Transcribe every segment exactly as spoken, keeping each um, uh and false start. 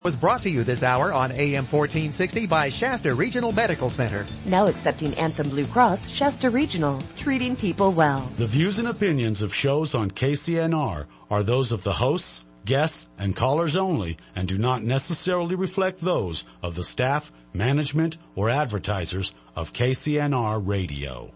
Was brought to you this hour on A M fourteen sixty by Shasta Regional Medical Center. Now accepting Anthem Blue Cross, Shasta Regional, treating people well. The views and opinions of shows on K C N R are those of the hosts, guests, and callers only and do not necessarily reflect those of the staff, management, or advertisers of K C N R Radio.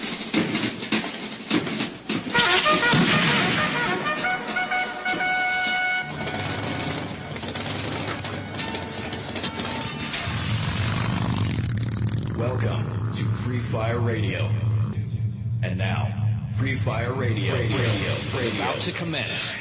Welcome to Free Fire Radio. And now, Free Fire Radio, Radio, Radio, Radio is about to commence.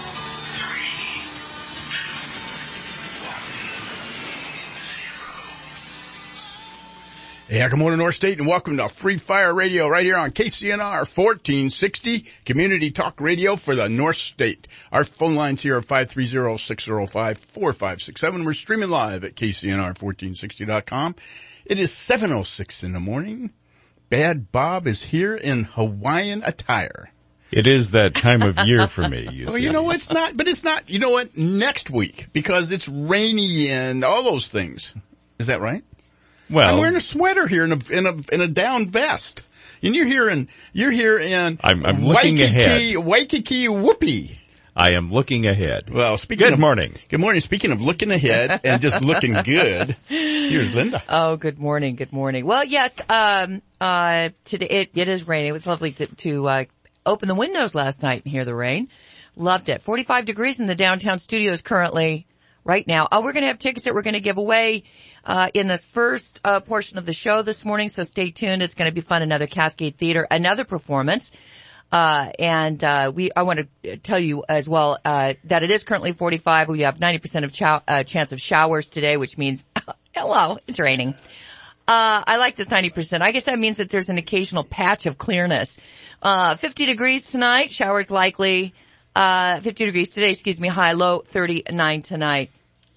Yeah, good morning, North State, and welcome to Free Fire Radio right here on K C N R fourteen sixty, Community Talk Radio for the North State. Our phone lines here are five three zero, six zero five, four five six seven. We're streaming live at K C N R fourteen sixty dot com. It is seven oh six in the morning. Bad Bob is here in Hawaiian attire. It is that time of year for me, you well, see. you know, it's not, but it's not, you know what, next week, because it's rainy and all those things. Is that right? Well, I'm wearing a sweater here in a, in a, in a down vest. And you're here in, you're here in I'm, I'm looking Waikiki, ahead. Waikiki Whoopee. I am looking ahead. Well, speaking good of, morning. Good morning. Speaking of looking ahead and just looking good, here's Linda. Oh, good morning. Good morning. Well, yes, um, uh, today it, it is raining. It was lovely to, to, uh, open the windows last night and hear the rain. Loved it. forty-five degrees in the downtown studios currently right now. Oh, we're going to have tickets that we're going to give away, uh, in this first, uh, portion of the show this morning. So stay tuned. It's going to be fun. Another Cascade Theater, another performance. Uh, and, uh, we, I want to tell you as well, uh, that it is currently forty-five. We have ninety percent of chow, uh, chance of showers today, which means, hello, it's raining. Uh, I like this ninety percent. I guess that means that there's an occasional patch of clearness. Uh, fifty degrees tonight, showers likely. Uh, fifty degrees today, excuse me, high, low, thirty-nine tonight.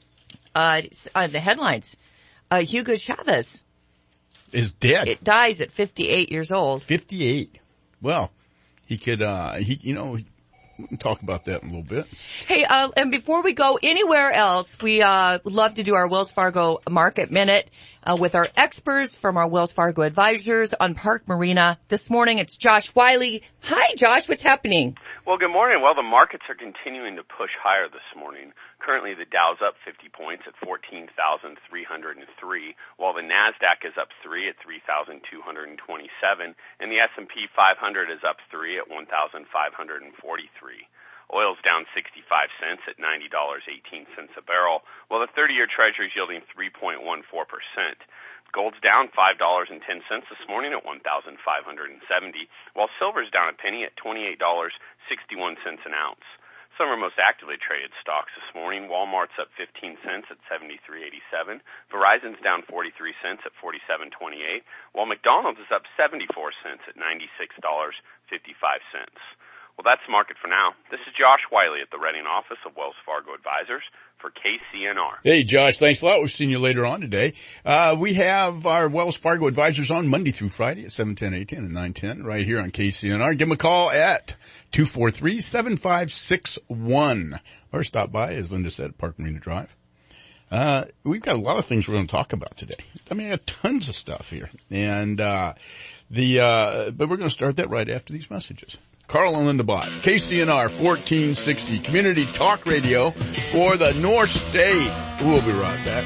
Uh, uh the headlines. Uh, Hugo Chavez is dead. It dies at fifty-eight years old. fifty-eight. Well, he could, uh, he, you know, we can talk about that in a little bit. Hey, uh, and before we go anywhere else, we, uh, would love to do our Wells Fargo Market Minute, uh, with our experts from our Wells Fargo advisors on Park Marina. This morning, it's Josh Wiley. Hi, Josh. What's happening? Well, good morning. Well, the markets are continuing to push higher this morning. Currently, the Dow's up fifty points at fourteen thousand three hundred three, while the NASDAQ is up three at three thousand two hundred twenty-seven, and the S and P five hundred is up three at one thousand five hundred forty-three. Oil's down sixty-five cents at ninety dollars and eighteen cents a barrel, while the thirty-year Treasury is yielding three point one four percent. Gold's down five dollars and ten cents this morning at one thousand five hundred seventy, while silver's down a penny at twenty-eight dollars and sixty-one cents an ounce. Some of our most actively traded stocks this morning. Walmart's up fifteen cents at seventy-three eighty-seven. Verizon's down forty-three cents at forty-seven twenty-eight, while McDonald's is up seventy-four cents at ninety-six dollars and fifty-five cents. Well, that's the market for now. This is Josh Wiley at the Reading office of Wells Fargo Advisors for K C N R. Hey, Josh, thanks a lot. We'll see you later on today. Uh, we have our Wells Fargo Advisors on Monday through Friday at seven ten, eight ten, and nine ten right here on K C N R. Give them a call at two four three, seven five six one. Or stop by, as Linda said, at Park Marina Drive. Uh, we've got a lot of things we're going to talk about today. I mean, I got tons of stuff here. And, uh, the, uh, but we're going to start that right after these messages. Carl and Linda Bott, K C N R fourteen sixty, Community Talk Radio for the North State. We'll be right back.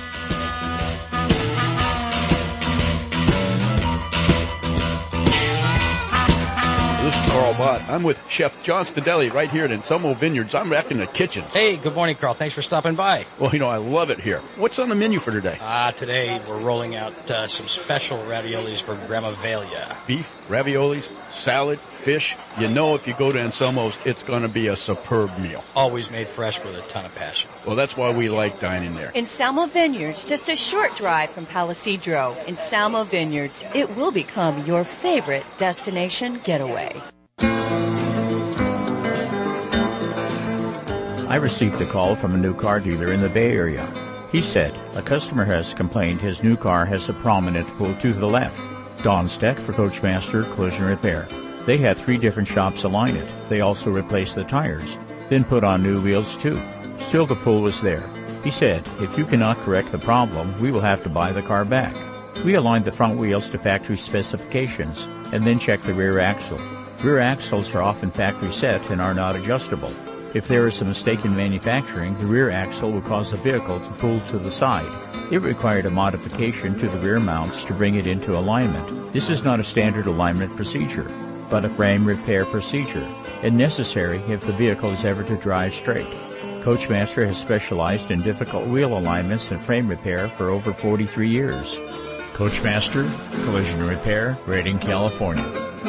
This is Carl Bott. I'm with Chef John Stadelli right here at Anselmo Vineyards. I'm back in the kitchen. Hey, good morning, Carl. Thanks for stopping by. Well, you know, I love it here. What's on the menu for today? Ah, uh, today we're rolling out uh, some special raviolis for Grandma Velia. Beef, raviolis, salad, fish. You know, if you go to Anselmo's, it's going to be a superb meal. Always made fresh with a ton of passion. Well, that's why we like dining there. Anselmo Vineyards, just a short drive from Palisadro. Anselmo Vineyards, it will become your favorite destination getaway. I received a call from a new car dealer in the Bay Area. He said a customer has complained his new car has a prominent pull to the left. Don's Tech for Coachmaster Collision Repair. They had three different shops align it. They also replaced the tires, then put on new wheels too. Still the pull was there. He said, if you cannot correct the problem, we will have to buy the car back. We aligned the front wheels to factory specifications and then checked the rear axle. Rear axles are often factory set and are not adjustable. If there is a mistake in manufacturing, the rear axle will cause the vehicle to pull to the side. It required a modification to the rear mounts to bring it into alignment. This is not a standard alignment procedure, but a frame repair procedure, and necessary if the vehicle is ever to drive straight. Coachmaster has specialized in difficult wheel alignments and frame repair for over forty-three years. Coachmaster, Collision Repair, Redding, California.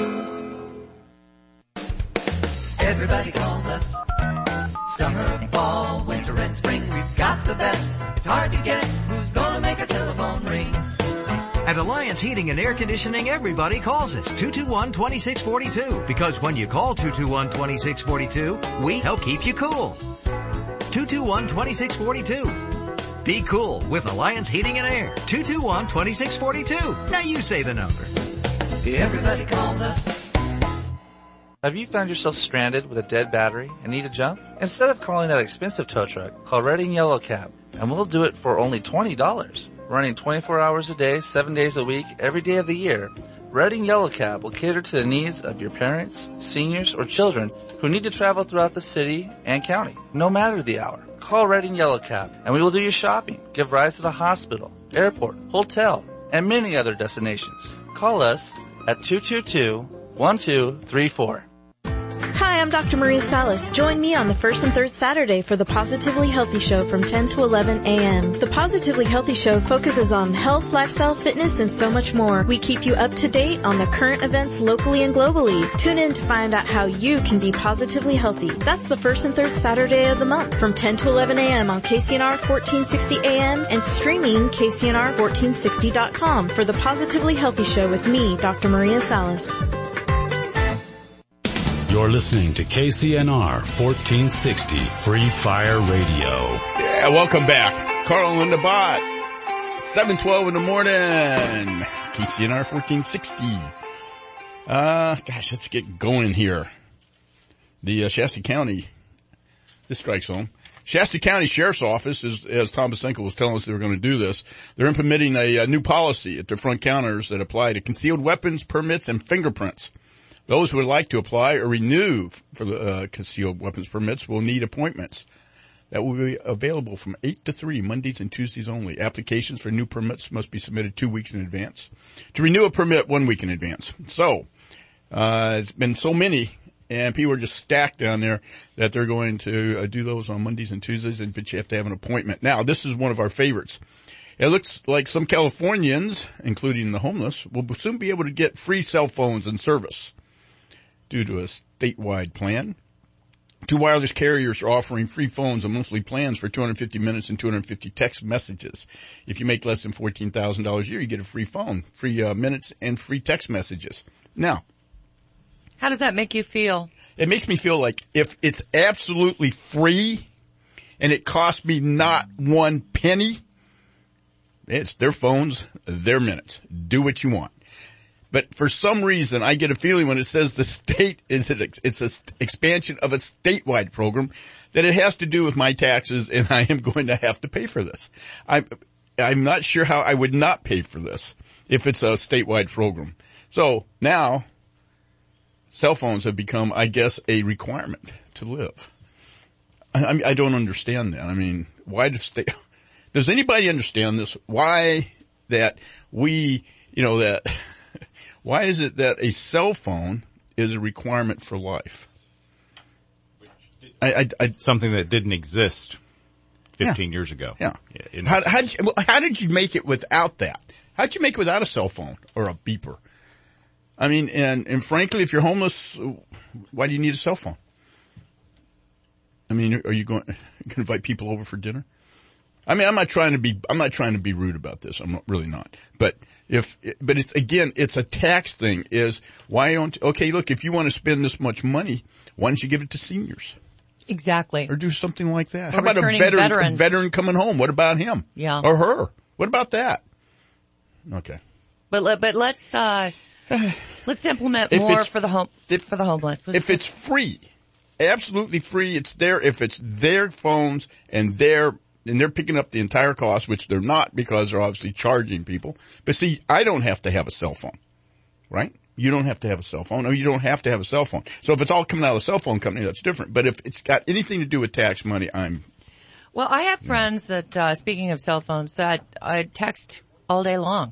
Everybody calls us. Summer, fall, winter, and spring, we've got the best. It's hard to guess who's gonna make our telephone ring. At Alliance Heating and Air Conditioning, everybody calls us two two one, two six four two. Because when you call two two one, two six four two, we help keep you cool. two two one, two six four two. Be cool with Alliance Heating and Air. two two one, two six four two. Now you say the number. Everybody calls us. Have you found yourself stranded with a dead battery and need a jump? Instead of calling that expensive tow truck, call Redding Yellow Cab, and we'll do it for only twenty dollars. Running twenty-four hours a day, seven days a week, every day of the year, Redding Yellow Cab will cater to the needs of your parents, seniors, or children who need to travel throughout the city and county, no matter the hour. Call Redding Yellow Cab, and we will do your shopping, give rides to the hospital, airport, hotel, and many other destinations. Call us at two two two, one two three four. Hi, I'm Doctor Maria Salas. Join me on the first and third Saturday for the Positively Healthy Show from ten to eleven a.m. The Positively Healthy Show focuses on health, lifestyle, fitness, and so much more. We keep you up to date on the current events locally and globally. Tune in to find out how you can be positively healthy. That's the first and third Saturday of the month from ten to eleven a.m. on K C N R fourteen sixty A M and streaming K C N R fourteen sixty dot com for the Positively Healthy Show with me, Doctor Maria Salas. You're listening to K C N R fourteen sixty Free Fire Radio. Yeah, welcome back. Carl and Linda Bott, seven twelve in the morning. K C N R fourteen sixty. Uh, gosh, let's get going here. The uh, Shasta County, this strikes home. Shasta County Sheriff's Office, is, as Tom Basenko was telling us they were going to do this, they're implementing a, a new policy at their front counters that apply to concealed weapons, permits, and fingerprints. Those who would like to apply or renew for the uh, concealed weapons permits will need appointments. That will be available from eight to three, Mondays and Tuesdays only. Applications for new permits must be submitted two weeks in advance. To renew a permit, one week in advance. So, uh, it's been so many, and people are just stacked down there that they're going to uh, do those on Mondays and Tuesdays, and but you have to have an appointment. Now, this is one of our favorites. It looks like some Californians, including the homeless, will soon be able to get free cell phones and service due to a statewide plan. Two wireless carriers are offering free phones and monthly plans for two hundred fifty minutes and two hundred fifty text messages. If you make less than fourteen thousand dollars a year, you get a free phone, free uh, minutes, and free text messages. Now, how does that make you feel? It makes me feel like if it's absolutely free and it costs me not one penny, it's their phones, their minutes. Do what you want. But for some reason, I get a feeling when it says the state is an, it's an expansion of a statewide program that it has to do with my taxes, and I am going to have to pay for this. I'm, I'm not sure how I would not pay for this if it's a statewide program. So now, cell phones have become, I guess, a requirement to live. I, I, mean, I don't understand that. I mean, why does state, does anybody understand this? Why that we, you know, that, why is it that a cell phone is a requirement for life? I, I, I, Something that didn't exist fifteen yeah, years ago. Yeah. yeah how, how, did you, how did you make it without that? How did you make it without a cell phone or a beeper? I mean, and, and frankly, if you're homeless, why do you need a cell phone? I mean, are you going, going to invite people over for dinner? I mean, I'm not trying to be, I'm not trying to be rude about this. I'm not, really not. But if, but it's, again, it's a tax thing is why don't, okay, look, if you want to spend this much money, why don't you give it to seniors? Exactly. Or do something like that. Or How about a veteran, veterans. a veteran coming home? What about him? Yeah. Or her? What about that? Okay. But, but let's, uh, let's implement if more for the home, if, for the homeless. Let's, if it's free, absolutely free, it's there. If it's their phones and their, and they're picking up the entire cost, which they're not because they're obviously charging people. But see, I don't have to have a cell phone, right? You don't have to have a cell phone, or you don't have to have a cell phone. So if it's all coming out of the cell phone company, that's different. But if it's got anything to do with tax money, I'm... Well, I have friends that, uh, speaking of cell phones, that I text all day long.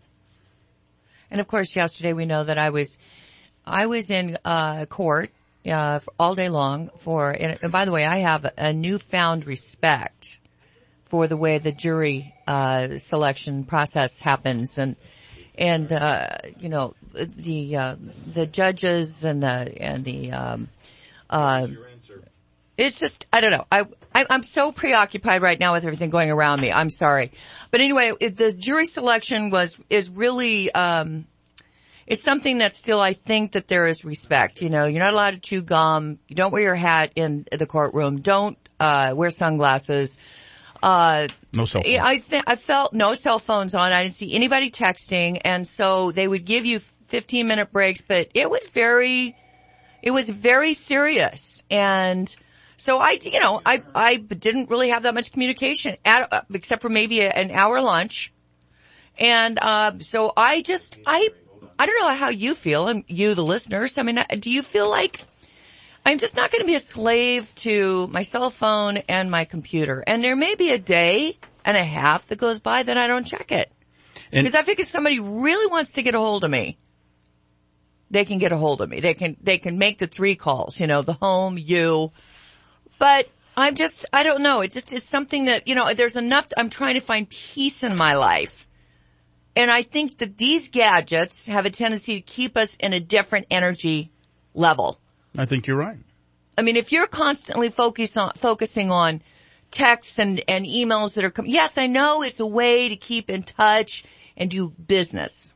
And of course, yesterday we know that I was, I was in, uh, court, uh, all day long for, and by the way, I have a newfound respect for the way the jury, uh, selection process happens. And, and, uh, you know, the, uh, the judges and the, and the, um, uh, it's just, I don't know. I, I, I'm so preoccupied right now with everything going around me. I'm sorry. But anyway, it, the jury selection was, is really, um, it's something that still I think that there is respect. You know, you're not allowed to chew gum. You don't wear your hat in the courtroom. Don't, uh, wear sunglasses. Uh, no cell phone. I th- I felt no cell phones on. I didn't see anybody texting. And so they would give you fifteen minute breaks, but it was very, it was very serious. And so I, you know, I, I didn't really have that much communication at, uh, except for maybe a, an hour lunch. And, uh, so I just, I, I don't know how you feel, and you, the listeners. I mean, do you feel like I'm just not going to be a slave to my cell phone and my computer? And there may be a day and a half that goes by that I don't check it. Because I think if somebody really wants to get a hold of me, they can get a hold of me. They can, they can make the three calls, you know, the home, you. But I'm just, I don't know. It just is something that, you know, there's enough, I'm trying to find peace in my life. And I think that these gadgets have a tendency to keep us in a different energy level. I think you're right. I mean, if you're constantly focus on, focusing on texts and, and emails that are coming, yes, I know it's a way to keep in touch and do business.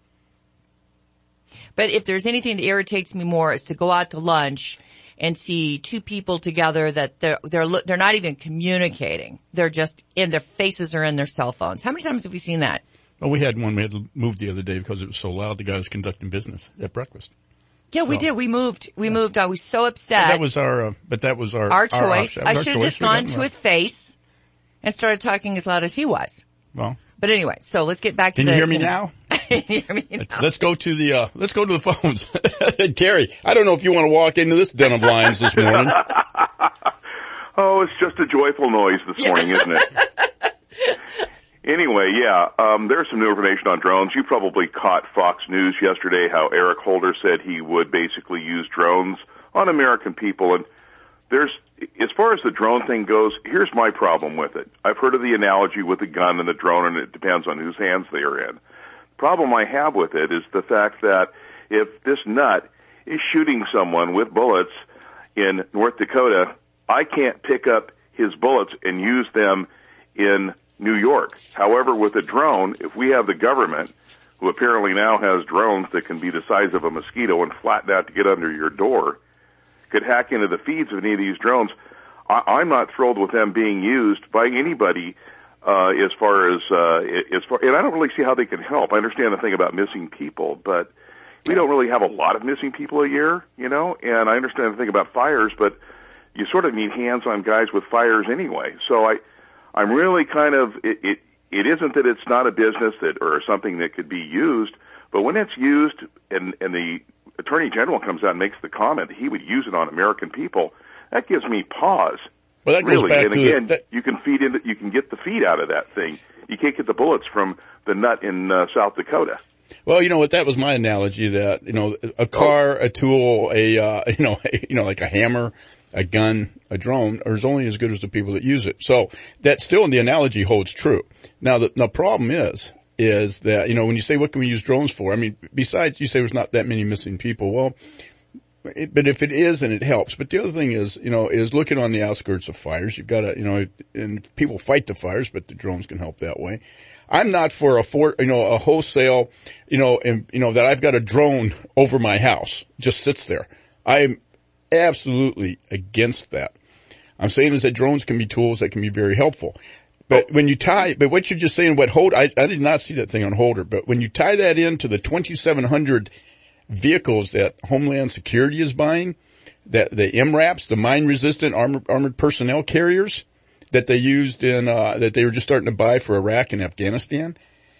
But if there's anything that irritates me more is to go out to lunch and see two people together that they're, they're, they're not even communicating. They're just in their faces or in their cell phones. How many times have we seen that? Well, we had one we had to move the other day because it was so loud. The guy was conducting business at breakfast. Yeah, so, we did. We moved. We yeah. moved. I was so upset. But that was our, uh, but that was our, our choice. Our I should have just gone to his face and started talking as loud as he was. Well. But anyway, so let's get back to can the. You hear me now? Can you hear me now? Let's go to the, uh, let's go to the phones. Terry, I don't know if you want to walk into this den of lions this morning. Oh, it's just a joyful noise this morning, isn't it? Anyway, yeah, um, there's some new information on drones. You probably caught Fox News yesterday how Eric Holder said he would basically use drones on American people. And there's, as far as the drone thing goes, here's my problem with it. I've heard of the analogy with the gun and the drone, and it depends on whose hands they are in. The problem I have with it is the fact that if this nut is shooting someone with bullets in North Dakota, I can't pick up his bullets and use them in New York. However, with a drone, if we have the government, who apparently now has drones that can be the size of a mosquito and flatten out to get under your door, could hack into the feeds of any of these drones, I- I'm not thrilled with them being used by anybody uh, as far as, uh, as far, and I don't really see how they can help. I understand the thing about missing people, but we don't really have a lot of missing people a year, you know, and I understand the thing about fires, but you sort of need hands on guys with fires anyway. So I, I'm really kind of, it, it, it isn't that it's not a business that, or something that could be used, but when it's used and, and the Attorney General comes out and makes the comment that he would use it on American people, that gives me pause. Well, that really. goes back and to again, the, that, you can feed into, you can get the feed out of that thing. You can't get the bullets from the nut in uh, South Dakota. Well, you know what? That was my analogy. That you know, a car, a tool, a uh, you know, a, you know, like a hammer, a gun, a drone, are only as good as the people that use it. So that still, in the analogy, holds true. Now, the, the problem is, is that you know, when you say what can we use drones for? I mean, besides you say there's not that many missing people. Well. It, but if it is, then it helps. But the other thing is, you know, is looking on the outskirts of fires. You've got to, you know, and people fight the fires, but the drones can help that way. I'm not for a for, you know, a wholesale, you know, and, you know, that I've got a drone over my house, just sits there. I'm absolutely against that. I'm saying is that drones can be tools that can be very helpful. But when you tie, but what you're just saying, what hold, I, I did not see that thing on Holder, but when you tie that into the twenty-seven hundred vehicles that Homeland Security is buying, that the M RAPs, the mine-resistant armored, armored personnel carriers, that they used in, uh, that they were just starting to buy for Iraq and Afghanistan.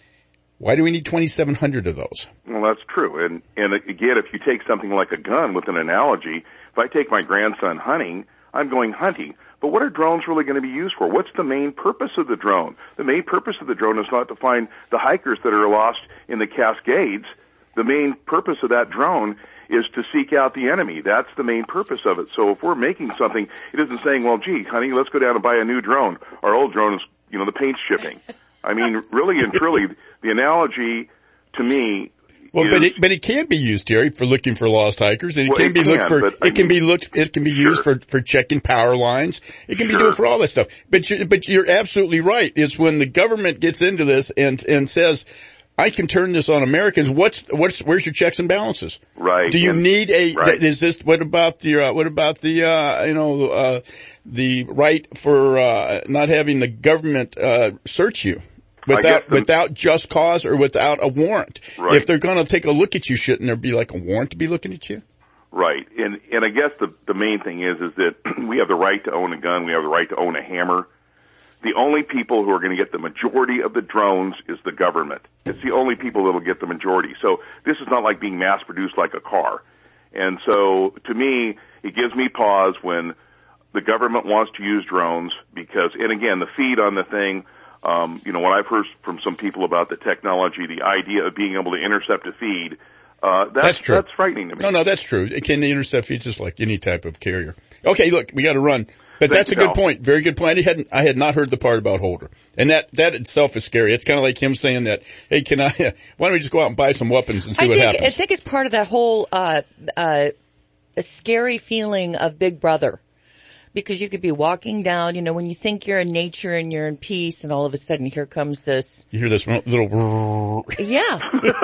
Why do we need twenty-seven hundred of those? Well, that's true. And, and again, if you take something like a gun with an analogy, if I take my grandson hunting, I'm going hunting. But what are drones really going to be used for? What's the main purpose of the drone? The main purpose of the drone is not to find the hikers that are lost in the Cascades. The main purpose of that drone is to seek out the enemy. That's the main purpose of it. So if we're making something, it isn't saying, well, gee, honey, let's go down and buy a new drone. Our old drone is, you know, the paint's shipping. I mean, really and truly, the analogy to me Well, is, but it, but it can be used, Terry, for looking for lost hikers, and it well, can it be can, looked for. but, It can mean, be looked. It can be sure. used for for checking power lines. It can Sure. be doing for all that stuff. But you, but you're absolutely right. It's when the government gets into this and and says, I can turn this on Americans. What's what's where's your checks and balances? Right. Do you and, need a? right. Is this what about the uh, what about the uh, you know uh, the right for uh, not having the government uh, search you? Without, the, without just cause or without a warrant. Right. If they're gonna take a look at you, shouldn't there be like a warrant to be looking at you? Right. And, and I guess the, the main thing is, is that we have the right to own a gun. We have the right to own a hammer. The only people who are going to get the majority of the drones is the government. It's the only people that will get the majority. So this is not like being mass produced like a car. And so to me, it gives me pause when the government wants to use drones because, and again, the feed on the thing, Um, you know, what I've heard from some people about the technology, the idea of being able to intercept a feed, uh, that's, that's true. That's frightening to me. No, no, that's true. It can intercept feeds just like any type of carrier. Okay, look, we got to run, but Thank that's you, a good Al. point. Very good point. I hadn't, I had not heard the part about Holder, and that that itself is scary. It's kind of like him saying that, hey, can I? Why don't we just go out and buy some weapons and see I what think, happens? I think it's part of that whole uh, uh, a scary feeling of Big Brother. Because you could be walking down, you know, when you think you're in nature and you're in peace, and all of a sudden here comes this. You hear this little. Yeah,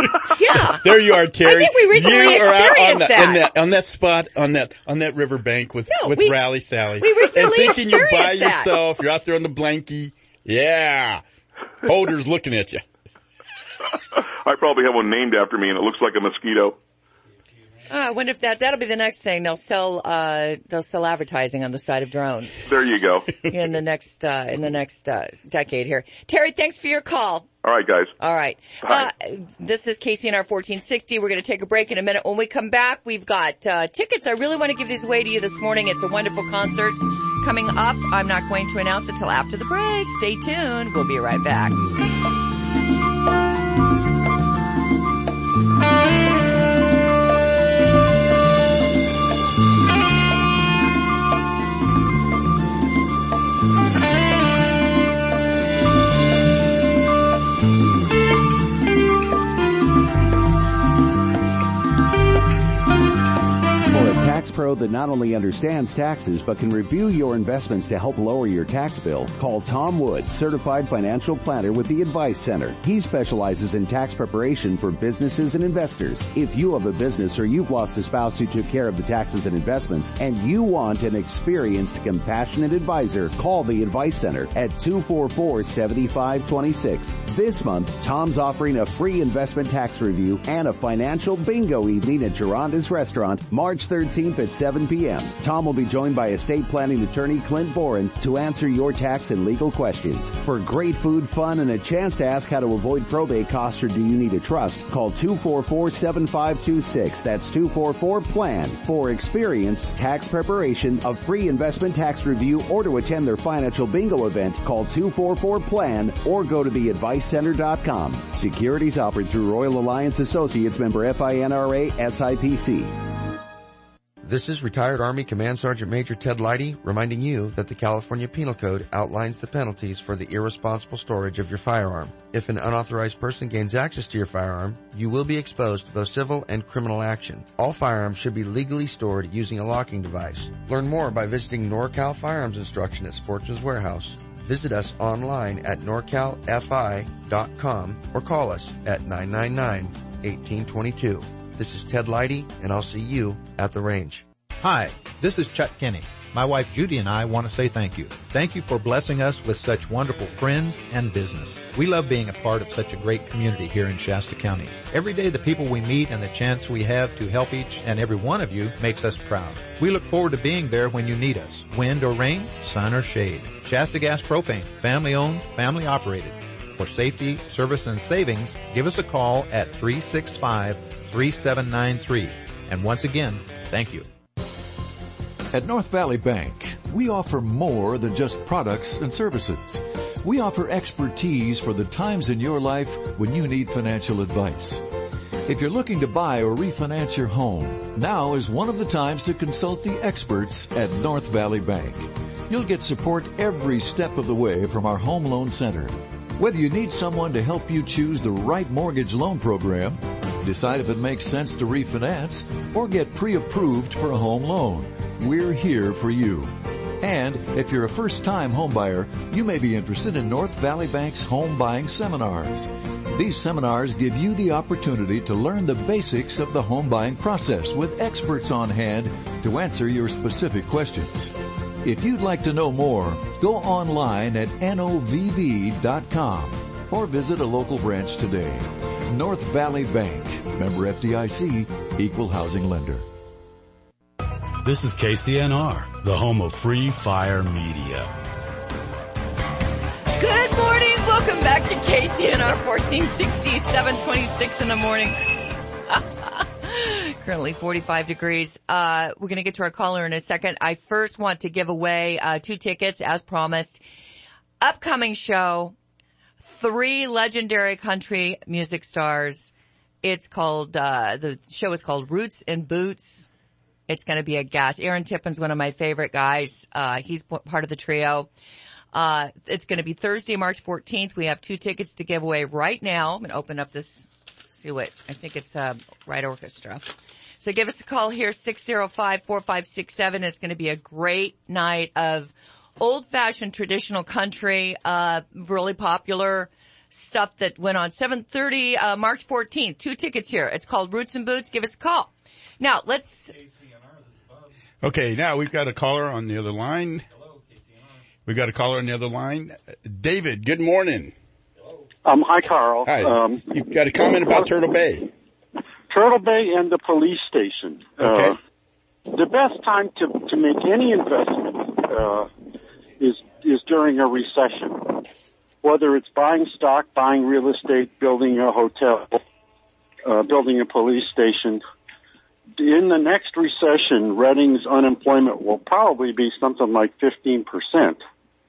yeah. There you are, Terry. I think we recently you are out experienced on the, that. On that on that spot on that on that river bank with No, with we- Rally Sally. we recently and thinking you're by experienced that. yourself. You're out there on the blankie. Yeah, Holder's looking at you. I probably have one named after me and it looks like a mosquito. Uh, I wonder if that, that'll be the next thing. They'll sell, uh, they'll sell advertising on the side of drones There you go. in the next, uh, in the next, uh, decade here. Terry, thanks for your call. All right, guys. All right. Uh, this is K C N R fourteen sixty. We're going to take a break in a minute. When we come back, we've got, uh, tickets. I really want to give these away to you this morning. It's a wonderful concert coming up. I'm not going to announce it till after the break. Stay tuned. We'll be right back. Tax pro that not only understands taxes but can review your investments to help lower your tax bill, call Tom Wood, certified financial planner with the Advice Center. He specializes in tax preparation for businesses and investors. If you have a business or you've lost a spouse who took care of the taxes and investments and you want an experienced, compassionate advisor, call the Advice Center at two four four, seven five two six. This month, Tom's offering a free investment tax review and a financial bingo evening at Geronda's Restaurant, March thirteenth at seven p.m. Tom will be joined by estate planning attorney Clint Boren to answer your tax and legal questions. For great food, fun, and a chance to ask how to avoid probate costs or do you need a trust, call two four four, seven five two six. That's two four four, P L A N. For experience, tax preparation, a free investment tax review, or to attend their financial bingo event, call two four four, P L A N or go to the advice center dot com. Securities offered through Royal Alliance Associates, member F I N R A, S I P C. This is retired Army Command Sergeant Major Ted Leidy reminding you that the California Penal Code outlines the penalties for the irresponsible storage of your firearm. If an unauthorized person gains access to your firearm, you will be exposed to both civil and criminal action. All firearms should be legally stored using a locking device. Learn more by visiting NorCal Firearms Instruction at Sportsman's Warehouse. Visit us online at norcal f i dot com or call us at nine nine nine, one eight two two. This is Ted Leidy, and I'll see you at the range. Hi, this is Chuck Kinney. My wife Judy and I want to say thank you. Thank you for blessing us with such wonderful friends and business. We love being a part of such a great community here in Shasta County. Every day the people we meet and the chance we have to help each and every one of you makes us proud. We look forward to being there when you need us. Wind or rain, sun or shade. Shasta Gas Propane, family owned, family operated. For safety, service, and savings, give us a call at three six five, three seven nine three. And once again, thank you. At North Valley Bank, we offer more than just products and services. We offer expertise for the times in your life when you need financial advice. If you're looking to buy or refinance your home, now is one of the times to consult the experts at North Valley Bank. You'll get support every step of the way from our Home Loan Center. Whether you need someone to help you choose the right mortgage loan program, decide if it makes sense to refinance, or get pre-approved for a home loan, we're here for you. And if you're a first-time homebuyer, you may be interested in North Valley Bank's home buying seminars. These seminars give you the opportunity to learn the basics of the home buying process with experts on hand to answer your specific questions. If you'd like to know more, go online at N O V B dot com or visit a local branch today. North Valley Bank, member F D I C, equal housing lender. This is K C N R, the home of Free Fire Media. Good morning. Welcome back to K C N R fourteen sixty, seven twenty-six in the morning. Currently forty-five degrees. Uh, we're going to get to our caller in a second. I first want to give away uh, two tickets as promised. Upcoming show, three legendary country music stars. It's called, uh, the show is called Roots and Boots. It's going to be a gas. Aaron Tippin's one of my favorite guys. Uh, he's part of the trio. Uh, it's going to be Thursday, March fourteenth. We have two tickets to give away right now. I'm going to open up this, see what, I think it's, uh, Right Orchestra. So give us a call here, six oh five, four five six seven. It's going to be a great night of old-fashioned traditional country, uh, really popular stuff that went on seven thirty, uh, March fourteenth. Two tickets here. It's called Roots and Boots. Give us a call. Now, let's... Okay, now we've got a caller on the other line. Hello, K C N R. We've got a caller on the other line. David, good morning. Um, hi, Carl. Hi. Um, You've got a comment about Turtle Bay. Turtle Bay and the police station. Okay. Uh, the best time to, to make any investment, uh, is, is during a recession. Whether it's buying stock, buying real estate, building a hotel, uh, building a police station. In the next recession, Reading's unemployment will probably be something like fifteen percent.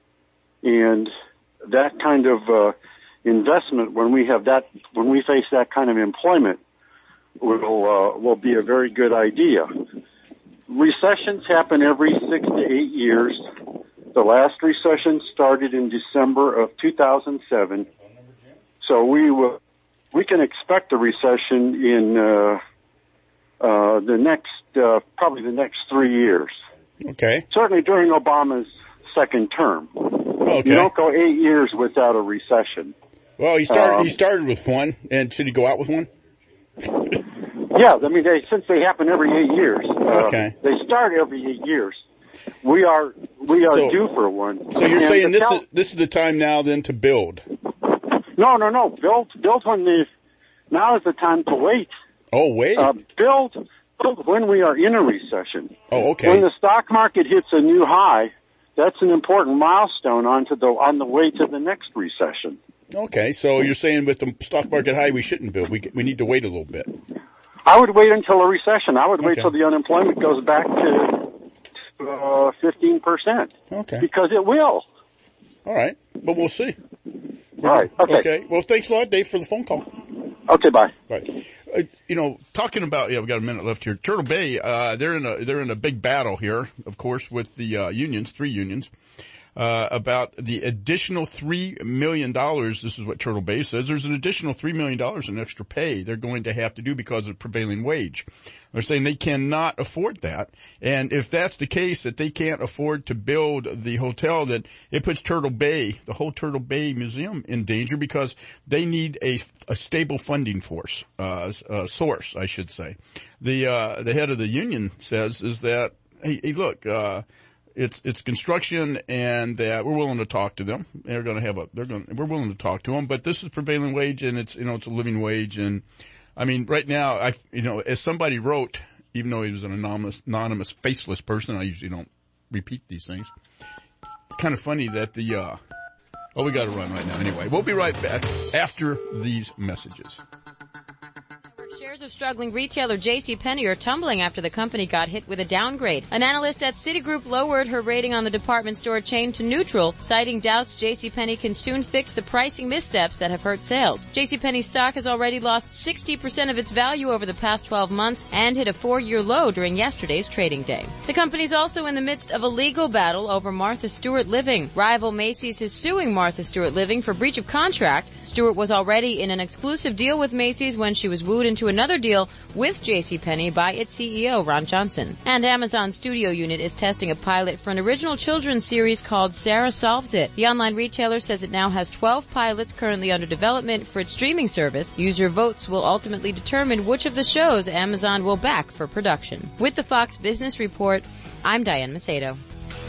And that kind of, uh, investment, when we have that, when we face that kind of employment, will, uh, will be a very good idea. Recessions happen every six to eight years. The last recession started in December of two thousand seven. So we will, we can expect a recession in, uh, Uh, the next, uh, probably the next three years. Okay. Certainly during Obama's second term. Okay. You don't go eight years without a recession. Well, he started, Um, he started with one, and should he go out with one? Yeah, I mean, they, since they happen every eight years. Uh, Okay. They start every eight years. We are, we are So- due for one. So you're And saying the this Cal- is, this is the time now then to build? No, no, no. Build, build when the, now is the time to wait. Oh, wait. Uh, build, build when we are in a recession. Oh, okay. When the stock market hits a new high, that's an important milestone onto the, on the way to the next recession. Okay, so you're saying with the stock market high, we shouldn't build. We we need to wait a little bit. I would wait until a recession. I would wait Okay. till the unemployment goes back to uh, fifteen percent. Okay. Because it will. All right, but we'll see. All right. Okay. Okay. Well, thanks a lot, Dave, for the phone call. Okay. Bye. Right. Uh, you know, talking about, yeah, we got a minute left here. Turtle Bay, uh, they're in a, they're in a big battle here, of course, with the, uh, unions, three unions, uh, about the additional three million dollars. This is what Turtle Bay says. There's an additional three million dollars in extra pay they're going to have to do because of prevailing wage. They're saying they cannot afford that. And if that's the case, that they can't afford to build the hotel, that it puts Turtle Bay, the whole Turtle Bay Museum, in danger because they need a, a stable funding force, uh, uh, source, I should say. The, uh, the head of the union says is that, hey, hey look, uh, it's, it's construction and that we're willing to talk to them. They're going to have a, they're going to, we're willing to talk to them, but this is prevailing wage and it's, you know, it's a living wage. And I mean, right now, I, you know, as somebody wrote, even though he was an anonymous, anonymous, faceless person, I usually don't repeat these things. It's kind of funny that the, uh, oh, we got to run right now anyway. We'll be right back after these messages. Shares of struggling retailer JCPenney are tumbling after the company got hit with a downgrade. An analyst at Citigroup lowered her rating on the department store chain to neutral, citing doubts JCPenney can soon fix the pricing missteps that have hurt sales. JCPenney stock has already lost sixty percent of its value over the past twelve months and hit a four-year low during yesterday's trading day. The company is also in the midst of a legal battle over Martha Stewart Living. Rival Macy's is suing Martha Stewart Living for breach of contract. Stewart was already in an exclusive deal with Macy's when she was wooed into another deal with JCPenney by its C E O, Ron Johnson. And Amazon Studio Unit is testing a pilot for an original children's series called Sarah Solves It. The online retailer says it now has twelve pilots currently under development for its streaming service. User votes will ultimately determine which of the shows Amazon will back for production. With the Fox Business Report, I'm Diane Macedo.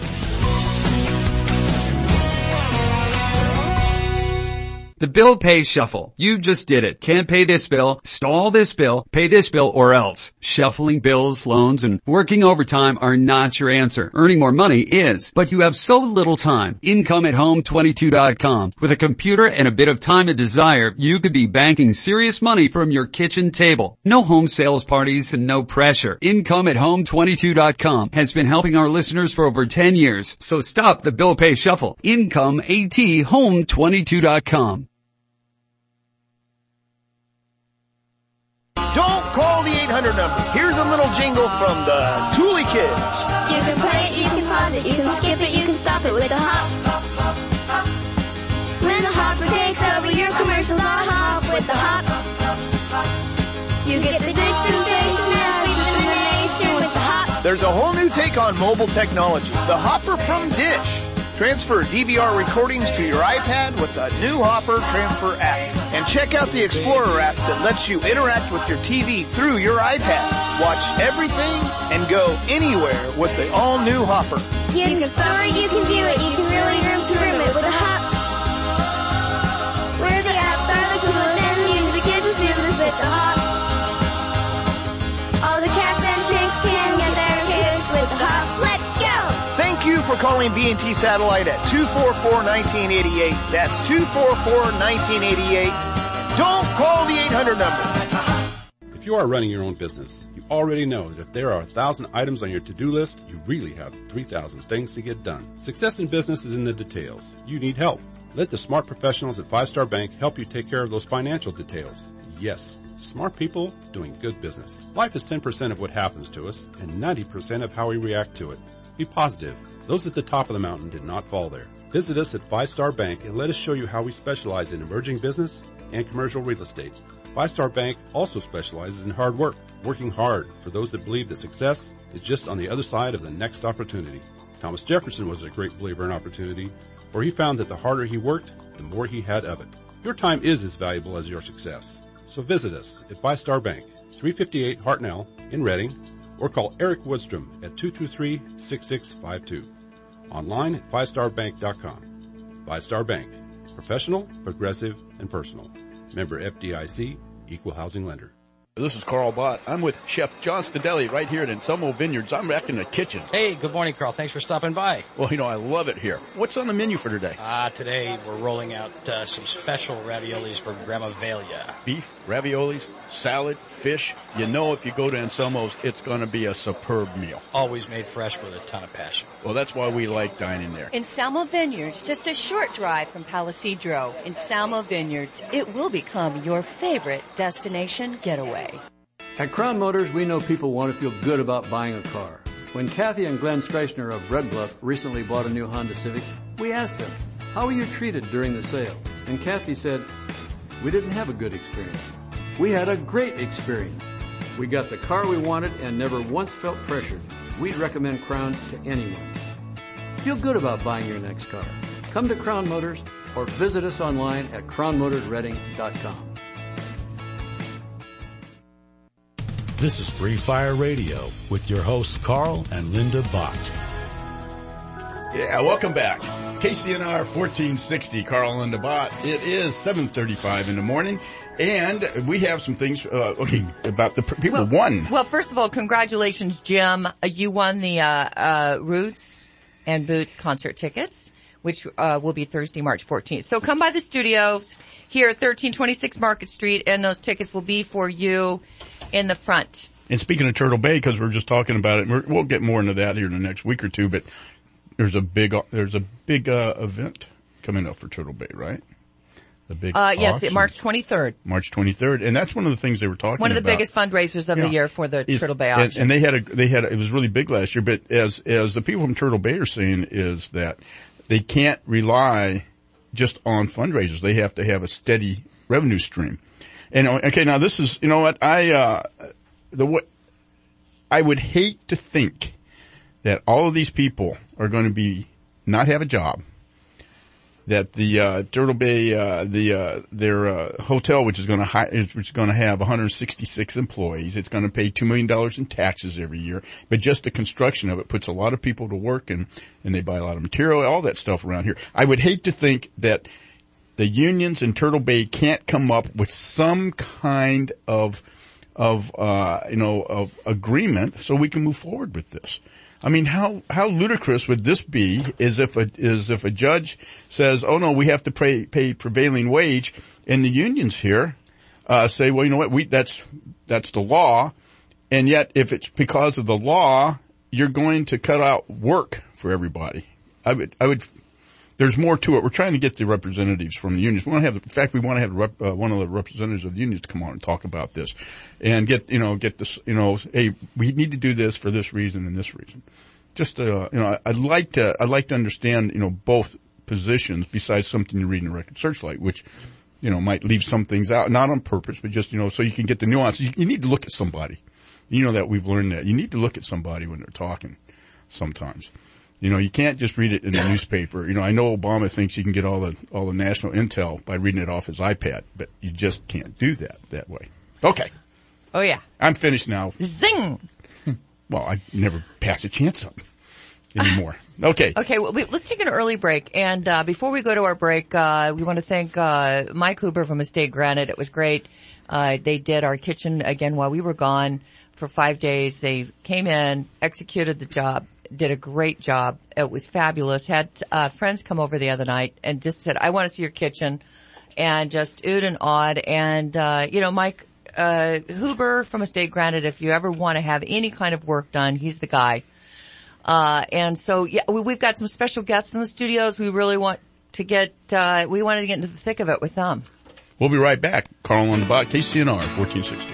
The Bill Pay Shuffle. You just did it. Can't pay this bill, stall this bill, pay this bill, or else. Shuffling bills, loans, and working overtime are not your answer. Earning more money is, but you have so little time. Income at home twenty-two dot com. With a computer and a bit of time to desire, you could be banking serious money from your kitchen table. No home sales parties and no pressure. Income at home twenty-two dot com has been helping our listeners for over ten years. So stop the Bill Pay Shuffle. Income at home twenty-two dot com. Don't call the eight hundred number. Here's a little jingle from the Thule Kids. You can play it, you can pause it, you can skip it, you can stop it with a hop. When the hopper takes over your commercials on a hop with the hop. You get the dish sensation and elimination with the hop. There's a whole new take on mobile technology. The Hopper from Dish. Transfer D V R recordings to your iPad with the new Hopper Transfer app. And check out the Explorer app that lets you interact with your T V through your iPad. Watch everything and go anywhere with the all-new Hopper. You can store it, you can view it, you can really room to room it with a hop. Where the apps are the coolest and music is the smoothest with the hop. All the cats and chicks can get their kicks with the hop. Let's go! Thank you for calling B and T Satellite at two four four, one nine eight eight. That's two four four, one nine eight eight. Don't call the eight hundred number. If you are running your own business, you already know that if there are a thousand items on your to-do list, you really have three thousand things to get done. Success in business is in the details. You need help. Let the smart professionals at Five Star Bank help you take care of those financial details. Yes, smart people doing good business. Life is ten percent of what happens to us and ninety percent of how we react to it. Be positive. Those at the top of the mountain did not fall there. Visit us at Five Star Bank and let us show you how we specialize in emerging business and commercial real estate. Five Star Bank also specializes in hard work, working hard for those that believe that success is just on the other side of the next opportunity. Thomas Jefferson was a great believer in opportunity, for he found that the harder he worked, the more he had of it. Your time is as valuable as your success. So visit us at Five Star Bank, three fifty-eight Hartnell in Reading, or call Eric Woodstrom at two two three, six six five two. Online at five star bank dot com. Five Star Bank. Professional, progressive, and personal. Member F D I C, Equal Housing Lender. This is Carl Bott. I'm with Chef John Stadelli right here at Anselmo Vineyards. I'm back in the kitchen. Hey, good morning, Carl. Thanks for stopping by. Well, you know, I love it here. What's on the menu for today? Ah, uh, today we're rolling out uh, some special raviolis for Grandma Velia. Beef, raviolis, salad, fish. You know if you go to Anselmo's, it's going to be a superb meal. Always made fresh with a ton of passion. Well, that's why we like dining there. Anselmo Vineyards, just a short drive from Palisadro. Anselmo Vineyards, it will become your favorite destination getaway. At Crown Motors, we know people want to feel good about buying a car. When Kathy and Glenn Streichner of Red Bluff recently bought a new Honda Civic, we asked them, how were you treated during the sale? And Kathy said, we didn't have a good experience. We had a great experience. We got the car we wanted and never once felt pressured. We'd recommend Crown to anyone. Feel good about buying your next car. Come to Crown Motors or visit us online at crown motors reading dot com. This is Free Fire Radio with your hosts Carl and Linda Bott. Yeah, welcome back. K C N R fourteen sixty, Carl and DeBot. It is seven thirty-five in the morning, and we have some things, uh, okay, about the people well, won. Well, first of all, congratulations, Jim. Uh, you won the, uh, uh, Roots and Boots concert tickets, which, uh, will be Thursday, March fourteenth. So come by the studios here at thirteen twenty-six Market Street, and those tickets will be for you in the front. And speaking of Turtle Bay, because we're just talking about it, we're, we'll get more into that here in the next week or two, but there's a big, there's a big, uh, event coming up for Turtle Bay, right? The big Uh, yes, auction. March twenty-third. March twenty-third. And that's one of the things they were talking about. One of the about. biggest fundraisers of yeah. the year for the It's, Turtle Bay and, auction. and they had a, they had a, it was really big last year, but as, as the people from Turtle Bay are saying is that they can't rely just on fundraisers. They have to have a steady revenue stream. And, okay, now this is, you know what, I, uh, the what, I would hate to think that all of these people are going to be, not have a job. That the, uh, Turtle Bay, uh, the, uh, their, uh, hotel, which is going to hire, which is going to have one hundred sixty-six employees. It's going to pay two million dollars in taxes every year. But just the construction of it puts a lot of people to work, and, and they buy a lot of material, all that stuff around here. I would hate to think that the unions in Turtle Bay can't come up with some kind of, of, uh, you know, of agreement so we can move forward with this. I mean, how, how ludicrous would this be is if a, is if a judge says, oh no, we have to pay, pay prevailing wage, and the unions here, uh, say, well, you know what, we, that's, that's the law, and yet if it's because of the law, you're going to cut out work for everybody. I would, I would, there's more to it. We're trying to get the representatives from the unions. We want to have, in fact, we want to have rep, uh, one of the representatives of the unions to come on and talk about this, and get, you know, get this, you know, hey, we need to do this for this reason and this reason. Just, uh, you know, I'd like to, I'd like to understand, you know, both positions besides something you read in the Record Searchlight, which, you know, might leave some things out, not on purpose, but just, you know, so you can get the nuances. You, you need to look at somebody. You know that we've learned that. You need to look at somebody when they're talking sometimes. You know, you can't just read it in the newspaper. You know, I know Obama thinks you can get all the, all the national intel by reading it off his iPad, but you just can't do that that way. Okay. Oh yeah. I'm finished now. Zing! Well, I never pass a chance up anymore. Okay. Okay, well, we, let's take an early break. And, uh, before we go to our break, uh, we want to thank, uh, Mike Huber from Estate Granite. It was great. Uh, they did our kitchen again while we were gone for five days. They came in, executed the job. Did a great job. It was fabulous. Had, uh, friends come over the other night and just said, I want to see your kitchen, and just oohed and awed. And, uh, you know, Mike, uh, Huber from Estate Granite, if you ever want to have any kind of work done, he's the guy. Uh, and so, yeah, we, we've got some special guests in the studios. We really want to get, uh, we wanted to get into the thick of it with them. We'll be right back. Carl on the Bot, K C N R fourteen sixty.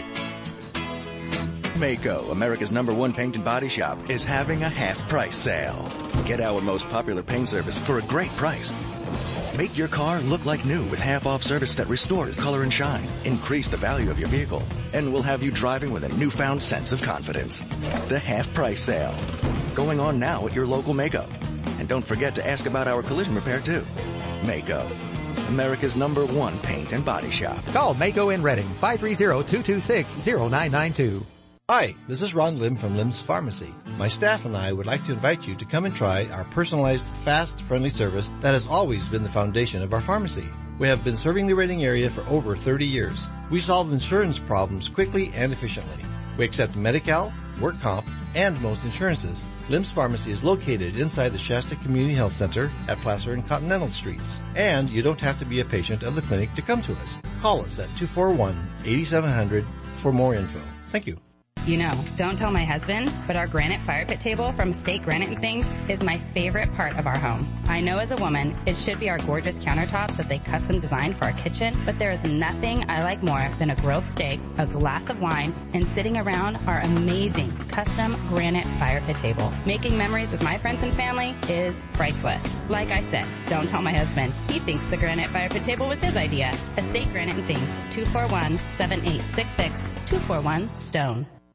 Maaco, America's number one paint and body shop, is having a half-price sale. Get our most popular paint service for a great price. Make your car look like new with half-off service that restores color and shine. Increase the value of your vehicle, and we'll have you driving with a newfound sense of confidence. The half-price sale. Going on now at your local Maaco. And don't forget to ask about our collision repair, too. Maaco, America's number one paint and body shop. Call Maaco in Reading, five three zero, two two six, zero nine nine two. Hi, this is Ron Lim from Lim's Pharmacy. My staff and I would like to invite you to come and try our personalized, fast, friendly service that has always been the foundation of our pharmacy. We have been serving the Reading area for over thirty years. We solve insurance problems quickly and efficiently. We accept Medi-Cal, work comp, and most insurances. Lim's Pharmacy is located inside the Shasta Community Health Center at Placer and Continental Streets. And you don't have to be a patient of the clinic to come to us. Call us at two four one, eight seven zero zero for more info. Thank you. You know, don't tell my husband, but our granite fire pit table from Estate Granite and Things is my favorite part of our home. I know as a woman, it should be our gorgeous countertops that they custom designed for our kitchen, but there is nothing I like more than a grilled steak, a glass of wine, and sitting around our amazing custom granite fire pit table. Making memories with my friends and family is priceless. Like I said, don't tell my husband. He thinks the granite fire pit table was his idea. Estate Granite and Things, two four one, seven eight six six, two four one, Stone.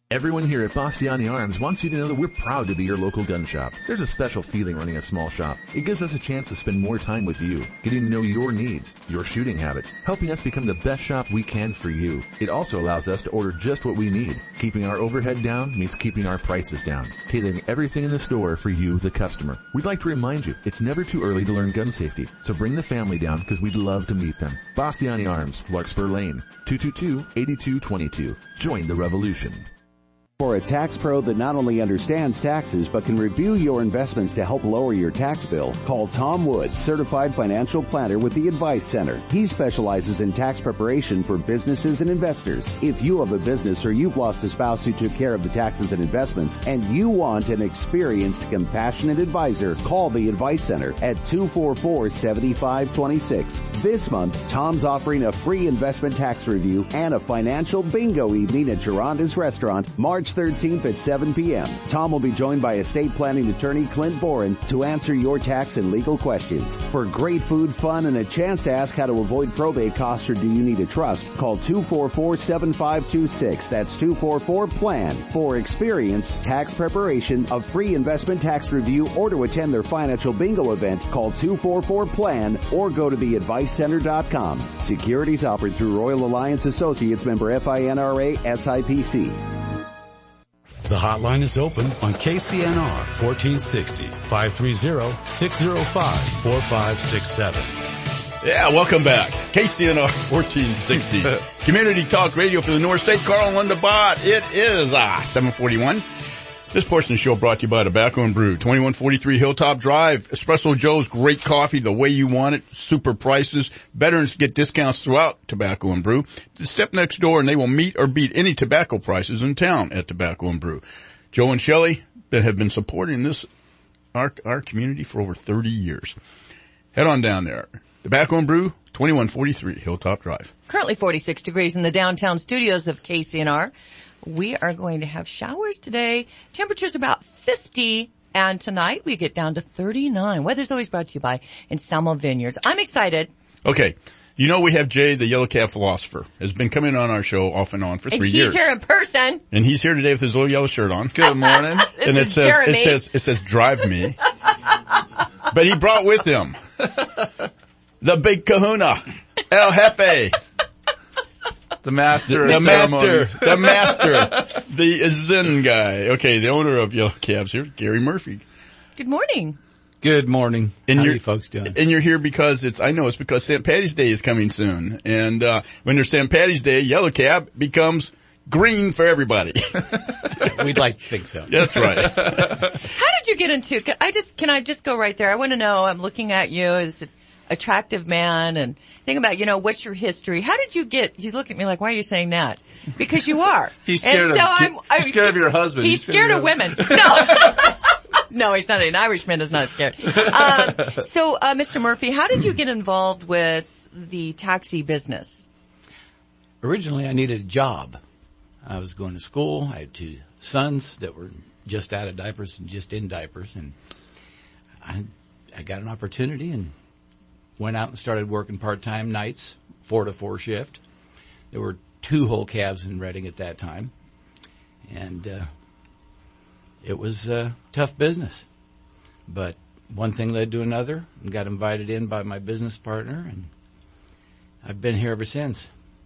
Everyone here at Bastiani Arms wants you to know that we're proud to be your local gun shop. There's a special feeling running a small shop. It gives us a chance to spend more time with you, getting to know your needs, your shooting habits, helping us become the best shop we can for you. It also allows us to order just what we need. Keeping our overhead down means keeping our prices down, tailoring everything in the store for you, the customer. We'd like to remind you, it's never too early to learn gun safety, so bring the family down because we'd love to meet them. Bastiani Arms, Larkspur Lane, two two two, eight two two two. Join the revolution. For a tax pro that not only understands taxes but can review your investments to help lower your tax bill, call Tom Wood, Certified Financial Planner with the Advice Center. He specializes in tax preparation for businesses and investors. If you have a business or you've lost a spouse who took care of the taxes and investments and you want an experienced, compassionate advisor, call the Advice Center at two four four, seven five two six. This month, Tom's offering a free investment tax review and a financial bingo evening at Geronda's Restaurant, March thirteenth at seven p.m. Tom will be joined by estate planning attorney Clint Boren to answer your tax and legal questions. For great food, fun, and a chance to ask how to avoid probate costs or do you need a trust, call two four four, seven five two six. That's two four four, P L A N. For experience, tax preparation, a free investment tax review, or to attend their financial bingo event, call two four four, P L A N or go to the advice center dot com. Securities offered through Royal Alliance Associates, member F I N R A, S I P C. The hotline is open on K C N R fourteen sixty, five three zero, six zero five, four five six seven. Yeah, welcome back. K C N R fourteen sixty. Community Talk Radio for the North State. Carl Lundabot. It is, ah, seven forty-one. This portion of the show brought to you by Tobacco and Brew, twenty-one forty-three Hilltop Drive. Espresso Joe's, great coffee, the way you want it, super prices. Veterans get discounts throughout Tobacco and Brew. Step next door and they will meet or beat any tobacco prices in town at Tobacco and Brew. Joe and Shelley that have been supporting this, our, our community for over thirty years. Head on down there. Tobacco and Brew, twenty-one forty-three Hilltop Drive. Currently forty-six degrees in the downtown studios of K C N R. We are going to have showers today. Temperatures about fifty. And tonight we get down to thirty-nine. Weather's always brought to you by Ensalmo Vineyards. I'm excited. Okay. You know we have Jay, the Yellow Cab philosopher, has been coming on our show off and on for three and he's years. He's here in person. And he's here today with his little yellow shirt on. Good morning. And it says, Jeremy. it says, it says, drive me. But he brought with him the big kahuna, El Jefe. The master the, of the master, ceremonies. the master, the Zen guy. Okay, the owner of Yellow Cabs here, Gary Murphy. Good morning. Good morning. And How you're, are you folks doing? And you're here because it's, I know it's because Saint Patty's Day is coming soon. And, uh, when there's Saint Patty's Day, Yellow Cab becomes green for everybody. We'd like to think so. That's right. How did you get into, can I just, can I just go right there? I want to know, I'm looking at you as an attractive man and think about, you know, what's your history? How did you get, he's looking at me like, why are you saying that? Because you are. He's scared and of, so I'm, he's I'm, scared of your husband. He's, he's scared, scared of women. No. No, he's not. An Irishman is not scared. Um, so, uh, Mister Murphy, how did you get involved with the taxi business? Originally, I needed a job. I was going to school. I had two sons that were just out of diapers and just in diapers, and I, I got an opportunity and went out and started working part-time nights, four to four shift. There were two whole cabs in Reading at that time, and uh, it was uh, tough business. But one thing led to another, and got invited in by my business partner, and I've been here ever since.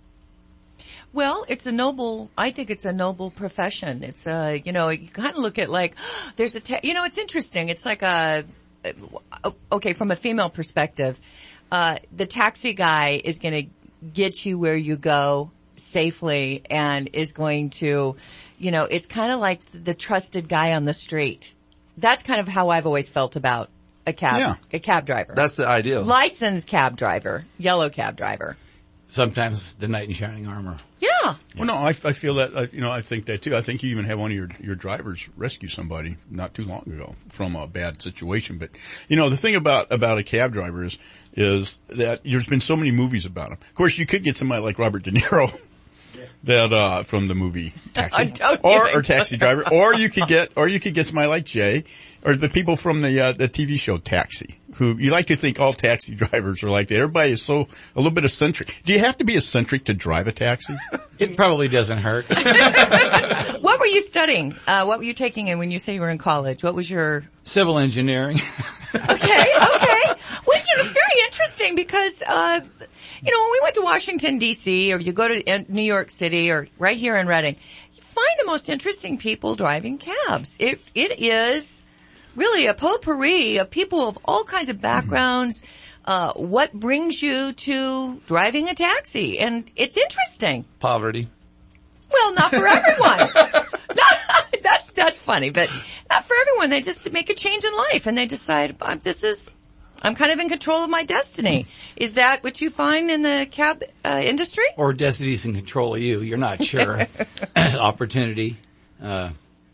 Well, it's a noble, I think it's a noble profession. It's a, you know, you kind of look at like, there's a, ta- you know, it's interesting. It's like a, okay, from a female perspective, uh, the taxi guy is going to get you where you go safely and is going to, you know, it's kind of like the trusted guy on the street. That's kind of how I've always felt about a cab, yeah. a cab driver. That's the ideal. Licensed cab driver, yellow cab driver. Sometimes the knight in shining armor. Yeah. Well, no, I, I feel that, I, you know, I think that too. I think you even had one of your, your drivers rescue somebody not too long ago from a bad situation. But, you know, the thing about, about a cab driver is, is that there's been so many movies about them. Of course, you could get somebody like Robert De Niro. That, uh, from the movie Taxi. or, or Taxi Driver. Or you could get, or you could get somebody like Jay, or the people from the, uh, the T V show Taxi, who, you like to think all taxi drivers are like that. Everybody is so, a little bit eccentric. Do you have to be eccentric to drive a taxi? It probably doesn't hurt. What were you studying? Uh, what were you taking in when you say you were in college? What was your... Civil engineering. Okay, okay. Well, you know, very interesting because, uh, you know, when we went to Washington, D C, or you go to New York City, or right here in Reading, you find the most interesting people driving cabs. It, it is really a potpourri of people of all kinds of backgrounds. Uh, what brings you to driving a taxi? And it's interesting. Poverty. Well, not for everyone. Not, that's, that's funny, but not for everyone. They just make a change in life and they decide, I'm, this is, I'm kind of in control of my destiny. Is that what you find in the cab uh, industry? Or destiny's in control of you. You're not sure. Opportunity. Uh,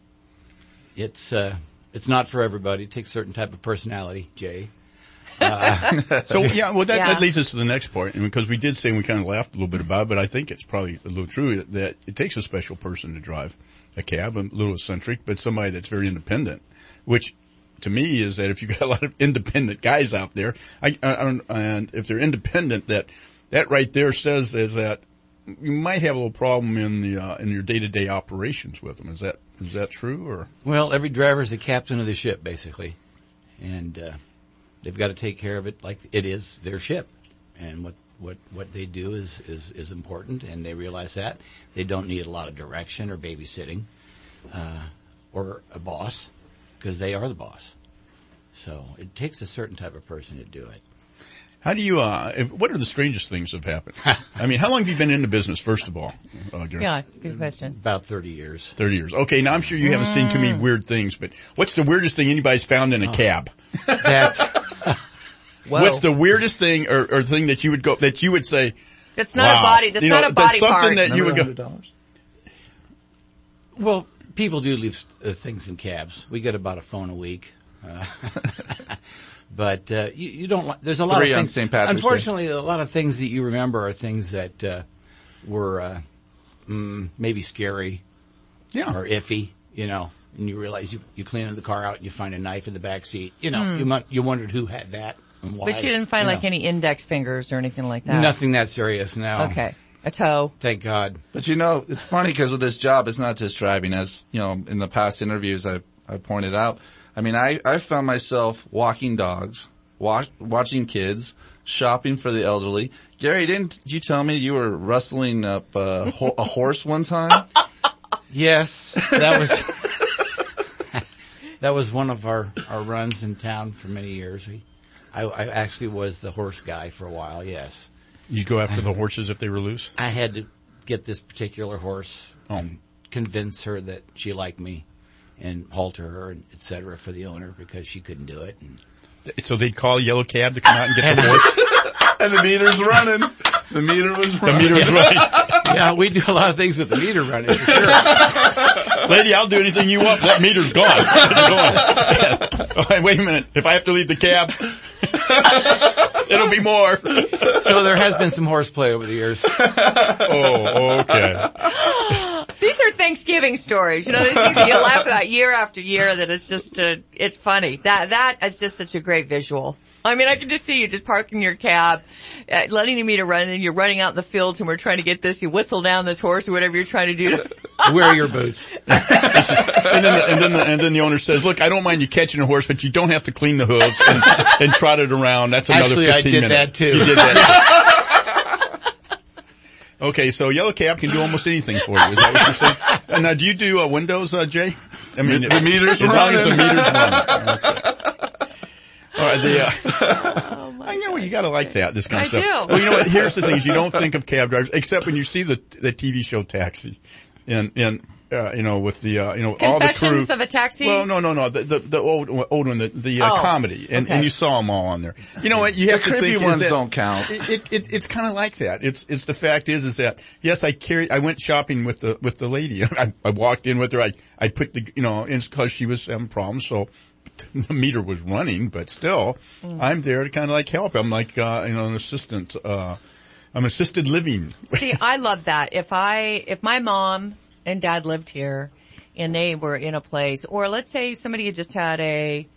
it's, uh, it's not for everybody. It takes a certain type of personality, Jay. Uh, so yeah, well that, Yeah. that leads us to the next part, and because we did say, and we kind of laughed a little bit about it, but I think it's probably a little true that, that it takes a special person to drive a cab, a little eccentric, but somebody that's very independent, which to me is that if you've got a lot of independent guys out there, I, I, I don't, and if they're independent, that, that right there says is that you might have a little problem in the, uh, in your day-to-day operations with them. Is that, is that true or? Well, every driver is the captain of the ship, basically. And, uh, they've got to take care of it like it is their ship. And what, what, what they do is, is, is important, and they realize that. They don't need a lot of direction or babysitting, uh, or a boss, because they are the boss. So it takes a certain type of person to do it. How do you, uh, if, what are the strangest things that have happened? I mean, how long have you been in the business, first of all? Uh, Gary? Yeah, good question. About thirty years. thirty years. Okay, now I'm sure you haven't seen too many weird things, but what's the weirdest thing anybody's found in a Oh. cab? That's, What's the weirdest thing or, or thing that you would go, that you would say, That's not wow. a body, that's You not know, a body that's part. something that you would go, well, people do leave uh, things in cabs. We get about a phone a week. Uh, but, uh, you, you don't, li- there's a lot Three of on things. Saint Patrick's Day. Unfortunately, a lot of things that you remember are things that, uh, were, uh, mm, maybe scary. Yeah. Or iffy, you know, and you realize you, you clean the car out and you find a knife in the back seat. You know, Hmm. you mu- you wondered who had that and why. But you didn't find you like know. any index fingers or anything like that? Nothing that serious, no. Okay. A toe. Thank God. But you know, it's funny because with this job, it's not just driving. As you know, in the past interviews, I I pointed out. I mean, I I found myself walking dogs, watch, watching kids, shopping for the elderly. Gary, didn't you tell me you were rustling up uh, ho- a horse one time? Yes, that was that was one of our, our runs in town for many years. We, I, I actually was the horse guy for a while. Yes, you go after the horses if they were loose. I had to get this particular horse and convince her that she liked me, and halter her, and et cetera, for the owner because she couldn't do it. And so they'd call a yellow cab to come out and get the horse, and the meter's running. The meter was running. The meter was running. Yeah, we do a lot of things with the meter running, for sure. Lady, I'll do anything you want. That meter's gone. It's gone. Wait a minute. If I have to leave the cab, it'll be more. So there has been some horseplay over the years. Oh, okay. These are Thanksgiving stories, you know, these things that you laugh about year after year that it's just, uh, it's funny. That, that is just such a great visual. I mean, I can just see you just parking your cab, uh, letting the meter run, and you're running out in the fields and we're trying to get this, you whistle down this horse or whatever you're trying to do to wear your boots. and, then the, and then the, and then the owner says, look, I don't mind you catching a horse, but you don't have to clean the hooves and, and trot it around. That's another Actually, fifteen I did minutes. that too. You did that. Okay, so Yellow Cab can do almost anything for you. Is that what you're saying? And now, do you do uh, windows, uh, Jay? I mean, The meter's as running. long as the meter's running. Okay. All right, the, uh, Oh I know you gotta like that, this kind of I stuff. do. Well, you know what? Here's the thing: is you don't think of cab drivers except when you see the the T V show Taxi, and and uh, you know with the uh, you know all the crew. Confessions of a Taxi? Well, no, no, no, the the, the old old one, the the uh, Oh, comedy, and okay. and you saw them all on there. You know what? You The have to creepy think is ones that- don't count. It, it, it it's kind of like that. It's it's the fact is is that yes, I carried I went shopping with the with the lady. I, I walked in with her. I I put the you know because she was having problems, so the meter was running, but still, Mm. I'm there to kind of like help. I'm like uh, you know an assistant. Uh, I'm assisted living. See, I love that. If I, if my mom and dad lived here and they were in a place, or let's say somebody had just had a,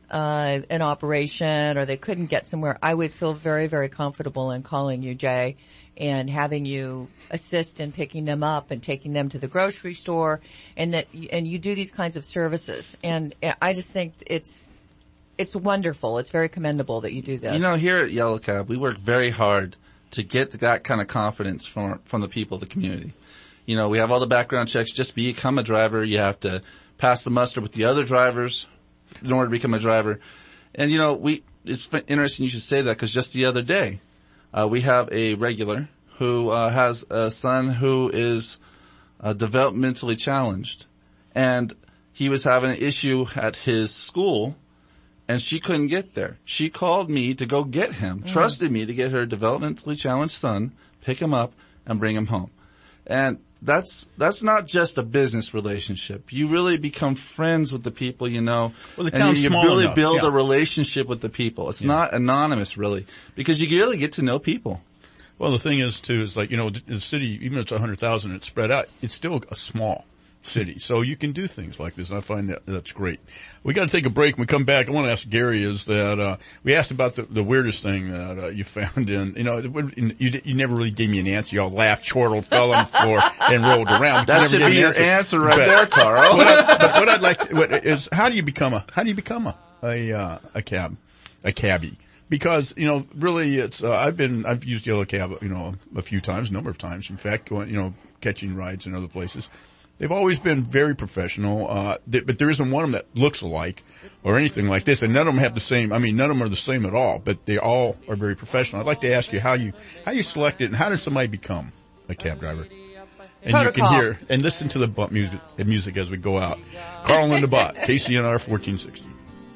uh, an operation or they couldn't get somewhere, I would feel very, very comfortable in calling you, Jay, and having you assist in picking them up and taking them to the grocery store, and that, and you do these kinds of services. And I just think it's, it's wonderful. It's very commendable that you do this. You know, here at Yellow Cab, we work very hard to get that kind of confidence from from the people of the community. You know, we have all the background checks. Just to become a driver, you have to pass the muster with the other drivers in order to become a driver. And, you know, we it's interesting you should say that, because just the other day, uh, we have a regular who uh, has a son who is uh, developmentally challenged. And he was having an issue at his school, and she couldn't get there. She called me to go get him, mm. trusted me to get her developmentally challenged son, pick him up, and bring him home. And that's that's not just a business relationship. You really become friends with the people you know. Well, the and town's you, you small really enough, build yeah. a relationship with the people. It's Yeah. not anonymous, really, because you really get to know people. Well, the thing is, too, is like, you know, the city, even though it's one hundred thousand, it's spread out, it's still a small city. So you can do things like this, and I find that that's great. We got to take a break. When we come back, I want to ask Gary is that, uh, we asked about the, the weirdest thing that, uh, you found in, you know, you, you never really gave me an answer. You all laughed, chortled, fell on the floor, and rolled around. That You never should gave be me an your answer right there, Carl. What, I, but what I'd like to, what is, how do you become a, how do you become a, a, uh, a cab, a cabbie? Because, you know, really it's, uh, I've been, I've used Yellow Cab, you know, a few times, a number of times, in fact, going, you know, catching rides in other places. They've always been very professional, uh, th- but there isn't one of them that looks alike or anything like this, and none of them have the same, I mean, none of them are the same at all, but they all are very professional. I'd like to ask you how you, how you select it, and how does somebody become a cab driver? And Protocol. You can hear, and listen to the butt music, music as we go out. Carl and Linda Bott, K C N R fourteen sixty.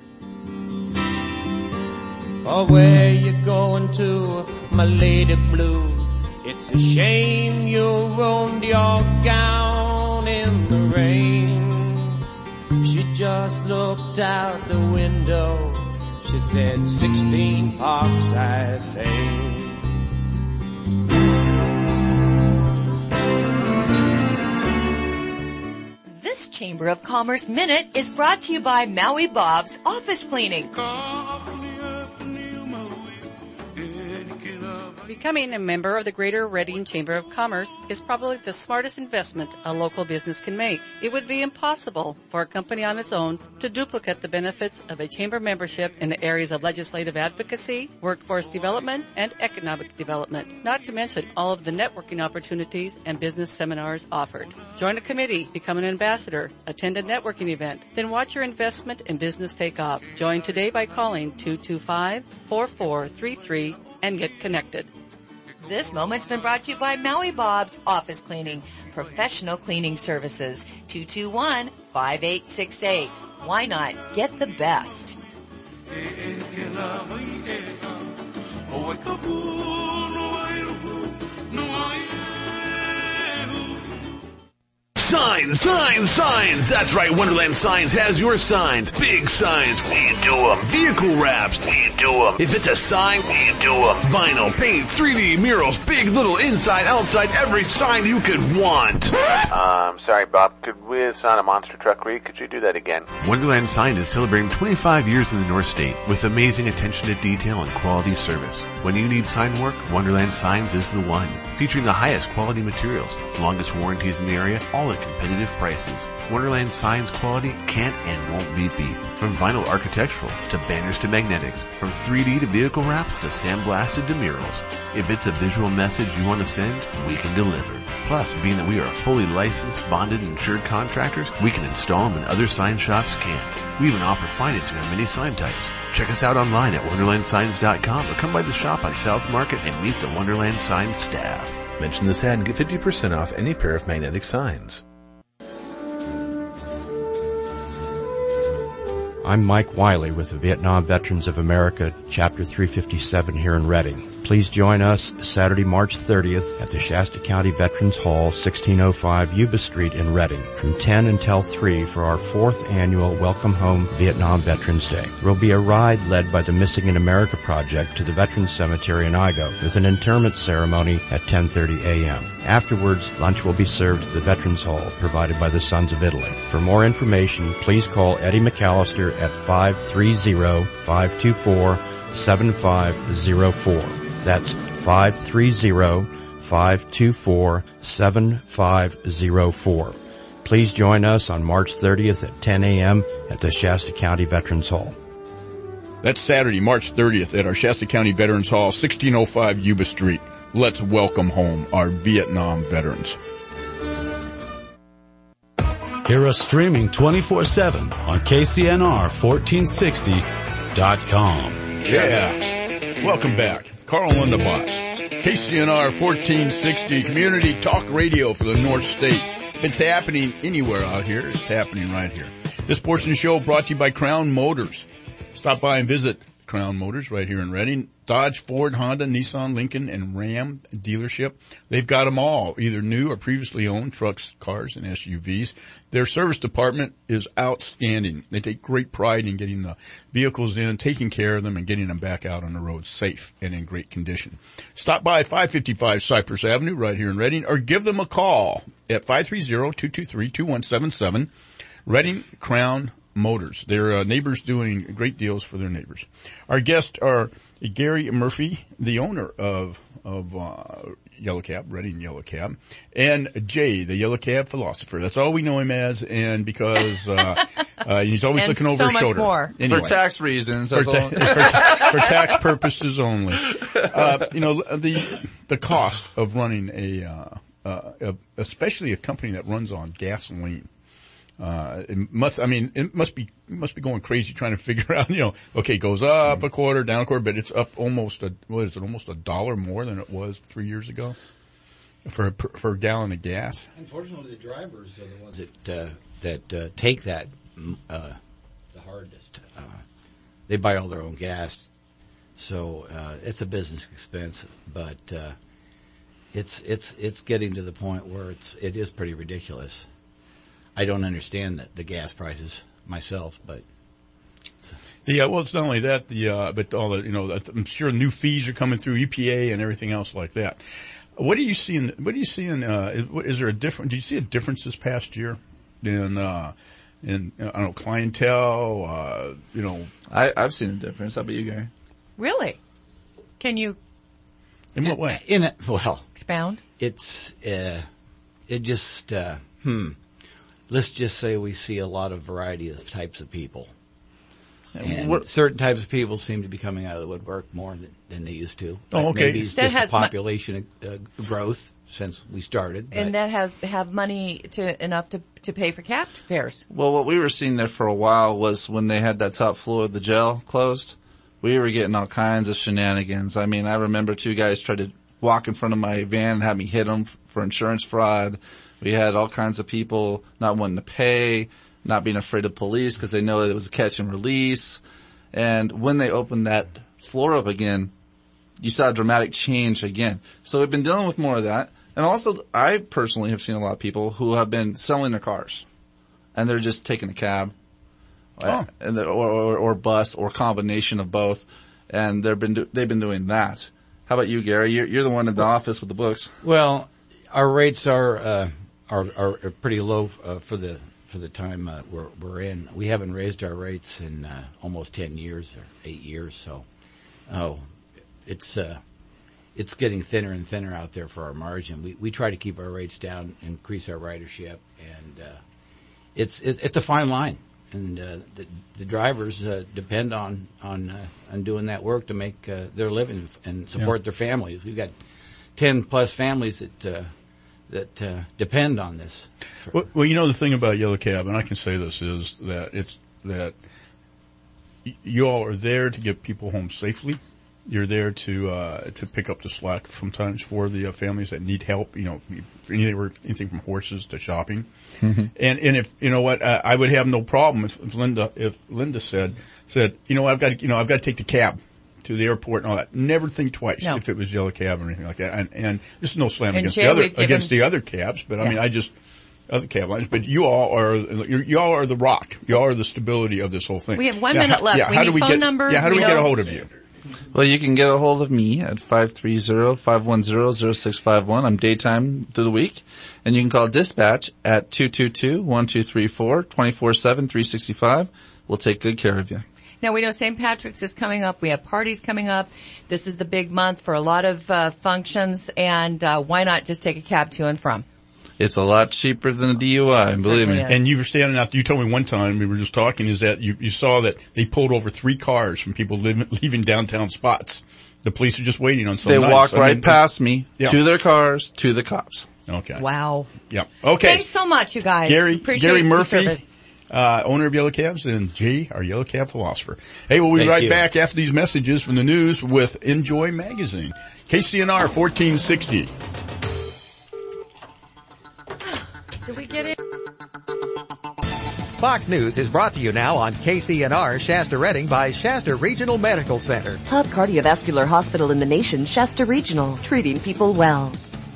Oh, where you going to, my lady blue? It's a shame you ruined your gown in the rain. She just looked out the window. She said sixteen Parkside Lane. This Chamber of Commerce Minute is brought to you by Maui Bob's Office Cleaning. Becoming a member of the Greater Reading Chamber of Commerce is probably the smartest investment a local business can make. It would be impossible for a company on its own to duplicate the benefits of a chamber membership in the areas of legislative advocacy, workforce development, and economic development, not to mention all of the networking opportunities and business seminars offered. Join a committee, become an ambassador, attend a networking event, then watch your investment in business take off. Join today by calling two two five, four four three three and get connected. This moment's been brought to you by Maui Bob's Office Cleaning, professional cleaning services, two two one, five eight six eight. Why not get the best? Signs, signs, signs. That's right, Wonderland Signs has your signs. Big signs, we do them. Vehicle wraps, we do them. If it's a sign, we do them. Vinyl, paint, three D murals, big, little, inside, outside, every sign you could want. Um, sorry, Bob. Could we sign a monster truck read? Could you do that again? Wonderland Sign is celebrating twenty-five years in the North State with amazing attention to detail and quality service. When you need sign work, Wonderland Signs is the one. Featuring the highest quality materials, longest warranties in the area, all at competitive prices. Wonderland Signs quality can't and won't be beat. From vinyl architectural to banners to magnetics, from three D to vehicle wraps to sandblasted to murals. If it's a visual message you want to send, we can deliver. Plus, being that we are fully licensed, bonded, and insured contractors, we can install them when other sign shops can't. We even offer financing on many sign types. Check us out online at wonderland signs dot com or come by the shop on South Market and meet the Wonderland Signs staff. Mention this ad and get fifty percent off any pair of magnetic signs. I'm Mike Wiley with the Vietnam Veterans of America, Chapter three fifty-seven here in Reading. Please join us Saturday, March thirtieth at the Shasta County Veterans Hall, sixteen oh five Yuba Street in Reading, from ten until three for our fourth annual Welcome Home Vietnam Veterans Day. There will be a ride led by the Missing in America Project to the Veterans Cemetery in Igo with an interment ceremony at ten thirty a.m. Afterwards, lunch will be served at the Veterans Hall, provided by the Sons of Italy. For more information, please call Eddie McAllister at five three zero, five two four, seven five zero four. That's five three zero, five two four, seven five zero four. Please join us on March thirtieth at ten a.m. at the Shasta County Veterans Hall. That's Saturday, March thirtieth at our Shasta County Veterans Hall, sixteen oh five Yuba Street. Let's welcome home our Vietnam veterans. Hear us streaming twenty-four seven on K C N R fourteen sixty dot com. Yeah. Welcome back. Carl Lundebot, K C N R fourteen sixty, Community Talk Radio for the North State. If it's happening anywhere out here, it's happening right here. This portion of the show brought to you by Crown Motors. Stop by and visit Crown Motors right here in Reading. Dodge, Ford, Honda, Nissan, Lincoln, and Ram dealership. They've got them all, either new or previously owned trucks, cars, and S U Vs. Their service department is outstanding. They take great pride in getting the vehicles in, taking care of them, and getting them back out on the road safe and in great condition. Stop by five fifty-five Cypress Avenue right here in Reading, or give them a call at five three zero, two two three, two one seven seven. Reading Crown Motors. Their uh, neighbors doing great deals for their neighbors. Our guests are Gary Murphy, the owner of of uh, Yellow Cab, Reading Yellow Cab, and Jay, the Yellow Cab philosopher. That's all we know him as, and because uh, uh he's always looking over so his much shoulder. More. Anyway, for tax reasons. That's for, ta- all. for, ta- for tax purposes only. Uh, you know, the the cost of running a, uh, uh, a especially a company that runs on gasoline. Uh, it must, I mean, it must be, it must be going crazy trying to figure out, you know, okay, it goes up a quarter, down a quarter, but it's up almost a, what is it, almost a dollar more than it was three years ago for a, for a gallon of gas. Unfortunately, the drivers are the ones that, uh, that, uh, take that, uh, the hardest. Uh, they buy all their own gas. So, uh, it's a business expense, but, uh, it's, it's, it's getting to the point where it's, it is pretty ridiculous. I don't understand the, the gas prices myself, but yeah, well, it's not only that, the uh, but all the you know, I'm sure new fees are coming through E P A and everything else like that. What are you seeing? What are you seeing? Uh, is, is there a difference? Did you see a difference this past year in uh, in I don't know clientele? Uh, you know, I, I've seen a difference. How about you, Gary? Really? Can you? In what way? In it, well, expound. It's uh, it just uh, hmm. Let's just say we see a lot of variety of types of people. And what, certain types of people seem to be coming out of the woodwork more than, than they used to. Oh, okay. Maybe it's just a population uh, growth since we started. And that have, have money to enough to to pay for cab fares. Well, what we were seeing there for a while was when they had that top floor of the jail closed, we were getting all kinds of shenanigans. I mean, I remember two guys tried to walk in front of my van and have me hit them for insurance fraud. We had all kinds of people not wanting to pay, not being afraid of police because they know that it was a catch and release. And when they opened that floor up again, you saw a dramatic change again. So we've been dealing with more of that. And also, I personally have seen a lot of people who have been selling their cars. And they're just taking a cab, oh. and or, or, or bus, or combination of both. And they've been, do, they've been doing that. How about you, Gary? You're, you're the one in the office with the books. Well, our rates are, uh, Are, are pretty low uh, for the for the time uh, we're we're in. We haven't raised our rates in uh, almost ten years or eight years. So, oh, it's uh, it's getting thinner and thinner out there for our margin. We we try to keep our rates down, increase our ridership, and uh, it's it, it's a fine line. And uh, the the drivers uh, depend on on uh, on doing that work to make uh, their living and support yeah. their families. We've got ten plus families that. Uh, that uh, depend on this. Well, well, you know, the thing about Yellow Cab, and I can say this, is that it's that y- you all are there to get people home safely. You're there to uh to pick up the slack sometimes for the uh, families that need help, you know, anything, anything from horses to shopping. Mm-hmm. And and if, you know what, I, I would have no problem if, if Linda if Linda said, said, you know what, I've got to, you know, I've got to take the cab to the airport and all that, never think twice No. if it was yellow cab or anything like that. And, and this is no slam And against Jay, the other we've given- against the other cabs, but I Yeah. mean, I just other cab lines. But you all are you're, you all are the rock. You all are the stability of this whole thing. We have one Yeah, minute how- left. Yeah, We how need do we phone get? numbers. Yeah, how do We we, get a know- hold of you? Well, you can get a hold of me at five three zero, five one zero, zero six five one. I'm daytime through the week. And you can call dispatch at two two two, one two three four, two four seven, three six five. We'll take good care of you. Now, we know Saint Patrick's is coming up. We have parties coming up. This is the big month for a lot of uh, functions. And uh, why not just take a cab to and from? It's a lot cheaper than a D U I, believe me. And you were standing out, you told me one time, we were just talking, is that you, you saw that they pulled over three cars from people living, leaving downtown spots. The police are just waiting on some They nights. walk I right mean, past me, yeah. to their cars, to the cops. Okay. Wow. Yeah. Okay. Thanks so much, you guys. Gary, Appreciate Gary your Murphy, service. uh, owner of Yellow Cabs, and Jay, our Yellow Cab philosopher. Hey, we'll be Thank right you. back after these messages from the news with Enjoy Magazine. K C N R fourteen sixty. Did we get it? Fox News is brought to you now on K C N R Shasta Redding by Shasta Regional Medical Center. Top cardiovascular hospital in the nation, Shasta Regional, treating people well.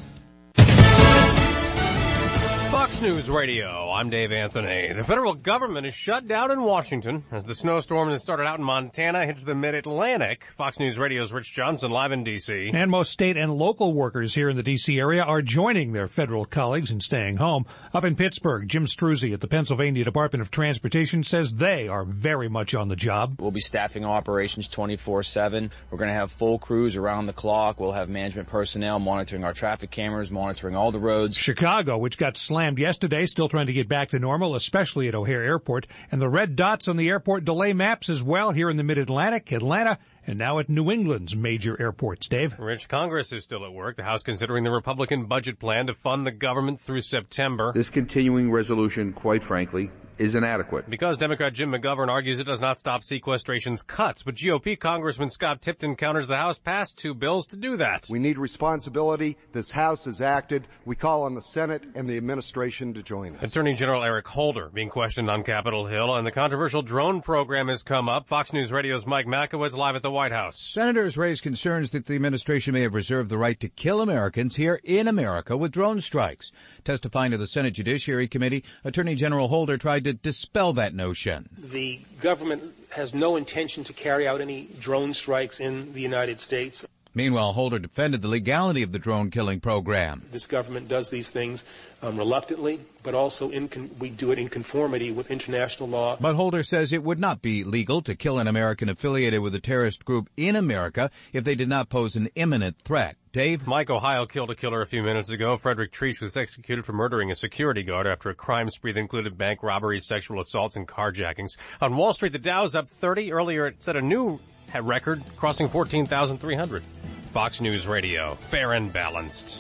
Fox News Radio, I'm Dave Anthony. The federal government is shut down in Washington as the snowstorm that started out in Montana hits the mid-Atlantic. Fox News Radio's Rich Johnson live in D C. And most state and local workers here in the D C area are joining their federal colleagues in staying home. Up in Pittsburgh, Jim Struzzi at the Pennsylvania Department of Transportation says they are very much on the job. We'll be staffing operations twenty-four seven. We're going to have full crews around the clock. We'll have management personnel monitoring our traffic cameras, monitoring all the roads. Chicago, which got slammed yesterday, still trying to get back to normal, especially at O'Hare Airport. And the red dots on the airport delay maps as well here in the Mid-Atlantic, Atlanta, and now at New England's major airports. Dave? Rich, Congress is still at work. The House considering the Republican budget plan to fund the government through September. This continuing resolution, quite frankly, is inadequate. Because Democrat Jim McGovern argues it does not stop sequestration's cuts, but G O P Congressman Scott Tipton counters the House passed two bills to do that. We need responsibility. This House has acted. We call on the Senate and the administration to join us. Attorney General Eric Holder being questioned on Capitol Hill, and the controversial drone program has come up. Fox News Radio's Mike Makowitz live at the White House. Senators raised concerns that the administration may have reserved the right to kill Americans here in America with drone strikes. Testifying to the Senate Judiciary Committee, Attorney General Holder tried to dispel that notion. The government has no intention to carry out any drone strikes in the United States. Meanwhile, Holder defended the legality of the drone killing program. This government does these things um, reluctantly, but also in con- we do it in conformity with international law. But Holder says it would not be legal to kill an American affiliated with a terrorist group in America if they did not pose an imminent threat. Dave? Mike, Ohio killed a killer a few minutes ago. Frederick Treach was executed for murdering a security guard after a crime spree that included bank robberies, sexual assaults, and carjackings. On Wall Street, the Dow is up thirty. Earlier, it set a new record, crossing fourteen thousand three hundred. Fox News Radio, fair and balanced.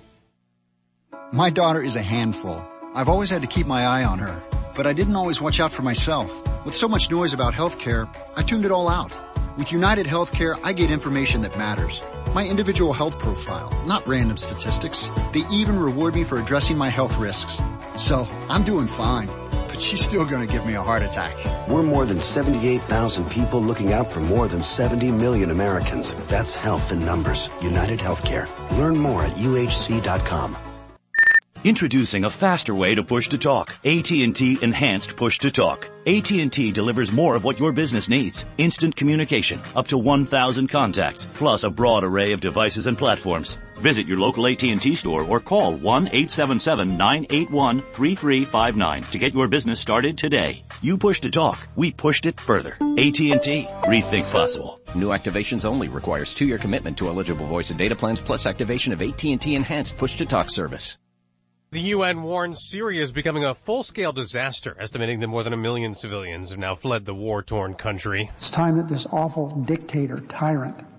My daughter is a handful. I've always had to keep my eye on her, but I didn't always watch out for myself. With so much noise about healthcare, I tuned it all out. With United Healthcare, I get information that matters. My individual health profile, not random statistics. They even reward me for addressing my health risks. So, I'm doing fine, but she's still gonna give me a heart attack. We're more than seventy-eight thousand people looking out for more than seventy million Americans. That's health in numbers. United Healthcare. Learn more at U H C dot com. Introducing a faster way to push to talk. A T and T Enhanced Push to Talk. A T and T delivers more of what your business needs. Instant communication, up to one thousand contacts, plus a broad array of devices and platforms. Visit your local A T and T store or call one eight seven seven, nine eight one, three three five nine to get your business started today. You push to talk. We pushed it further. A T and T. Rethink possible. New activations only requires two-year commitment to eligible voice and data plans plus activation of A T and T Enhanced Push to Talk service. The U N warns Syria is becoming a full-scale disaster, estimating that more than a million civilians have now fled the war-torn country. It's time that this awful dictator, tyrant,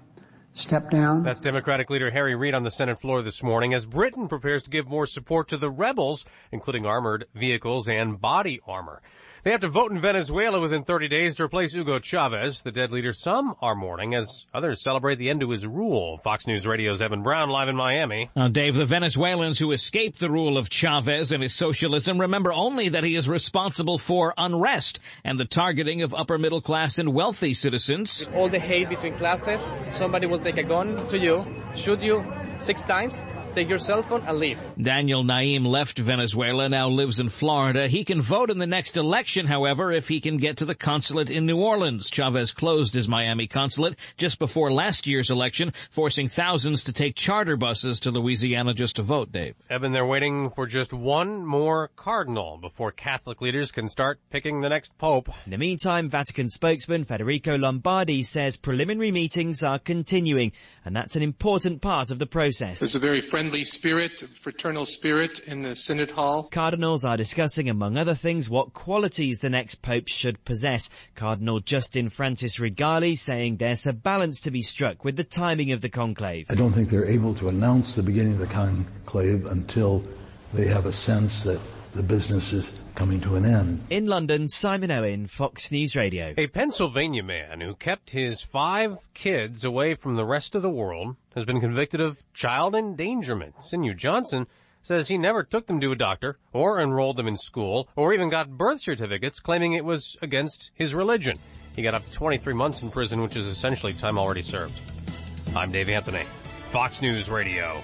step down. That's Democratic leader Harry Reid on the Senate floor this morning as Britain prepares to give more support to the rebels, including armored vehicles and body armor. They have to vote in Venezuela within thirty days to replace Hugo Chavez, the dead leader. Some are mourning as others celebrate the end to his rule. Fox News Radio's Evan Brown live in Miami. Now, Dave, the Venezuelans who escaped the rule of Chavez and his socialism remember only that he is responsible for unrest and the targeting of upper middle class and wealthy citizens. With all the hate between classes, somebody will take a gun to you, shoot you six times, take your cell phone and leave. Daniel Naim left Venezuela, now lives in Florida. He can vote in the next election, however, if he can get to the consulate in New Orleans. Chavez closed his Miami consulate just before last year's election, forcing thousands to take charter buses to Louisiana just to vote, Dave. Evan, they're waiting for just one more cardinal before Catholic leaders can start picking the next pope. In the meantime, Vatican spokesman Federico Lombardi says preliminary meetings are continuing, and that's an important part of the process. There's a very friendly spirit, fraternal spirit in the Synod Hall. Cardinals are discussing, among other things, what qualities the next pope should possess. Cardinal Justin Francis Rigali saying there's a balance to be struck with the timing of the conclave. I don't think they're able to announce the beginning of the conclave until they have a sense that the business is coming to an end. In London, Simon Owen, Fox News Radio. A Pennsylvania man who kept his five kids away from the rest of the world has been convicted of child endangerment. Sinew Johnson says he never took them to a doctor or enrolled them in school or even got birth certificates, claiming it was against his religion. He got up to twenty-three months in prison, which is essentially time already served. I'm Dave Anthony, Fox News Radio.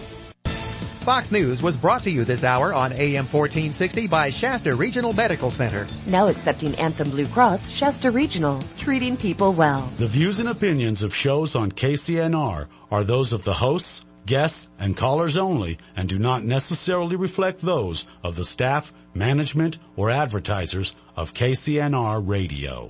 Fox News was brought to you this hour on A M fourteen sixty by Shasta Regional Medical Center. Now accepting Anthem Blue Cross, Shasta Regional, treating people well. The views and opinions of shows on K C N R are those of the hosts, guests, and callers only and do not necessarily reflect those of the staff, management, or advertisers of K C N R Radio.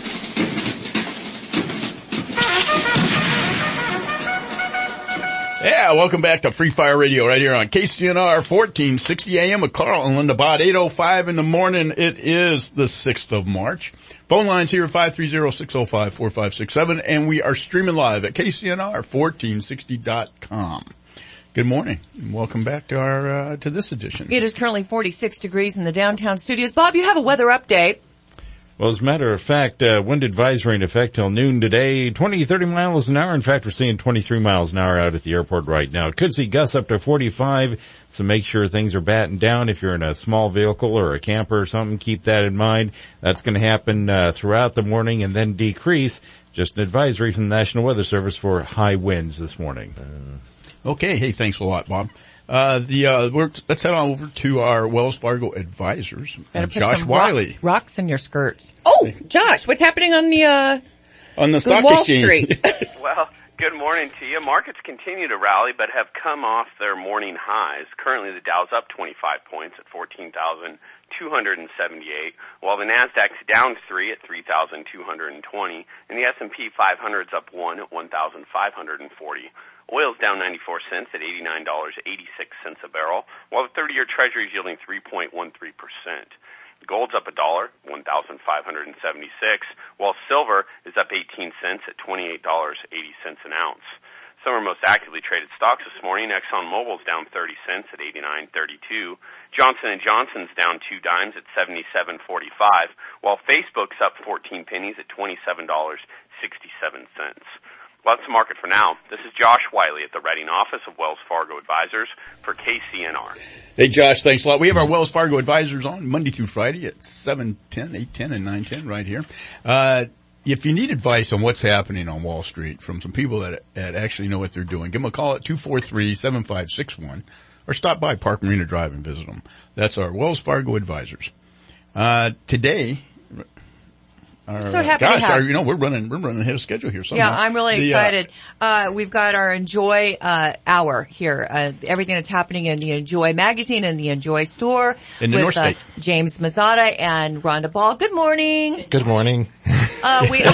Yeah, welcome back to Free Fire Radio right here on K C N R fourteen sixty A M with Carl and Linda Bott, eight oh five in the morning. It is the sixth of March. Phone lines here, five three zero, six oh five, four five six seven, and we are streaming live at K C N R fourteen sixty dot com. Good morning, and welcome back to our, uh, to this edition. It is currently forty-six degrees in the downtown studios. Bob, you have a weather update. Well, as a matter of fact, uh, wind advisory in effect till noon today, twenty, thirty miles an hour. In fact, we're seeing twenty-three miles an hour out at the airport right now. Could see gusts up to forty-five, so make sure things are battened down. If you're in a small vehicle or a camper or something, keep that in mind. That's going to happen uh, throughout the morning and then decrease. Just an advisory from the National Weather Service for high winds this morning. Uh, okay, hey, thanks a lot, Bob. Uh, the, uh, we're, let's head on over to our Wells Fargo advisors. Uh, Josh Wiley. Rock, rocks in your skirts. Oh, Josh, what's happening on the, uh, on the, the stock Wall exchange? Street? Well, good morning to you. Markets continue to rally, but have come off their morning highs. Currently, the Dow's up twenty-five points at fourteen thousand two hundred seventy-eight, while the Nasdaq's down three at three thousand two hundred twenty, and the S and P five hundred's up one at one thousand five hundred forty. Oil's down ninety-four cents at eighty-nine dollars and eighty-six cents a barrel, while the thirty-year Treasury is yielding three point one three percent. Gold's up a dollar, one thousand five hundred seventy-six, while silver is up eighteen cents at twenty-eight dollars and eighty cents an ounce. Some of our most actively traded stocks this morning. ExxonMobil's down thirty cents at eighty-nine thirty-two. Johnson and Johnson's down two dimes at seventy-seven forty-five, while Facebook's up fourteen pennies at twenty-seven dollars and sixty-seven cents. Well, that's the market for now. This is Josh Wiley at the Reading office of Wells Fargo Advisors for K C N R. Hey, Josh, thanks a lot. We have our Wells Fargo Advisors on Monday through Friday at seven ten, eight ten, and nine ten right here. Uh, if you need advice on what's happening on Wall Street from some people that, that actually know what they're doing, give them a call at two four three, seven five six one or stop by Park Marina Drive and visit them. That's our Wells Fargo Advisors. Uh, today, Our, so happy gosh, to have. Our, you know, we're running, we're running ahead of schedule here somehow. Yeah, I'm really the, excited. Uh, uh, we've got our Enjoy, uh, hour here. Uh, everything that's happening in the Enjoy magazine and the Enjoy store. In the with, North uh, State. James Mazzata and Rhonda Ball. Good morning. Good morning. Uh, we,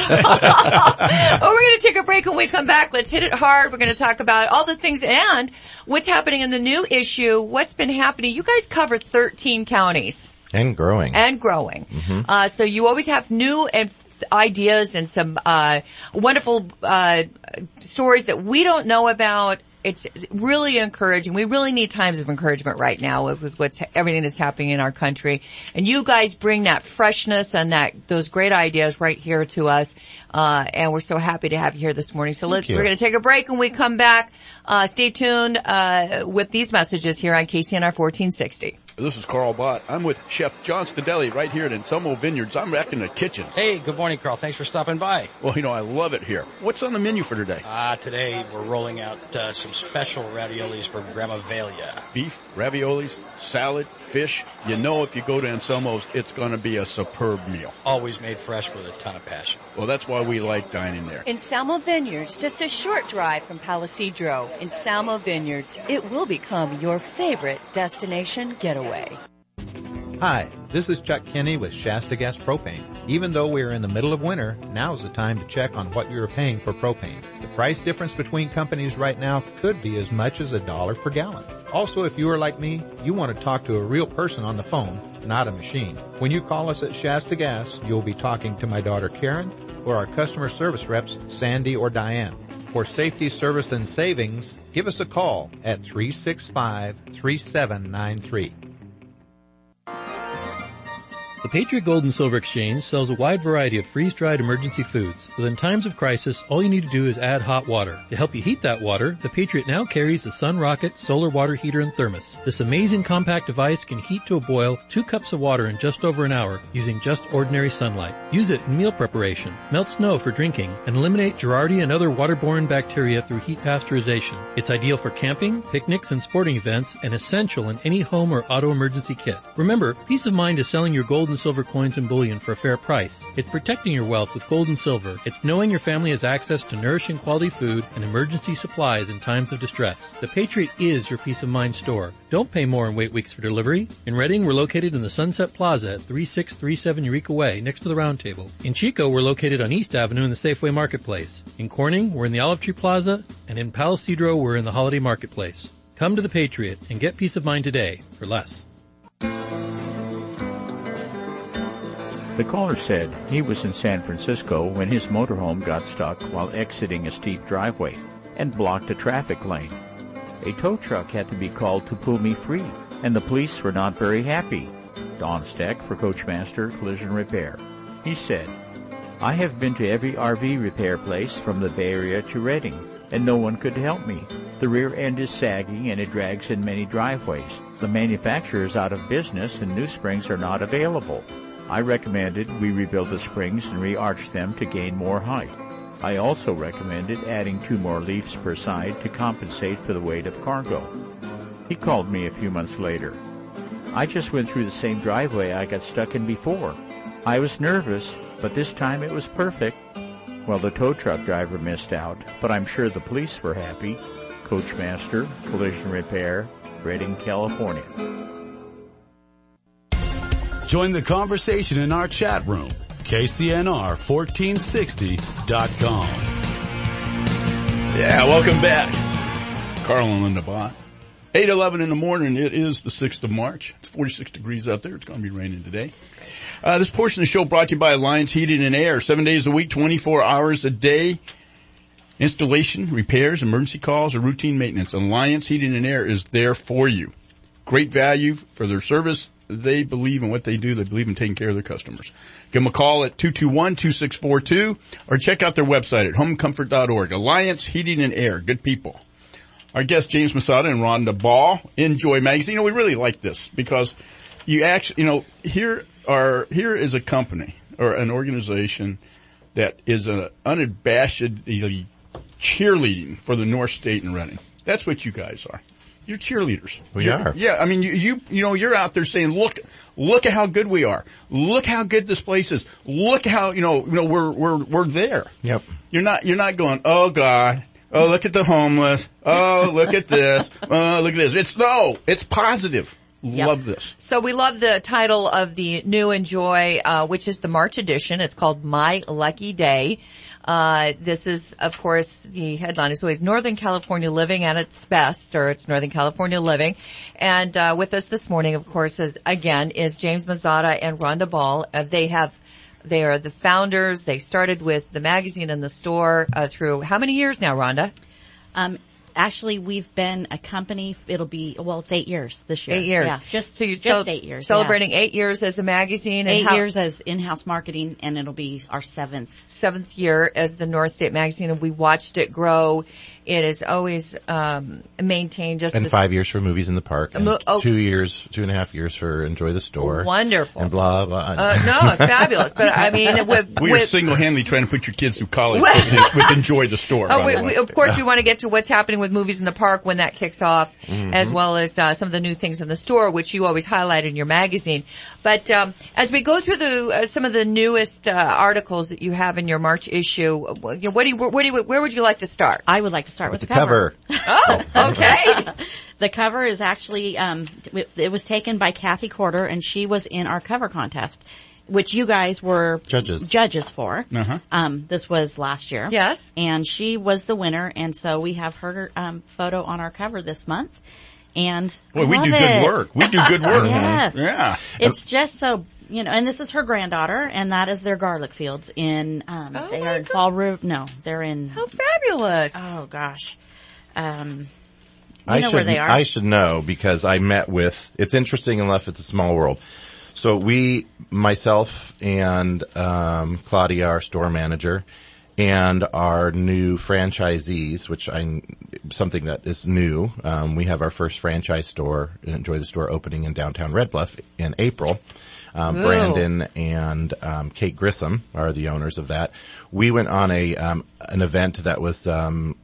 oh, we're going to take a break. When we come back, let's hit it hard. We're going to talk about all the things and what's happening in the new issue. What's been happening? You guys cover thirteen counties. And growing. And growing. Mm-hmm. Uh, so you always have new and ideas and some uh wonderful uh stories that we don't know about. It's really encouraging. We really need times of encouragement right now with what's everything that's happening in our country. And you guys bring that freshness and that those great ideas right here to us. Uh and we're so happy to have you here this morning. So let's we're going to take a break. When we come back, uh stay tuned uh with these messages here on K C N R fourteen sixty. This is Carl Bott. I'm with Chef John Stadelli right here at Anselmo Vineyards. I'm back in the kitchen. Hey, good morning, Carl. Thanks for stopping by. Well, you know, I love it here. What's on the menu for today? Ah, uh, today we're rolling out uh, some special raviolis for Grandma Velia. Beef, raviolis, salad, fish. You know if you go to Anselmo's, it's going to be a superb meal. Always made fresh with a ton of passion. Well, that's why we like dining there. Anselmo Vineyards, just a short drive from Palisadro. Anselmo Vineyards, it will become your favorite destination getaway. Hi, this is Chuck Kinney with Shasta Gas Propane. Even though we're in the middle of winter, now's the time to check on what you're paying for propane. The price difference between companies right now could be as much as a dollar per gallon. Also, if you are like me, you want to talk to a real person on the phone, not a machine. When you call us at Shasta Gas, you'll be talking to my daughter Karen or our customer service reps, Sandy or Diane. For safety, service, and savings, give us a call at three six five, three seven nine three. The Patriot Gold and Silver Exchange sells a wide variety of freeze-dried emergency foods. But in times of crisis, all you need to do is add hot water. To help you heat that water, the Patriot now carries the Sun Rocket Solar Water Heater and Thermos. This amazing compact device can heat to a boil two cups of water in just over an hour using just ordinary sunlight. Use it in meal preparation, melt snow for drinking, and eliminate Giardia and other waterborne bacteria through heat pasteurization. It's ideal for camping, picnics, and sporting events, and essential in any home or auto emergency kit. Remember, peace of mind is selling your gold and silver coins and bullion for a fair price. It's protecting your wealth with gold and silver. It's knowing your family has access to nourishing quality food and emergency supplies in times of distress. The Patriot is your peace of mind store. Don't pay more and wait weeks for delivery. In Reading, we're located in the Sunset Plaza at thirty-six thirty-seven Eureka Way, next to the Round Table. In Chico, we're located on East Avenue in the Safeway Marketplace. In Corning, we're in the Olive Tree Plaza, and in Palisadro, we're in the Holiday Marketplace. Come to the Patriot and get peace of mind today for less. The caller said he was in San Francisco when his motorhome got stuck while exiting a steep driveway and blocked a traffic lane. A tow truck had to be called to pull me free, and the police were not very happy. Don Steck for Coachmaster Collision Repair. He said, I have been to every R V repair place from the Bay Area to Reading, and no one could help me. The rear end is sagging and it drags in many driveways. The manufacturer is out of business and new springs are not available. I recommended we rebuild the springs and re-arch them to gain more height. I also recommended adding two more leaves per side to compensate for the weight of cargo. He called me a few months later. I just went through the same driveway I got stuck in before. I was nervous, but this time it was perfect. Well, the tow truck driver missed out, but I'm sure the police were happy. Coachmaster Collision Repair, Redding, California. Join the conversation in our chat room, K C N R fourteen sixty dot com. Yeah, welcome back. Carl and Linda Bott. eight eleven in the morning. It is the sixth of March. It's forty-six degrees out there. It's going to be raining today. Uh, this portion of the show brought to you by Alliance Heating and Air. Seven days a week, twenty-four hours a day. Installation, repairs, emergency calls, or routine maintenance. Alliance Heating and Air is there for you. Great value for their service. They believe in what they do. They believe in taking care of their customers. Give them a call at two two one, two six four two or check out their website at home comfort dot org. Alliance Heating and Air. Good people. Our guests, James Masada and Rhonda Ball, Enjoy Magazine. You know, we really like this because you actually, you know, here are, here is a company or an organization that is a unabashedly cheerleading for the North State and Reading. That's what you guys are. You're cheerleaders. We you're, are. Yeah, I mean, you, you, you know, you're out there saying, look, look at how good we are. Look how good this place is. Look how, you know, you know, we're, we're, we're there. Yep. You're not, you're not going, oh God, oh look at the homeless, oh look at this, oh look at this. It's no, it's positive. Yep. Love this. So we love the title of the new Enjoy, uh, which is the March edition. It's called My Lucky Day. Uh, this is, of course, the headline is always Northern California Living at its best, or it's Northern California Living. And, uh, with us this morning, of course, is, again, is James Masada and Rhonda Ball. Uh, they have They are the founders. They started with the magazine and the store uh, through how many years now, Rhonda? Um, actually, we've been a company. It'll be well, it's eight years this year. Eight years. Yeah, just so you just cel- eight years. Celebrating yeah. eight years as a magazine. And eight how- years as in-house marketing, and it'll be our seventh seventh year as the North State Magazine, and we watched it grow. It is always um maintained just and as five years for Movies in the Park, and Mo- oh. two years, two and a half years for Enjoy the Store. Wonderful. And blah, blah. Uh, no, it's fabulous. But I mean, with, we with are single-handedly trying to put your kids through college with, with Enjoy the Store. Oh, we, we, of course, we want to get to what's happening with Movies in the Park when that kicks off, Mm-hmm. as well as uh, some of the new things in the store, which you always highlight in your magazine. But um, as we go through the uh, some of the newest uh, articles that you have in your March issue, what do you, where do you, where would you like to start? I would like to start with, With the the cover. Oh, okay. The cover is actually, um, it was taken by Kathy Corder, and she was in our cover contest, which you guys were Judges. judges for. Uh-huh. Um, this was last year. Yes. And she was the winner, and so we have her um, photo on our cover this month. And Boy, I we love do it. good work. We do good work. Yes. Yeah. It's just so, you know, and this is her granddaughter, and that is their garlic fields in, um, Oh they my are in God. Fall River, no, they're in, How fabulous. oh gosh. Um, you I know should, where they are. I should know because I met with, it's interesting enough, it's a small world. So we, myself and, um, Claudia, our store manager, and our new franchisees, which I, something that is new. Um, we have our first franchise store, Enjoy the Store, opening in downtown Red Bluff in April. Um, Ooh. Brandon and, um, Kate Grissom are the owners of that. We went on a, um, an event that was, um,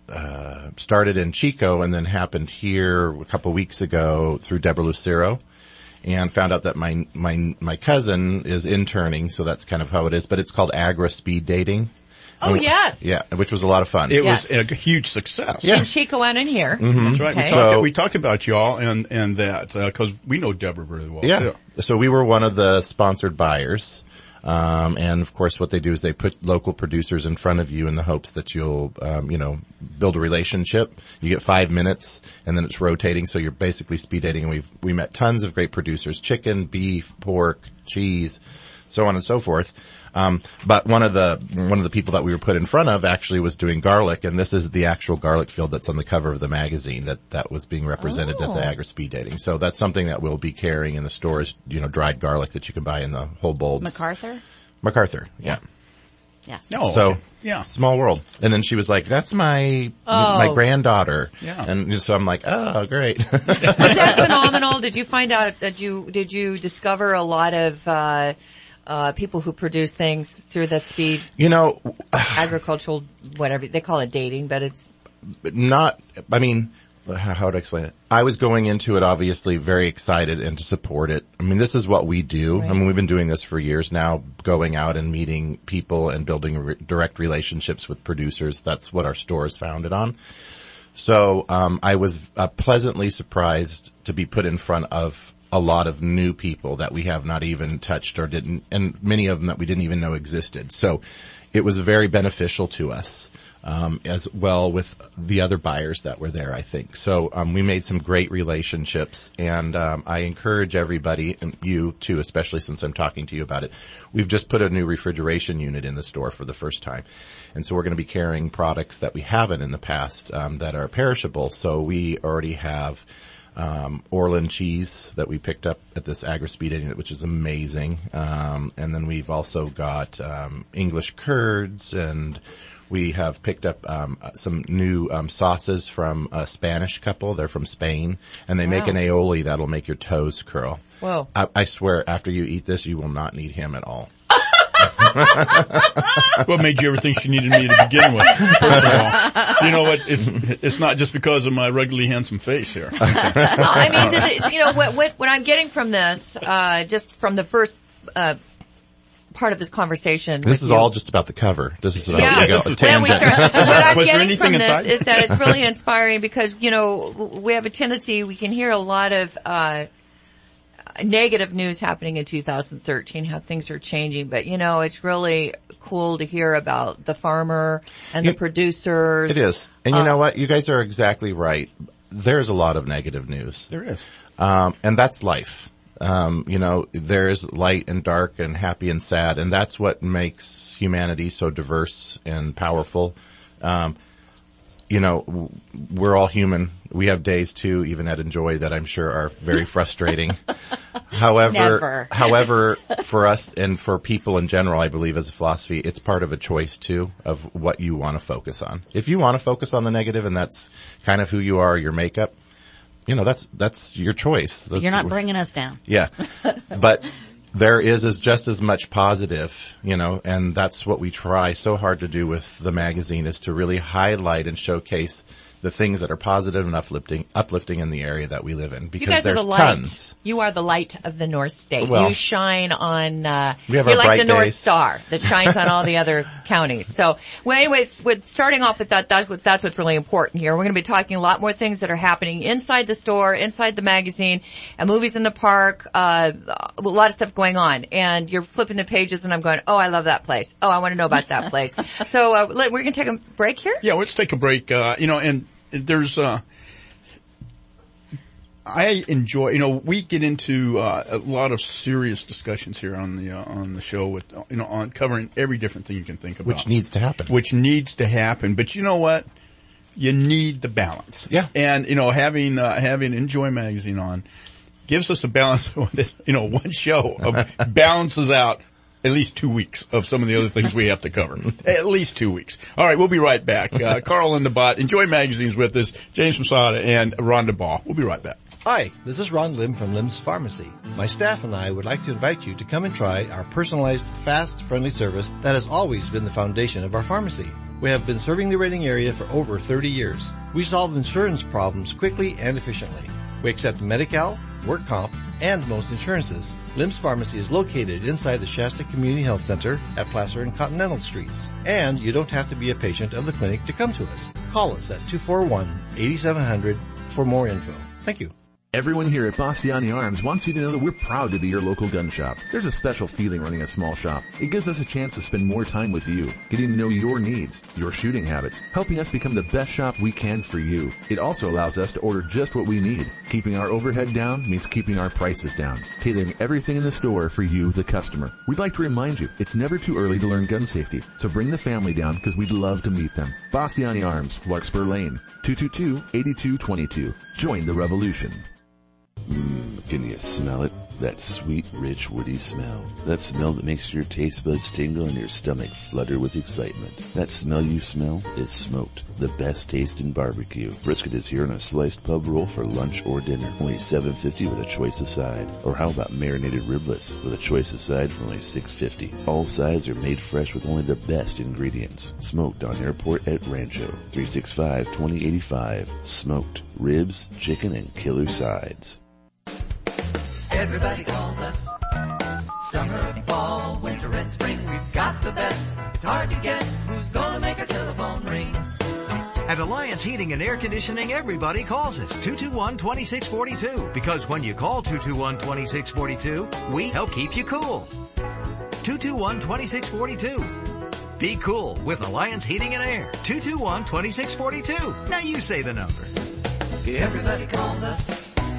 uh, started in Chico and then happened here a couple weeks ago through Deborah Lucero, and found out that my, my, my cousin is interning, so that's kind of how it is, but it's called Agra Speed Dating. Oh, And- yes. Yeah, which was a lot of fun. It Yes. was a huge success. Yeah. And Chico and in here. Mhm. That's right. Okay. We, talked, So- we talked about y'all and, and that, uh, cause we know Deborah very well. Yeah. So we were one of the sponsored buyers. Um, and of course what they do is they put local producers in front of you in the hopes that you'll, um, you know, build a relationship. You get five minutes and then it's rotating. So you're basically speed dating, and we've, we met tons of great producers, chicken, beef, pork, cheese, so on and so forth. Um, but one of the, one of the people that we were put in front of actually was doing garlic, and this is the actual garlic field that's on the cover of the magazine that, that was being represented at the Oh. Agra Speed Dating. So that's something that we'll be carrying in the stores, you know, dried garlic that you can buy in the whole bulbs. MacArthur? MacArthur, yeah. Yes. No. So, yeah. small world. And then she was like, that's my, Oh. my granddaughter. Yeah. And so I'm like, oh, great. Was that phenomenal? Did you find out that you, did you discover a lot of, uh, uh, people who produce things through the speed You know, agricultural, whatever, they call it dating, but it's, not, I mean, how, how would I explain it? I was going into it obviously very excited and to support it. I mean, this is what we do. Right. I mean, we've been doing this for years now, going out and meeting people and building re- direct relationships with producers. That's what our store is founded on. So, um, I was uh, pleasantly surprised to be put in front of a lot of new people that we have not even touched or didn't, and many of them that we didn't even know existed. So it was very beneficial to us, um, as well with the other buyers that were there, I think. So, um, we made some great relationships, and, um, I encourage everybody, and you too, especially since I'm talking to you about it. We've just put a new refrigeration unit in the store for the first time. And so we're going to be carrying products that we haven't in the past, um, that are perishable. So we already have, Um, Orland cheese that we picked up at this Agra Speed Dating, which is amazing. Um, and then we've also got, um, English curds, and we have picked up, um, some new, um, sauces from a Spanish couple. They're from Spain, and they make Wow. an aioli that'll make your toes curl. whoa. I, I swear, after you eat this, you will not need him at all. What made you ever think she needed me to begin with? First of all, you know what? It's it's not just because of my ruggedly handsome face here. Well, I mean, does it, you know, what, what, what I'm getting from this, uh, just from the first, uh, part of this conversation. This with is you. all just about the cover. This is about Yeah, we go, this a is- When we tangent. start, what I'm Was there getting anything from this inside? is that it's really inspiring because, you know, we have a tendency, we can hear a lot of, uh, negative news happening in two thousand thirteen, how things are changing, but you know, it's really cool to hear about the farmer and the It- producers. It is. And you Uh, know what? You guys are exactly right. There's a lot of negative news. There is. Um, and that's life. Um, you know, there's light and dark and happy and sad, and that's what makes humanity so diverse and powerful. Um, you know, we're all human. We have days too, even at Enjoy, that I'm sure are very frustrating. However, Never. however, for us and for people in general, I believe as a philosophy, it's part of a choice too of what you want to focus on. If you want to focus on the negative and that's kind of who you are, your makeup, you know, that's, that's your choice. That's, You're not bringing us down. Yeah. But there is, is just as much positive, you know, and that's what we try so hard to do with the magazine, is to really highlight and showcase the things that are positive and uplifting, uplifting in the area that we live in, because you guys there's are the light. tons. You are the light of the North State. Well, you shine on, uh, we have you're our like bright the North days. Star that shines on all the other counties. So, well, anyways, with starting off with that, that's what, that's what's really important here. We're going to be talking a lot more things that are happening inside the store, inside the magazine, and movies in the park, uh, a lot of stuff going on. And you're flipping the pages and I'm going, oh, I love that place. Oh, I want to know about that place. So, uh, let, we're going to take a break here. Yeah, let's take a break. Uh, you know, and there's, uh, I enjoy, you know, we get into, uh, a lot of serious discussions here on the, uh, on the show with, you know, on covering every different thing you can think about. Which needs to happen. Which needs to happen. But you know what? You need the balance. Yeah. And, you know, having, uh, having Enjoy Magazine on gives us a balance. You know, one show of balances out at least two weeks of some of the other things we have to cover. At least two weeks. All right, we'll be right back. Uh, Carl and the Bot, Enjoy Magazine's with us, James Masada and Rhonda Ball. We'll be right back. Hi, this is Ron Lim from Lim's Pharmacy. My staff and I would like to invite you to come and try our personalized, fast, friendly service that has always been the foundation of our pharmacy. We have been serving the Reading area for over thirty years. We solve insurance problems quickly and efficiently. We accept Medi-Cal, work comp, and most insurances. Lim's Pharmacy is located inside the Shasta Community Health Center at Placer and Continental Streets. And you don't have to be a patient of the clinic to come to us. Call us at two four one, eight seven zero zero for more info. Thank you. Everyone here at Bastiani Arms wants you to know that we're proud to be your local gun shop. There's a special feeling running a small shop. It gives us a chance to spend more time with you, getting to know your needs, your shooting habits, helping us become the best shop we can for you. It also allows us to order just what we need. Keeping our overhead down means keeping our prices down, tailoring everything in the store for you, the customer. We'd like to remind you, it's never too early to learn gun safety, so bring the family down because we'd love to meet them. Bastiani Arms, Larkspur Lane, two two two, eight two two two. Join the revolution. Mmm, can you smell it? That sweet, rich, woody smell. That smell that makes your taste buds tingle and your stomach flutter with excitement. That smell you smell is smoked. The best taste in barbecue. Brisket is here on a sliced pub roll for lunch or dinner. Only seven fifty with a choice of side. Or how about marinated riblets with a choice of side for only six fifty. All sides are made fresh with only the best ingredients. Smoked on Airport at Rancho. three six five, two zero eight five. Smoked. Ribs, chicken, and killer sides. Everybody calls us. Summer, fall, winter, and spring. We've got the best. It's hard to guess who's gonna make our telephone ring. At Alliance Heating and Air Conditioning, everybody calls us two two one, two six four two. Because when you call two two one, two six four two, we help keep you cool. two two one, two six four two. Be cool with Alliance Heating and Air. two two one, two six four two. Now you say the number. Everybody calls us.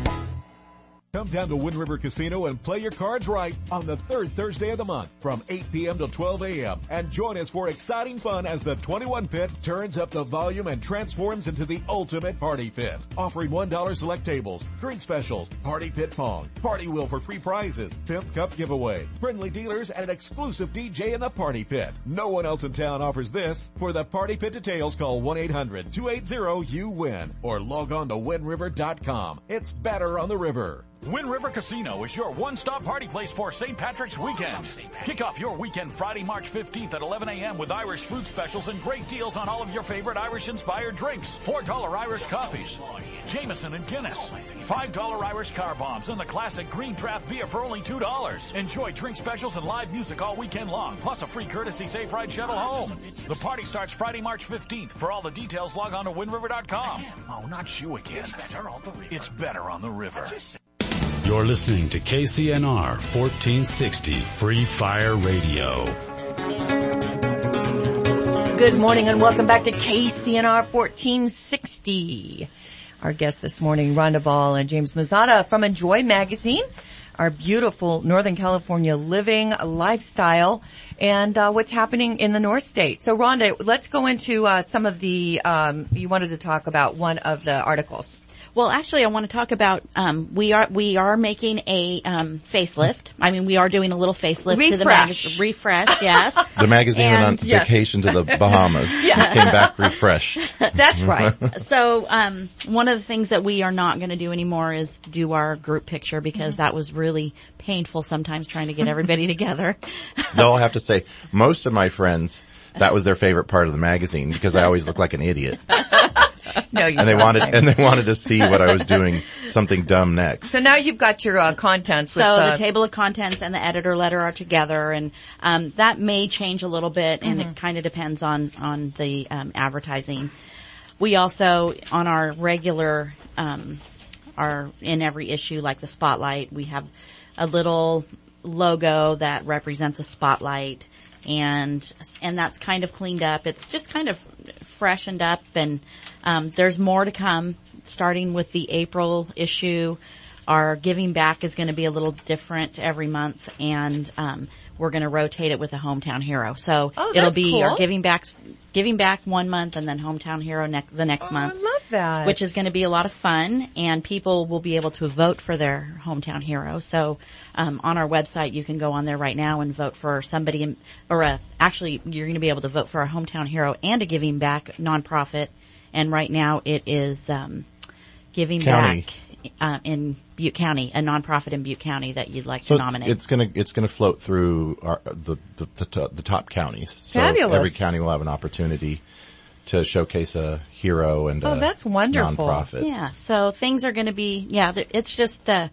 Come down to Wind River Casino and play your cards right on the third Thursday of the month from eight p.m. to twelve a.m. and join us for exciting fun as the twenty-one pit turns up the volume and transforms into the ultimate party pit. Offering one dollar select tables, drink specials, party pit pong, party wheel for free prizes, pimp cup giveaway, friendly dealers, and an exclusive D J in the party pit. No one else in town offers this. For the party pit details, call one eight hundred, two eight zero, U W I N or log on to wind river dot com. It's better on the river. Wind River Casino is your one-stop party place for Saint Patrick's weekend. Kick off your weekend Friday, March fifteenth at eleven a.m. with Irish food specials and great deals on all of your favorite Irish-inspired drinks. four dollar Irish coffees, Jameson and Guinness, five dollar Irish car bombs, and the classic green draft beer for only two dollars. Enjoy drink specials and live music all weekend long, plus a free courtesy Safe Ride shuttle home. The party starts Friday, March fifteenth. For all the details, log on to wind river dot com. Oh, not you again. It's better on the river. It's better on the river. You're listening to K C N R fourteen sixty Free Fire Radio. Good morning and welcome back to K C N R fourteen sixty. Our guests this morning, Rhonda Ball and James Mazzata from Enjoy Magazine, our beautiful Northern California living lifestyle and uh, what's happening in the North State. So, Rhonda, let's go into uh, some of the, um, you wanted to talk about one of the articles. Well, actually, I want to talk about, um, we are, we are making a, um, facelift. I mean, we are doing a little facelift Refresh. to the magazine. Refresh, yes. The magazine And- went on yes. vacation to the Bahamas. Yeah. Came back refreshed. That's right. So, um, one of the things that we are not going to do anymore is do our group picture because Mm-hmm. that was really painful sometimes trying to get everybody together. Though I have to say, most of my friends, that was their favorite part of the magazine because I always look like an idiot. No, you And they don't. wanted, and they wanted to see what I was doing, something dumb next. So now you've got your uh, contents. So with, uh, the table of contents and the editor letter are together, and um, that may change a little bit, and Mhm. it kind of depends on on the um, advertising. We also, on our regular, um, our in every issue, like the spotlight, we have a little logo that represents a spotlight, and and that's kind of cleaned up. It's just kind of freshened up, and um, there's more to come. Starting with the April issue, our giving back is going to be a little different every month, and um, we're going to rotate it with a hometown hero. So Oh, it'll that's be cool. our giving back, giving back one month, and then hometown hero next the next month. I love that. Which is going to be a lot of fun, and people will be able to vote for their hometown hero. So um, on our website, you can go on there right now and vote for somebody, in, or a, actually, you're going to be able to vote for a hometown hero and a giving back nonprofit. And right now, it is um, giving County. back uh, in Butte County, a nonprofit in Butte County that you'd like So to it's, nominate. it's gonna, it's gonna float through our, the, the, the, to- the top counties. So Fabulous. every county will have an opportunity to showcase a hero and Oh, a that's wonderful. nonprofit. Yeah, so things are going to be, yeah, th- it's just, uh,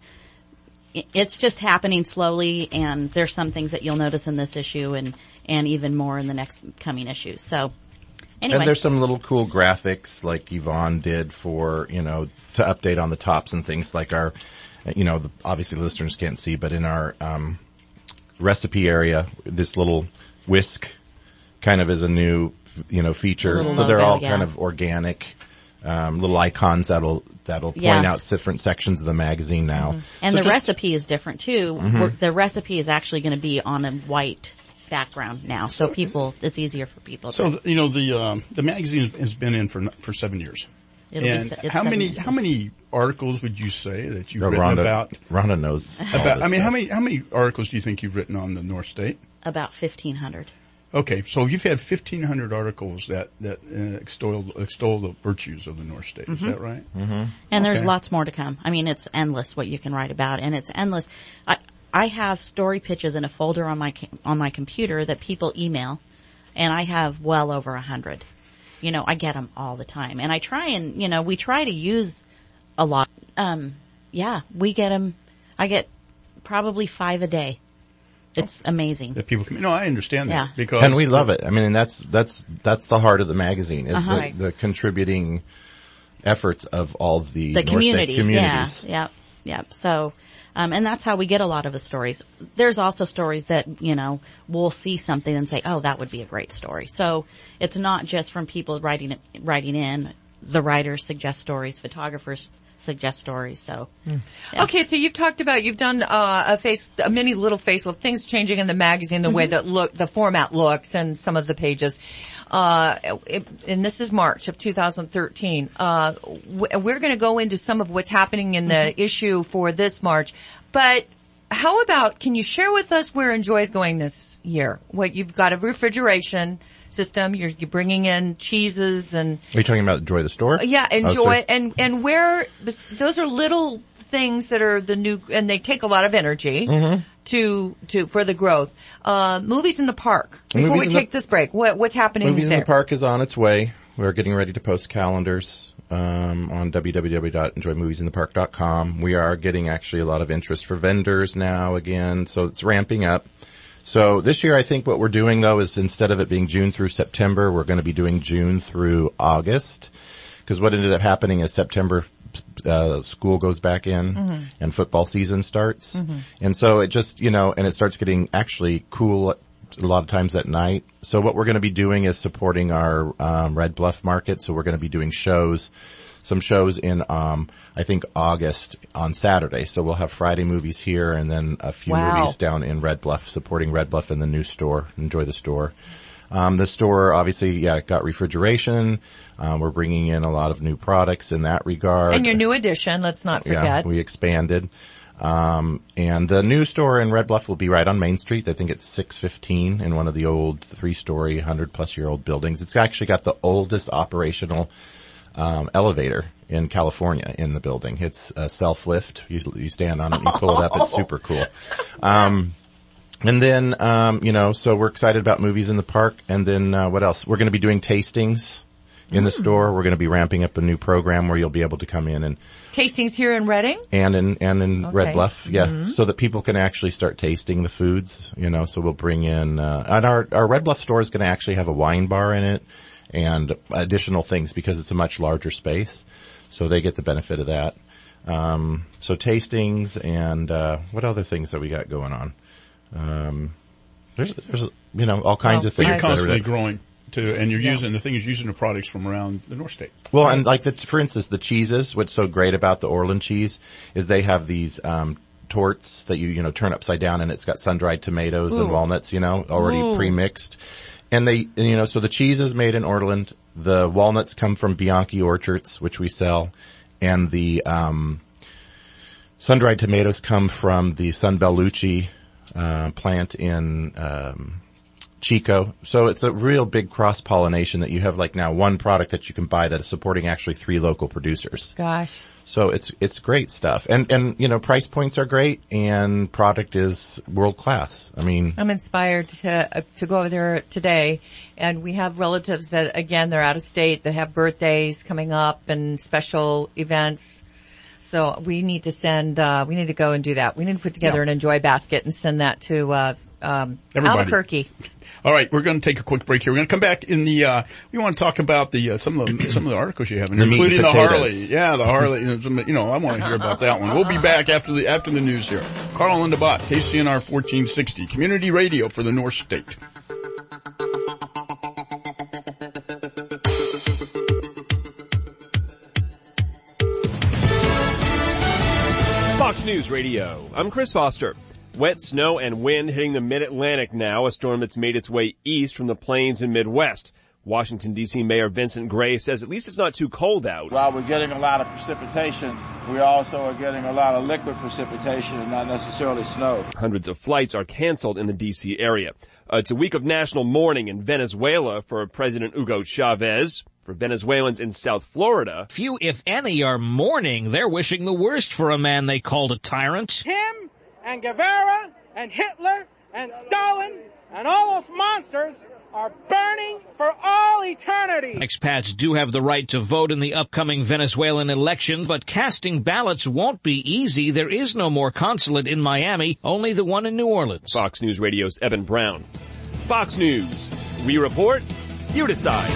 i- it's just happening slowly, and there's some things that you'll notice in this issue and, and even more in the next coming issues. So, anyway. And there's some little cool graphics like Yvonne did for, you know, to update on the tops and things like our, you know, the, obviously listeners can't see, but in our, um, recipe area, this little whisk kind of is a new, you know, feature. Little So they're logo, all yeah. kind of organic, um, little icons that'll, that'll point Yeah. out different sections of the magazine now. And So the just- recipe is different too. Mhm. We're- The recipe is actually going to be on a white background now, so people, it's easier for people So, to. the- you know, the, um, the magazine has been in for, for seven years. It'll be and se- it's how seven many, years. how many articles would you say that you've Oh, written Rhonda- about? Rhonda knows all About, this I mean, how stuff. many, how many articles do you think you've written on the North State? About fifteen hundred. Okay, so you've had fifteen hundred articles that, that uh, extol, extol the virtues of the North State. Is Mhm. that right? Mm-hmm. And there's Okay. lots more to come. I mean, it's endless what you can write about, and it's endless. I, I have story pitches in a folder on my ca- on my computer that people email, and I have well over a hundred. You know, I get them all the time, and I try and you know we try to use a lot. Um, yeah, we get them. I get probably five a day. It's amazing. That people can, no, I understand that. Yeah. Because And we love it. I mean, and that's, that's, that's the heart of the magazine is Uh-huh. the, the contributing efforts of all the, the North community, State communities. yeah, yeah, yeah. So, um, and that's how we get a lot of the stories. There's also stories that you know we'll see something and say, "Oh, that would be a great story." So it's not just from people writing it, writing in. The writers suggest stories, photographers suggest stories. So, yeah. Okay, so you've talked about, you've done uh, a face, a mini little facelift, things changing in the magazine, the way Mhm. that look, the format looks and some of the pages. Uh, it, and this is March of two thousand thirteen. Uh, w- we're going to go into some of what's happening in the Mhm. issue for this March. But how about, can you share with us where Enjoy is going this year? What you've got a refrigeration system, you're, you're bringing in cheeses and Are you talking about Joy the Store? yeah, Oh, enjoy sorry. it. And, and where, those are little things that are the new, and they take a lot of energy Mhm. to, to, for the growth. Uh, movies in the park. Before Movies we in the- take this break, what, what's happening Movies there? in the Park is on its way. We're getting ready to post calendars um, on w w w dot enjoy movies in the park dot com. We are getting actually a lot of interest for vendors now again, so it's ramping up. So this year I think what we're doing though is instead of it being June through September, we're going to be doing June through August. Because what ended up happening is September uh, school goes back in Mhm. and football season starts. Mhm. And so it just, you know, and it starts getting actually cool a lot of times at night. So what we're going to be doing is supporting our um, Red Bluff market. So we're going to be doing shows some shows in, um, I think August on Saturday. So we'll have Friday movies here and then a few Wow. movies down in Red Bluff, supporting Red Bluff in the new store. Enjoy the store. Um, the store obviously, yeah, got refrigeration. Um, we're bringing in a lot of new products in that regard. And your new addition, let's not forget. Yeah, we expanded. Um, and the new store in Red Bluff will be right on Main Street. I think it's six fifteen in one of the old three-story, hundred plus year old buildings. It's actually got the oldest operational, um, elevator in California in the building. It's a self-lift. You, you stand on it and you pull it up. It's super cool. Um, and then, um, you know, so we're excited about movies in the park. And then, uh, what else? We're going to be doing tastings in the store. We're going to be ramping up a new program where you'll be able to come in and Tastings here in Reading? and in and in Okay. Red Bluff, yeah, Mhm. so that people can actually start tasting the foods. You know, so we'll bring in uh, and our our Red Bluff store is going to actually have a wine bar in it and additional things because it's a much larger space, so they get the benefit of that. Um, so tastings and uh, what other things that we got going on? Um, there's there's you know all kinds Well, of things. But you're that are- constantly growing too, and you're Yeah. using the thing is using the products from around the North State. Well, and like the, for instance, the cheeses, what's so great about the Orland cheese is they have these, um, torts that you, you know, turn upside down and it's got sun-dried tomatoes and Ooh. walnuts, you know, already Ooh. pre-mixed. And they, and, you know, so the cheese is made in Orland. The walnuts come from Bianchi Orchards, which we sell. And the, um, sun-dried tomatoes come from the San Bellucci, uh, plant in, um, Chico. So it's a real big cross-pollination that you have like now one product that you can buy that is supporting actually three local producers. Gosh. So it's, it's great stuff. And, and, you know, price points are great and product is world class. I mean, I'm inspired to uh, to go over there today, and we have relatives that, again, they're out of state, that have birthdays coming up and special events. So we need to send, uh, we need to go and do that. We need to put together Yeah. an Enjoy basket and send that to, uh, um, Everybody. Albuquerque. All right, we're going to take a quick break here. We're going to come back in the. Uh, we want to talk about the uh, some of the some of the articles you have, in The here, meat and including the potatoes. Harley. Yeah, the Harley. You know, some- you know, I want to hear about that one. We'll be back after the after the news here. Carl and Linda Bott, K C N R fourteen sixty, Community Radio for the North State. Fox News Radio. I'm Chris Foster. Wet snow and wind hitting the mid-Atlantic now, a storm that's made its way east from the plains and Midwest. Washington, D C Mayor Vincent Gray says at least it's not too cold out. While we're getting a lot of precipitation, we also are getting a lot of liquid precipitation and not necessarily snow. Hundreds of flights are canceled in the D C area. Uh, it's a week of national mourning in Venezuela for President Hugo Chavez. For Venezuelans in South Florida, few, if any, are mourning. They're wishing the worst for a man they called a tyrant. Him and Guevara and Hitler and Stalin and all those monsters are burning for all eternity. Expats do have the right to vote in the upcoming Venezuelan elections, but casting ballots won't be easy. There is no more consulate in Miami, only the one in New Orleans. Fox News Radio's Evan Brown. Fox News. We report, you decide.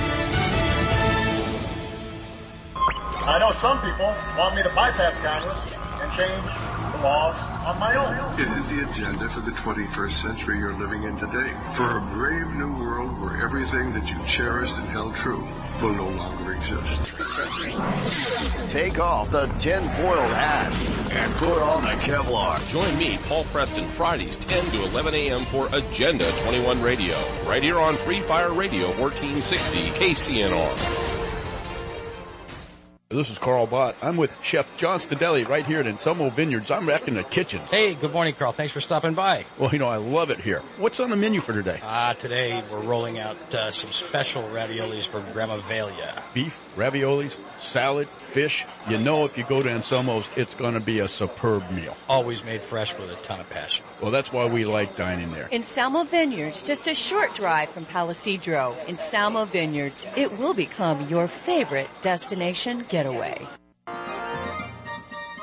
I know some people want me to bypass Congress and change the laws on my own. It is the agenda for the twenty-first century you're living in today. For a brave new world where everything that you cherished and held true will no longer exist. Take off the tinfoil hat and put on the Kevlar. Join me, Paul Preston, Fridays ten to eleven a.m. for Agenda twenty-one Radio, right here on Free Fire Radio fourteen sixty K C N R. This is Carl Bott. I'm with Chef John Stadelli right here at Anselmo Vineyards. I'm back in the kitchen. Hey, good morning, Carl. Thanks for stopping by. Well, you know, I love it here. What's on the menu for today? Uh, today we're rolling out uh, some special raviolis for Grandma Velia. Beef, raviolis, salad, fish. You know if you go to Anselmo's, it's going to be a superb meal. Always made fresh with a ton of passion. Well, that's why we like dining there. In Salmo Vineyards, just a short drive from Palisadro. In Salmo Vineyards, it will become your favorite destination getaway. The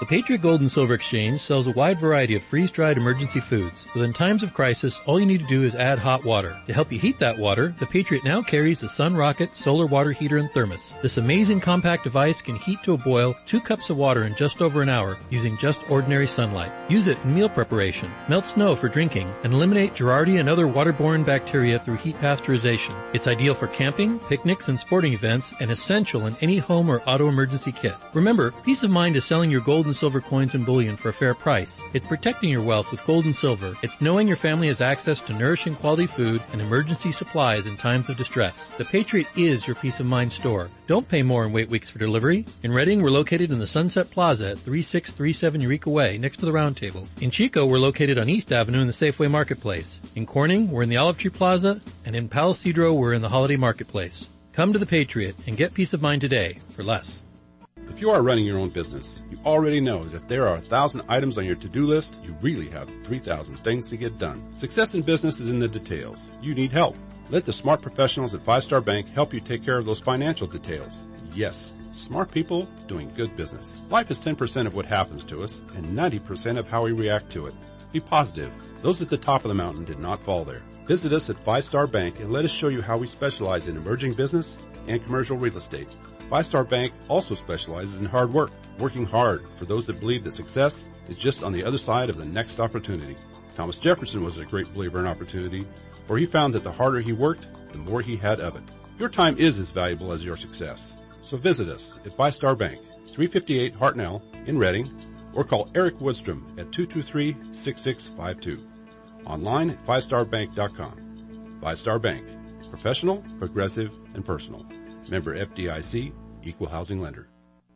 Patriot Gold and Silver Exchange sells a wide variety of freeze-dried emergency foods. So in times of crisis, all you need to do is add hot water. To help you heat that water, the Patriot now carries the Sun Rocket Solar Water Heater and Thermos. This amazing compact device can heat to a boil two cups of water in just over an hour using just ordinary sunlight. Use it in meal preparation, melt snow for drinking, and eliminate Girardia and other waterborne bacteria through heat pasteurization. It's ideal for camping, picnics, and sporting events, and essential in any home or auto emergency kit. Remember, peace of mind is selling your gold and silver coins and bullion for a fair price. It's protecting your wealth with gold and silver. It's knowing your family has access to nourishing quality food and emergency supplies in times of distress. The Patriot is your peace of mind store. Don't pay more and wait weeks for delivery. In Reading, we're located in the Sunset Plaza at thirty-six thirty-seven Eureka Way, next to the Round Table. In Chico, we're located on East Avenue in the Safeway Marketplace. In Corning, we're in the Olive Tree Plaza, and in Palo Cedro, we're in the Holiday Marketplace. Come to the Patriot and get peace of mind today for less. If you are running your own business, you already know that if there are a thousand items on your to-do list, you really have three thousand things to get done. Success in business is in the details. You need help. Let the smart professionals at Five Star Bank help you take care of those financial details. Yes, smart people doing good business. Life is ten percent of what happens to us and ninety percent of how we react to it. Be positive. Those at the top of the mountain did not fall there. Visit us at Five Star Bank and let us show you how we specialize in emerging business and commercial real estate. Five Star Bank also specializes in hard work, working hard for those that believe that success is just on the other side of the next opportunity. Thomas Jefferson was a great believer in opportunity, for he found that the harder he worked, the more he had of it. Your time is as valuable as your success. So visit us at Five Star Bank, three fifty-eight Hartnell in Reading, or call Eric Woodstrom at two two three, six six five two. Online at five star bank dot com. Five Star Bank. Professional, progressive, and personal. Member F D I C, Equal Housing Lender.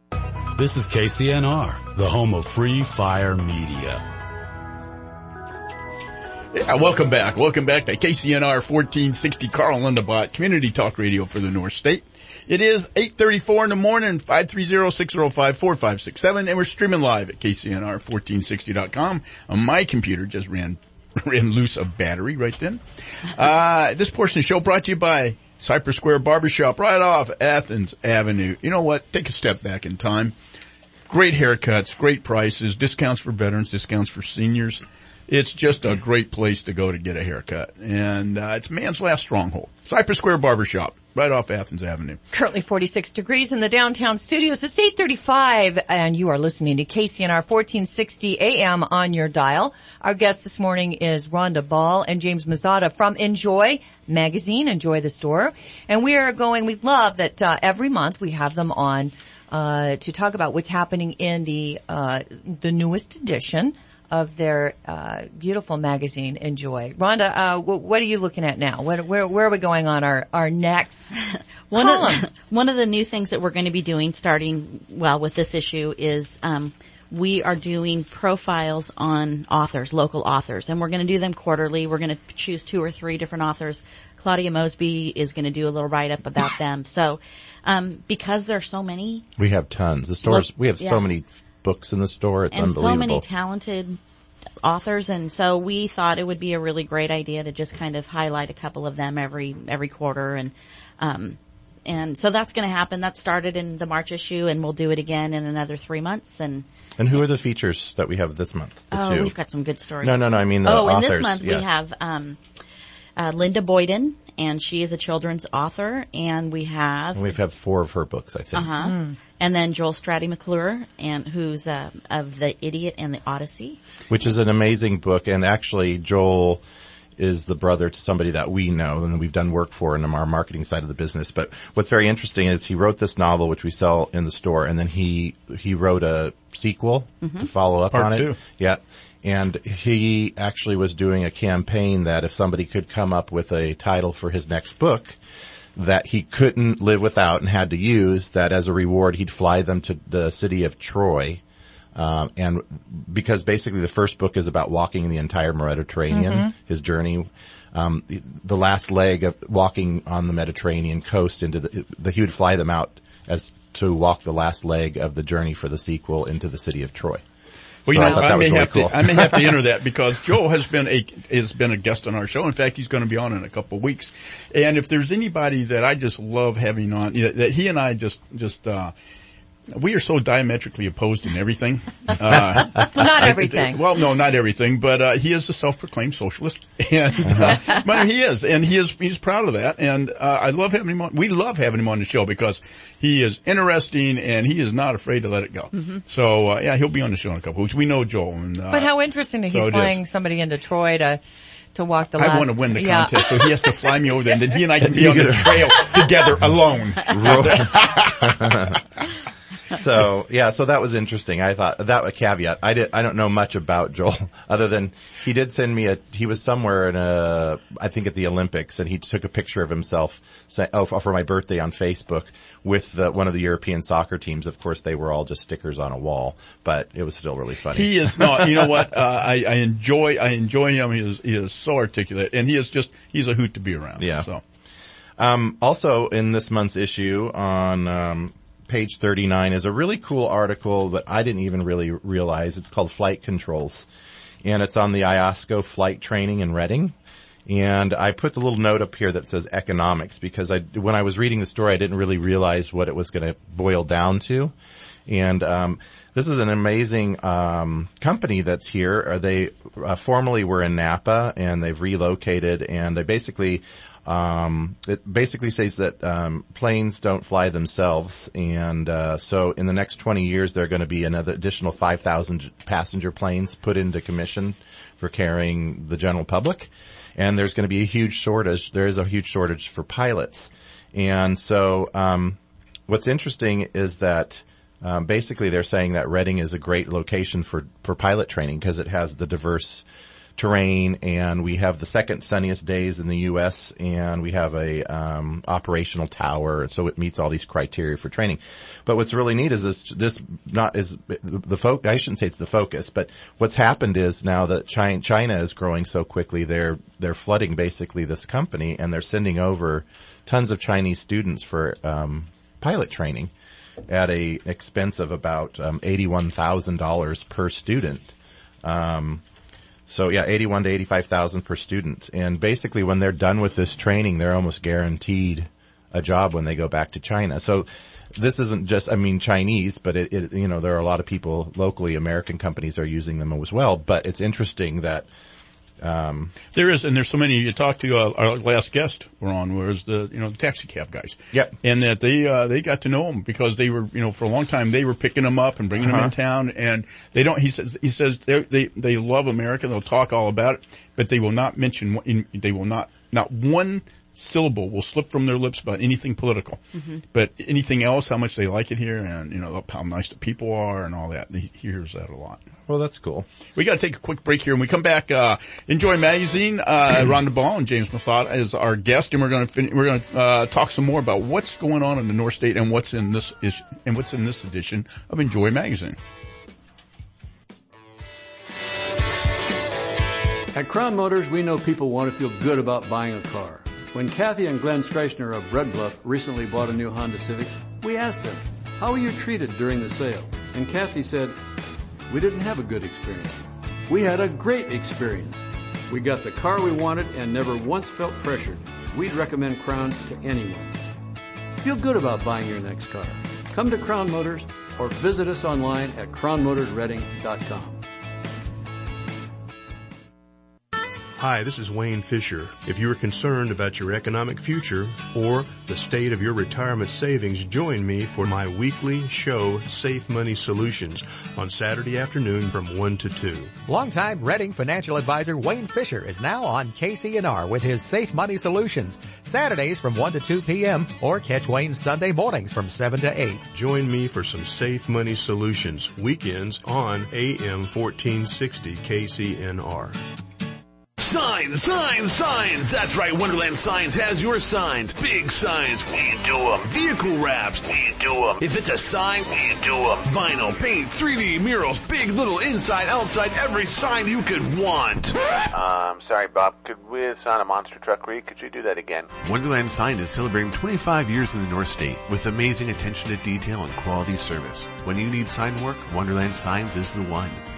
This is K C N R, the home of free fire media. Yeah, welcome back. Welcome back to K C N R fourteen sixty Carl Lindebot, Community Talk Radio for the North State. It is eight thirty-four in the morning, five three zero, six zero five, four five six seven, and we're streaming live at K C N R fourteen sixty dot com. On my computer just ran ran loose a battery right then. Uh, this portion of the show brought to you by Cypress Square Barbershop right off Athens Avenue. You know what? Take a step back in time. Great haircuts, great prices, discounts for veterans, discounts for seniors. It's just a great place to go to get a haircut. And uh, it's man's last stronghold. Cypress Square Barbershop right off Athens Avenue. Currently forty-six degrees in the downtown studios. It's eight thirty-five and you are listening to K C N R fourteen sixty A M on your dial. Our guest this morning is Rhonda Ball and James Mazzata from Enjoy Magazine, Enjoy the Store. And we are going, we love that uh, every month we have them on uh to talk about what's happening in the uh the newest edition of their uh beautiful magazine, Enjoy. Rhonda, uh w- what are you looking at now? Where, where, where are we going on our, our next one column? Of the, one of the new things that we're going to be doing starting, well, with this issue is um we are doing profiles on authors, local authors, and we're going to do them quarterly. We're going to choose two or three different authors. Claudia Mosby is going to do a little write-up about them. So um because there are so many. We have tons. The stores, Look, we have yeah. so many books in the store. It's and unbelievable. And so many talented authors, and so we thought it would be a really great idea to just kind of highlight a couple of them every every quarter, and um and so that's going to happen. That started in the March issue, and we'll do it again in another three months. And and who are the features that we have this month? Oh, two? We've got some good stories. No, no, no. I mean the oh, authors. and this month yeah. we have um uh Linda Boyden, and she is a children's author, and we have and we've had four of her books, I think. Uh huh. Mm. And then Joel Stratty McClure, and who's uh, of The Idiot and the Odyssey, which is an amazing book. And actually, Joel is the brother to somebody that we know and we've done work for in our marketing side of the business. But what's very interesting is he wrote this novel, which we sell in the store, and then he he wrote a sequel mm-hmm. to follow up Part on two. it. Yeah. And he actually was doing a campaign that if somebody could come up with a title for his next book that he couldn't live without and had to use, that as a reward he'd fly them to the city of Troy. Um, and because basically the first book is about walking the entire Mediterranean, mm-hmm. his journey. Um, the, the last leg of walking on the Mediterranean coast into the, the, he would fly them out as to walk the last leg of the journey for the sequel into the city of Troy. Well, so you know, I, I, I may really have cool. to, I may have to enter that because Joel has been a, has been a guest on our show. In fact, he's going to be on in a couple of weeks. And if there's anybody that I just love having on, you know, that he and I just, just, uh, we are so diametrically opposed in everything. Uh, not everything. Well, no, not everything, but, uh, he is a self-proclaimed socialist. And, uh, but he is, and he is, he's proud of that. And, uh, I love having him on, we love having him on the show because he is interesting and he is not afraid to let it go. Mm-hmm. So, uh, yeah, he'll be on the show in a couple of weeks. We know Joel. And, uh, but how interesting that he's so playing somebody in Detroit, uh, to walk the last. I want to win the yeah. contest, so he has to fly me over there, and then he and I can be on the trail together alone. So, yeah, so that was interesting. I thought, that a caveat. I did, I don't know much about Joel, other than he did send me a, he was somewhere in a, I think at the Olympics, and he took a picture of himself, say, oh, for my birthday on Facebook with the, one of the European soccer teams. Of course, they were all just stickers on a wall, but it was still really funny. He is not, you know what, uh, I, I enjoy, I enjoy him. He is, he is so articulate, and he is just, he's a hoot to be around. Yeah. So. Um, also in this month's issue on, um, page thirty-nine is a really cool article that I didn't even really realize. It's called Flight Controls, and it's on the I O S C O flight training in Reading. And I put the little note up here that says economics because I, when I was reading the story, I didn't really realize what it was going to boil down to. And um this is an amazing um company that's here. They uh, formerly were in Napa, and they've relocated, and they basically Um, it basically says that, um, planes don't fly themselves. And, uh, so in the next twenty years, there are going to be another additional five thousand passenger planes put into commission for carrying the general public. And there's going to be a huge shortage. There is a huge shortage for pilots. And so, um, what's interesting is that, um, basically they're saying that Reading is a great location for, for pilot training because it has the diverse terrain, and we have the second sunniest days in the U S, and we have a um operational tower, and so it meets all these criteria for training. But what's really neat is this, this not is the focus, I shouldn't say it's the focus, but what's happened is now that China, China is growing so quickly, they're, they're flooding basically this company, and they're sending over tons of Chinese students for, um pilot training at a expense of about, um eighty-one thousand dollars per student. Um, So yeah, eighty-one to eighty-five thousand per student. And basically when they're done with this training, they're almost guaranteed a job when they go back to China. So this isn't just, I mean, Chinese, but it, it, you know, there are a lot of people locally, American companies are using them as well. But it's interesting that, um, there is, and there's so many. You talked to uh, our last guest we're on, was the you know the taxi cab guys. Yep. And that they uh, they got to know them because they were you know for a long time they were picking them up and bringing uh-huh. them in town, and they don't. He says he says they they they love America. They'll talk all about it, but they will not mention. They will not not one syllable will slip from their lips about anything political. Mm-hmm. But anything else, how much they like it here, and you know how nice the people are, and all that. He hears that a lot. Well, that's cool. We got to take a quick break here. When we come back, uh, Enjoy Magazine, uh, Rhonda Ball and James Mafata is our guest, and we're going to fin- we're going to uh, talk some more about what's going on in the North State and what's in this is- and what's in this edition of Enjoy Magazine. At Crown Motors, we know people want to feel good about buying a car. When Kathy and Glenn Streichner of Red Bluff recently bought a new Honda Civic, we asked them, "How were you treated during the sale?" And Kathy said, "We didn't have a good experience. We had a great experience. We got the car we wanted and never once felt pressured. We'd recommend Crown to anyone." Feel good about buying your next car. Come to Crown Motors or visit us online at crown motors reading dot com. Hi, this is Wayne Fisher. If you are concerned about your economic future or the state of your retirement savings, join me for my weekly show, Safe Money Solutions, on Saturday afternoon from one to two. Longtime Reading financial advisor Wayne Fisher is now on K C N R with his Safe Money Solutions, Saturdays from one to two p.m. or catch Wayne Sunday mornings from seven to eight. Join me for some Safe Money Solutions, weekends on A M fourteen sixty K C N R. Signs, signs, signs. That's right, Wonderland Signs has your signs. Big signs, we do them. Vehicle wraps, we do them. If it's a sign, we do them. Vinyl, paint, three D murals, big, little, inside, outside, every sign you could want. Um, sorry, Bob. Could we sign a monster truck read? Could you do that again? Wonderland Sign is celebrating twenty-five years in the North State with amazing attention to detail and quality service. When you need sign work, Wonderland Signs is the one.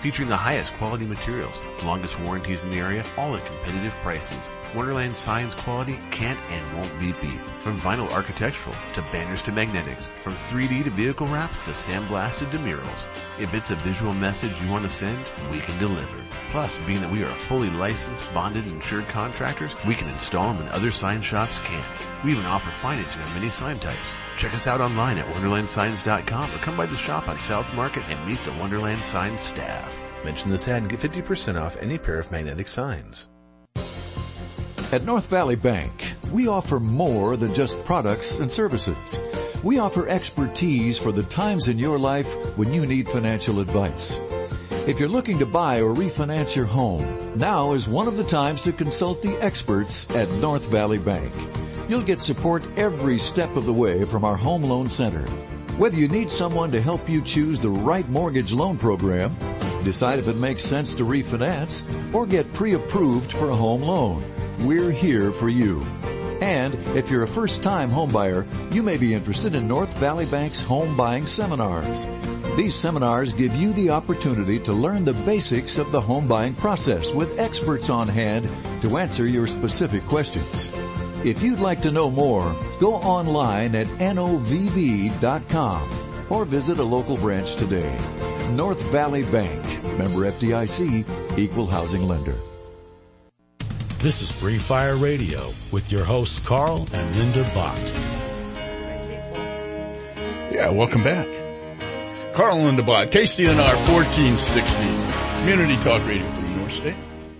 featuring the highest quality materials, longest warranties in the area, all at competitive prices. Wonderland Signs quality can't and won't be beat. From vinyl architectural to banners to magnetics, from three D to vehicle wraps to sandblasted to murals. If it's a visual message you want to send, we can deliver. Plus, being that we are fully licensed, bonded, and insured contractors, we can install them when other sign shops can't. We even offer financing on many sign types. Check us out online at wonderland signs dot com or come by the shop on South Market and meet the Wonderland Signs staff. Mention this ad and get fifty percent off any pair of magnetic signs. At North Valley Bank, we offer more than just products and services. We offer expertise for the times in your life when you need financial advice. If you're looking to buy or refinance your home, now is one of the times to consult the experts at North Valley Bank. You'll get support every step of the way from our Home Loan Center. Whether you need someone to help you choose the right mortgage loan program, decide if it makes sense to refinance, or get pre-approved for a home loan, we're here for you. And if you're a first-time homebuyer, you may be interested in North Valley Bank's home buying seminars. These seminars give you the opportunity to learn the basics of the home buying process with experts on hand to answer your specific questions. If you'd like to know more, go online at N O V B dot com or visit a local branch today. North Valley Bank, member F D I C, equal housing lender. This is Free Fire Radio with your hosts Carl and Linda Bott. Yeah, welcome back. Carl and Linda Bott, K C N R fourteen sixty, Community Talk Radio from the North State.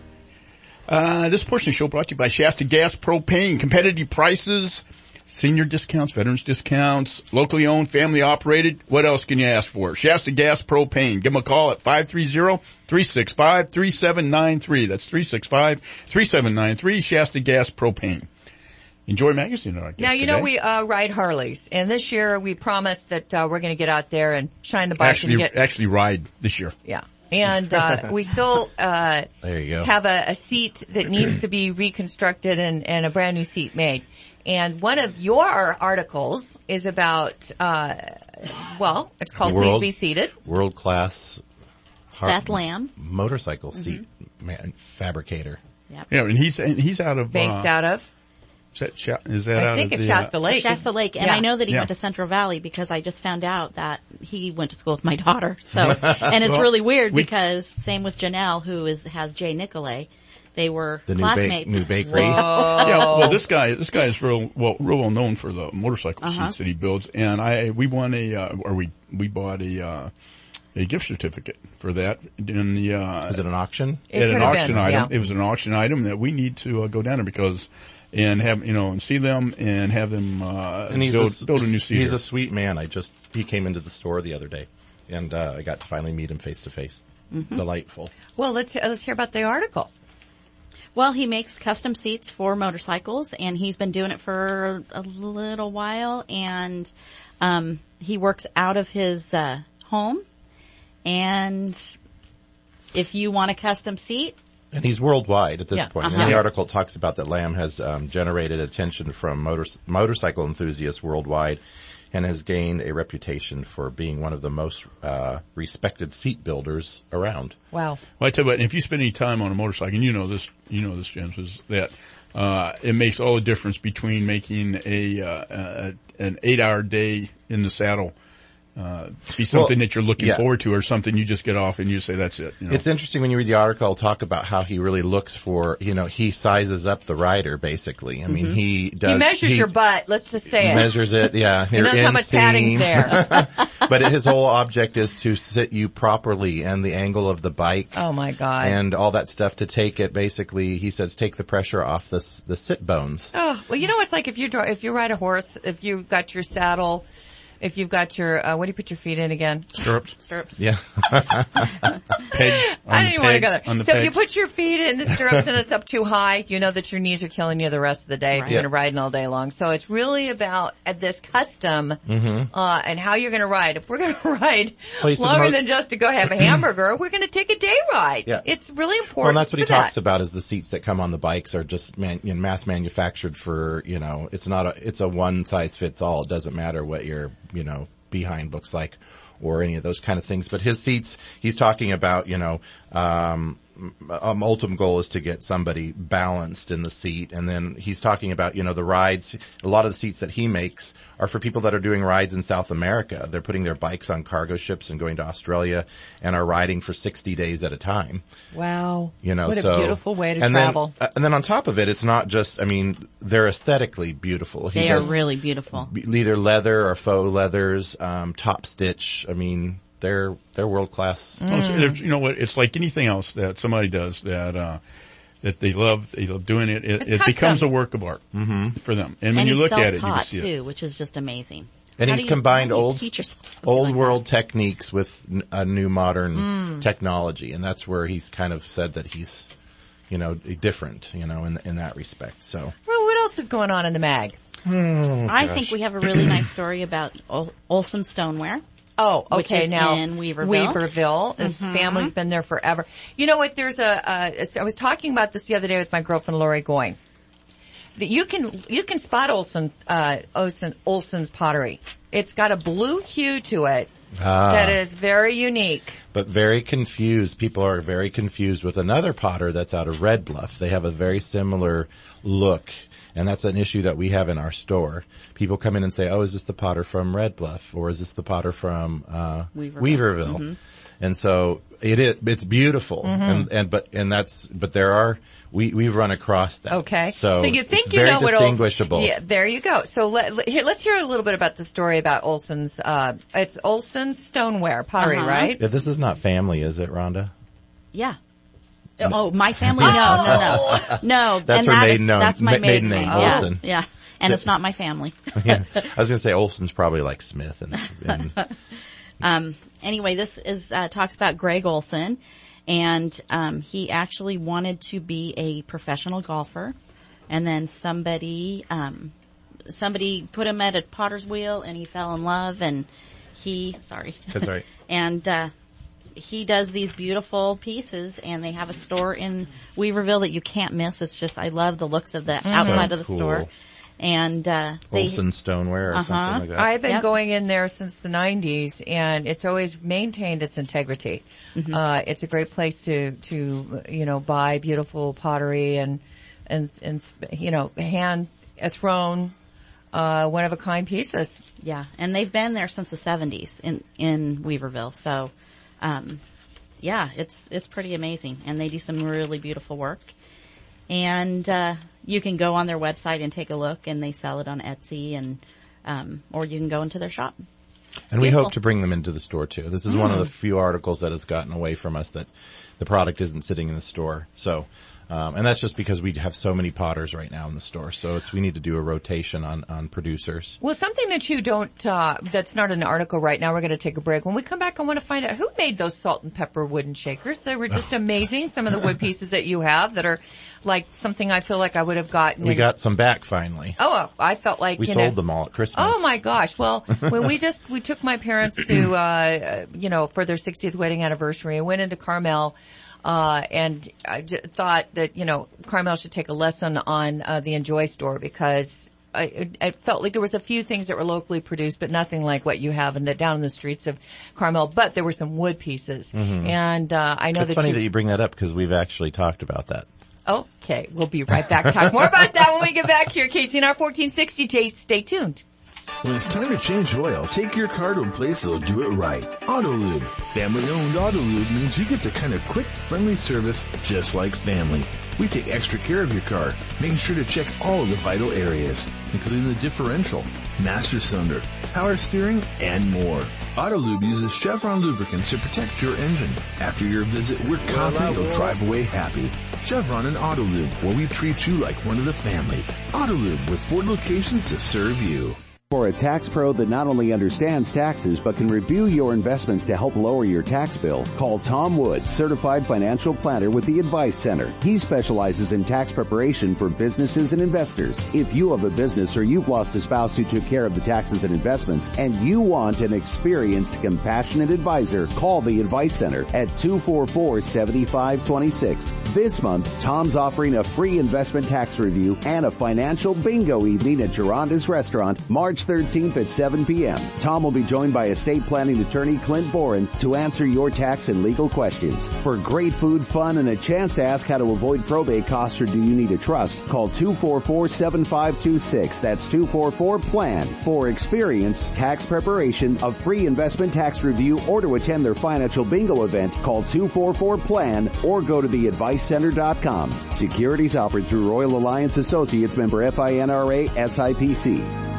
Uh, this portion of the show brought to you by Shasta Gas Propane. Competitive prices, senior discounts, veterans discounts, locally owned, family operated. What else can you ask for? Shasta Gas Propane. Give them a call at five three zero, three six five, three seven nine three. That's three six five, three seven nine three, Shasta Gas Propane. Enjoy Magazine, I guess. Now, you today. know, we uh, ride Harleys, and this year we promised that uh, we're going to get out there and shine the bike Actually, and get... actually ride this year. Yeah. And uh we still uh there you go. have a, a seat that needs to be reconstructed and, and a brand new seat made. And one of your articles is about, uh well, it's called World, Please Be Seated. World class Seth Lamb. motorcycle seat man, fabricator. Yep. Yeah, and he's and he's out of Based uh, out of? Is that, Sha- is that I out think of it's the, Shasta Lake. Shasta Lake. And Yeah. I know that he Yeah. went to Central Valley because I just found out that he went to school with my daughter. So, and it's Well, really weird we- because same with Janelle, who is, has Jay Nicolay. They were The new, classmates. ba- new bakery. Yeah, well, this guy, this guy is real well, real well known for the motorcycle Uh-huh. seats that he builds, and I, we won a, uh, or we, we bought a, uh, a gift certificate for that in the, uh, Is it an auction? It at an could have auction been, item. yeah. It was an auction item that we need to uh, go down there because, and have, you know, and see them and have them, uh, And he's build, a, build a new seat. He's a sweet man. I just, he came into the store the other day and, uh, I got to finally meet him face to face. Delightful. Well, let's let's hear about the article. Well, he makes custom seats for motorcycles, and he's been doing it for a little while, and um, he works out of his uh, home. And if you want a custom seat, And he's worldwide at this Yeah, point. uh-huh. And the article talks about that Lamb has um, generated attention from motor, motorcycle enthusiasts worldwide and has gained a reputation for being one of the most uh, respected seat builders around. Wow. Well, I tell you what, if you spend any time on a motorcycle, and you know this, you know this, James, is that, uh, it makes all the difference between making a, uh, a an eight hour day in the saddle, uh, be something Well, that you're looking yeah. forward to, or something you just get off and you say, that's it. You know? It's interesting when you read the article, I'll talk about how he really looks for, you know, he sizes up the rider basically. I mean, Mhm. he does. he measures your butt. Let's just say it. Measures it, yeah. He knows how much padding's there. But his whole object is to sit you properly and the angle of the bike. Oh my God. And all that stuff to take it basically, he says, take the pressure off the, s- the sit bones. Oh, well, you know, it's like if you draw, if you ride a horse, if you've got your saddle, if you've got your, uh, what do you put your feet in again? Stirrups. Stirrups. Yeah. Pegs. I didn't even want to go on there. the So if you pegs. put your feet in the stirrups and it's up too high, you know that your knees are killing you the rest of the day if Right. you're going to ride all day long. So it's really about uh, this custom, Mhm. uh, and how you're going to ride. If we're going to ride Well, he said the longer mo- than just to go have a hamburger, we're going to take a day ride. Yeah. It's really important. Well, and that's what he for that. talks about is the seats that come on the bikes are just man, you know, mass manufactured for, you know, it's not a, it's a one size fits all. It doesn't matter what your, you know, behind looks like or any of those kind of things. But his seats, he's talking about, you know, um, um, ultimate goal is to get somebody balanced in the seat. And then he's talking about, you know, the rides. A lot of the seats that he makes are for people that are doing rides in South America. They're putting their bikes on cargo ships and going to Australia and are riding for sixty days at a time. Wow. You know, what so, a beautiful way to and travel. Then, uh, and then on top of it, it's not just, I mean, they're aesthetically beautiful. He they are does really beautiful. Either leather or faux leathers, um, top stitch. I mean, they're, they're world class. Mm. Oh, so you know what? It's like anything else that somebody does that, uh, that they love, they love doing it. It, it becomes a work of art mm-hmm. for them. And, and when you look at it, you can see too, it. which is just amazing. And how he's you, combined old, old like world techniques with a new modern Mm. technology. And that's where he's kind of said that he's, you know, different, you know, in, in that respect. So. Well, what else is going on in the mag? Oh, I think we have a really nice story about Ol- Olson Stoneware. Oh, okay. Which is now, in Weaverville. Weaverville. The Mhm. family's been there forever. You know what? There's a, uh, I was talking about this the other day with my girlfriend Lori Going. That you can, you can spot Olson, uh, Olson, Olson's pottery. It's got a blue hue to it Ah. that is very unique. But very confused. People are very confused with another potter that's out of Red Bluff. They have a very similar look. And that's an issue that we have in our store. People come in and say, oh, is this the potter from Red Bluff? Or is this the potter from, uh, Weaverville? Weaverville? Mm-hmm. And so it is, it's beautiful. Mhm. And, and, but, and that's, but there are, we, we've run across that. Okay. So, you think it's you very know what distinguishable. Olson, yeah, there you go. So let, let, here, let's hear a little bit about the story about Olson's, uh, it's Olson's Stoneware Pottery, Uh-huh. right? Yeah, this is not family, is it, Rhonda? Yeah. Oh, my family? No, no, no. No. That's and her that maiden is, name- that's my ma- maiden, maiden name, name. Yeah. Olson. Yeah. And it's not my family. Yeah. I was going to say Olson's probably like Smith and, and Um, anyway, this is, uh, talks about Greg Olson, and, um, he actually wanted to be a professional golfer, and then somebody, um, somebody put him at a potter's wheel, and he fell in love, and he, sorry. That's right. and, uh, he does these beautiful pieces, and they have a store in Weaverville that you can't miss. It's just, I love the looks of the Mm-hmm. outside So of the cool. store. And, uh, they, Olson Stoneware or Uh-huh. something like that. I've been Yep. going in there since the nineties, and it's always maintained its integrity. Mhm. Uh, it's a great place to, to, you know, buy beautiful pottery and, and, and, you know, hand thrown, uh, one of a kind pieces. Yeah, and they've been there since the seventies in, in Weaverville. So, um, yeah, it's, it's pretty amazing. And they do some really beautiful work. And, uh, you can go on their website and take a look, and they sell it on Etsy, and, um, or you can go into their shop. And we Beautiful. hope to bring them into the store too. This is one of the Mm. few articles that has gotten away from us that the product isn't sitting in the store. So, um, and that's just because we have so many potters right now in the store. So it's, we need to do a rotation on, on producers. Well, something that you don't, uh, that's not an article right now, we're going to take a break. When we come back, I want to find out who made those salt and pepper wooden shakers. They were just amazing. Some of the wood pieces that you have that are like something I feel like I would have gotten. We in- got some back finally. Oh, I felt like, We you sold know, them all at Christmas. Oh my gosh. Well, when we just, we took my parents to, uh, you know, for their sixtieth wedding anniversary, I went into Carmel, uh, and I j- thought that, you know, Carmel should take a lesson on, uh, the Enjoy store because I, it, it felt like there was a few things that were locally produced, but nothing like what you have in the, down in the streets of Carmel, but there were some wood pieces. Mhm. And, uh, I know It's that funny you, that you bring that up because we've actually talked about that. okay, we'll be right back. Talk more about that when we get back here. K C N R fourteen sixty. Stay tuned. When it's time to change oil, take your car to a place that'll do it right. Autolube. Family-owned Autolube means you get the kind of quick, friendly service just like family. We take extra care of your car, making sure to check all of the vital areas, including the differential, master cylinder, power steering, and more. Autolube uses Chevron lubricants to protect your engine. After your visit, we're confident you'll drive away happy. Chevron and Autolube, where we treat you like one of the family. Autolube, with four locations to serve you. For a tax pro that not only understands taxes but can review your investments to help lower your tax bill, call Tom Wood, Certified Financial Planner with the Advice Center. He specializes in tax preparation for businesses and investors. If you have a business or you've lost a spouse who took care of the taxes and investments and you want an experienced, compassionate advisor, call the Advice Center at two four four, seven five two six. This month, Tom's offering a free investment tax review and a financial bingo evening at Geronda's Restaurant, March March thirteenth at seven p.m. Tom will be joined by estate planning attorney Clint Boren to answer your tax and legal questions. For great food, fun, and a chance to ask how to avoid probate costs or do you need a trust, call two four four, seven five two six. That's two four four, P L A N. For experience, tax preparation, a free investment tax review, or to attend their financial bingo event, call two four four, P L A N or go to the advice center dot com. Securities offered through Royal Alliance Associates, member F I N R A, S I P C.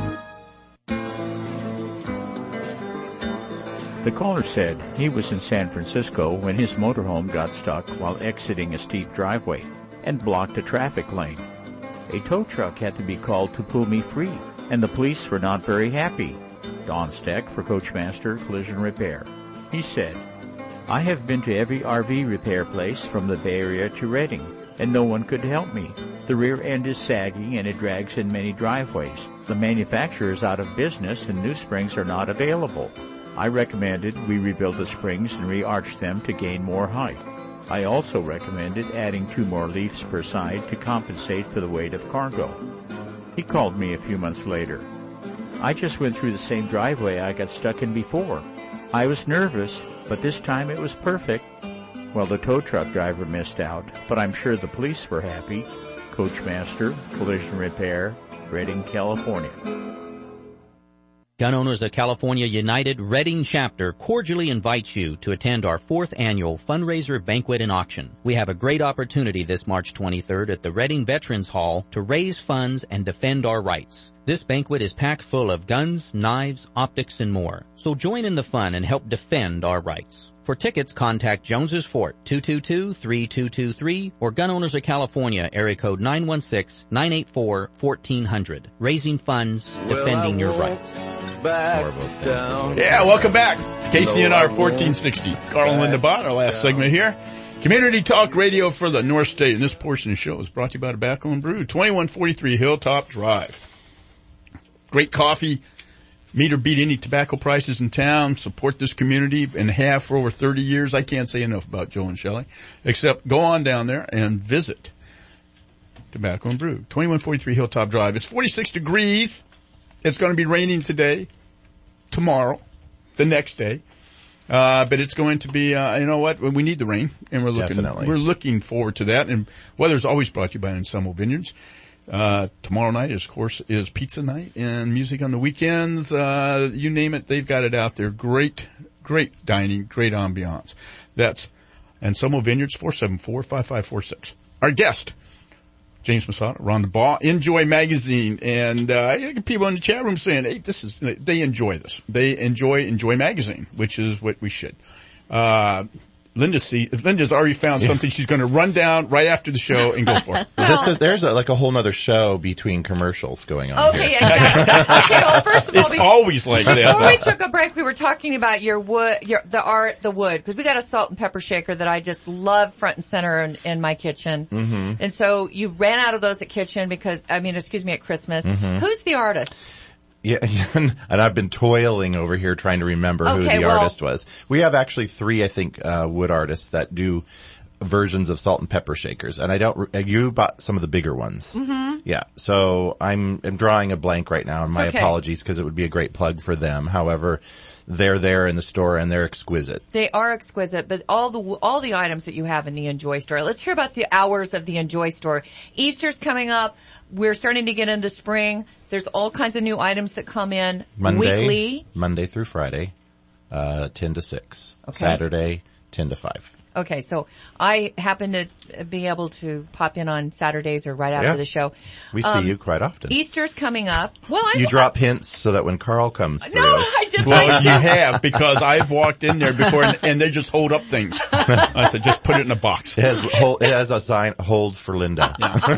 The caller said he was in San Francisco when his motorhome got stuck while exiting a steep driveway and blocked a traffic lane. A tow truck had to be called to pull me free, and the police were not very happy. Don Steck for Coachmaster Collision Repair. He said, I have been to every R V repair place from the Bay Area to Redding, and no one could help me. The rear end is sagging and it drags in many driveways. The manufacturer is out of business and new springs are not available. I recommended we rebuild the springs and re-arch them to gain more height. I also recommended adding two more leaves per side to compensate for the weight of cargo. He called me a few months later. I just went through the same driveway I got stuck in before. I was nervous, but this time it was perfect. Well, the tow truck driver missed out, but I'm sure the police were happy. Coachmaster Collision Repair, Redding, California. Gun Owners of California United Redding Chapter cordially invites you to attend our fourth annual fundraiser banquet and auction. We have a great opportunity this March twenty-third at the Redding Veterans Hall to raise funds and defend our rights. This banquet is packed full of guns, knives, optics, and more. So join in the fun and help defend our rights. For tickets, contact Jones's Fort, two two two, three two two three, or Gun Owners of California, area code nine one six, nine eight four, one four zero zero. Raising funds, defending your rights. Yeah, welcome back. K C N R fourteen sixty. Carl and Linda Bott, our last segment here. Community Talk Radio for the North State. And this portion of the show is brought to you by Tobacco and Brew, twenty-one forty-three Hilltop Drive. Great coffee. Meet or beat any tobacco prices in town. Support this community and have for over thirty years. I can't say enough about Joe and Shelley, except go on down there and visit Tobacco and Brew. twenty-one forty-three Hilltop Drive. It's forty-six degrees. It's going to be raining today, tomorrow, the next day. Uh, but it's going to be, uh, you know what? We need the rain, and we're looking, Definitely. we're looking forward to that. And weather's always brought to you by Ensemble Vineyards. Uh, tomorrow night, is, of course, is pizza night and music on the weekends. Uh, you name it, they've got it out there. Great, great dining, great ambiance. That's Ensemble Vineyards, four seven four, five five four six. Our guest, James Masada, Rhonda Baugh, Enjoy Magazine, and uh, people in the chat room saying, hey, this is, they enjoy this. They enjoy Enjoy Magazine, which is what we should. Uh, Linda see, Linda's already found Yeah. something she's going to run down right after the show and go for it. Just 'cause there's a, like a whole nother show between commercials going on Okay, here. exactly. Okay, well, first of all, It's we, always like that. Before we took a break, we were talking about your wood, your the art, the wood, because we got a salt and pepper shaker that I just love front and center in, in my kitchen. Mm-hmm. And so you ran out of those at kitchen because, I mean, excuse me, at Christmas. Mhm. Who's the artist? Yeah, and I've been toiling over here trying to remember who Okay, the well- artist was. We have actually three, I think, uh, wood artists that do versions of salt and pepper shakers. And I don't, re- you bought some of the bigger ones. Mm-hmm. Yeah, so I'm, I'm drawing a blank right now, and my okay. apologies because it would be a great plug for them. However, they're there in the store and they're exquisite. They are exquisite, but all the all the items that you have in the Enjoy store. Let's hear about the hours of the Enjoy store. Easter's coming up. We're starting to get into spring. There's all kinds of new items that come in Monday, weekly. Monday through Friday, uh, ten to six. Okay. Saturday, ten to five. Okay, so I happen to be able to pop in on Saturdays or right after Yeah. the show. We see Um, you quite often. Easter's coming up. Well, I You drop hints so that when Carl comes through. No, I just Well, like you to. have, because I've walked in there before and, and they just hold up things. I said, just put it in a box. It has, hold, it has a sign, hold for Linda.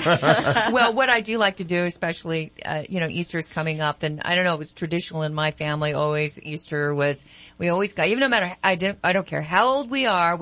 Well, what I do like to do, especially, uh, you know, Easter's coming up, and I don't know, it was traditional in my family always. Easter was, we always got, even no matter, I didn't, I don't care how old we are, we still get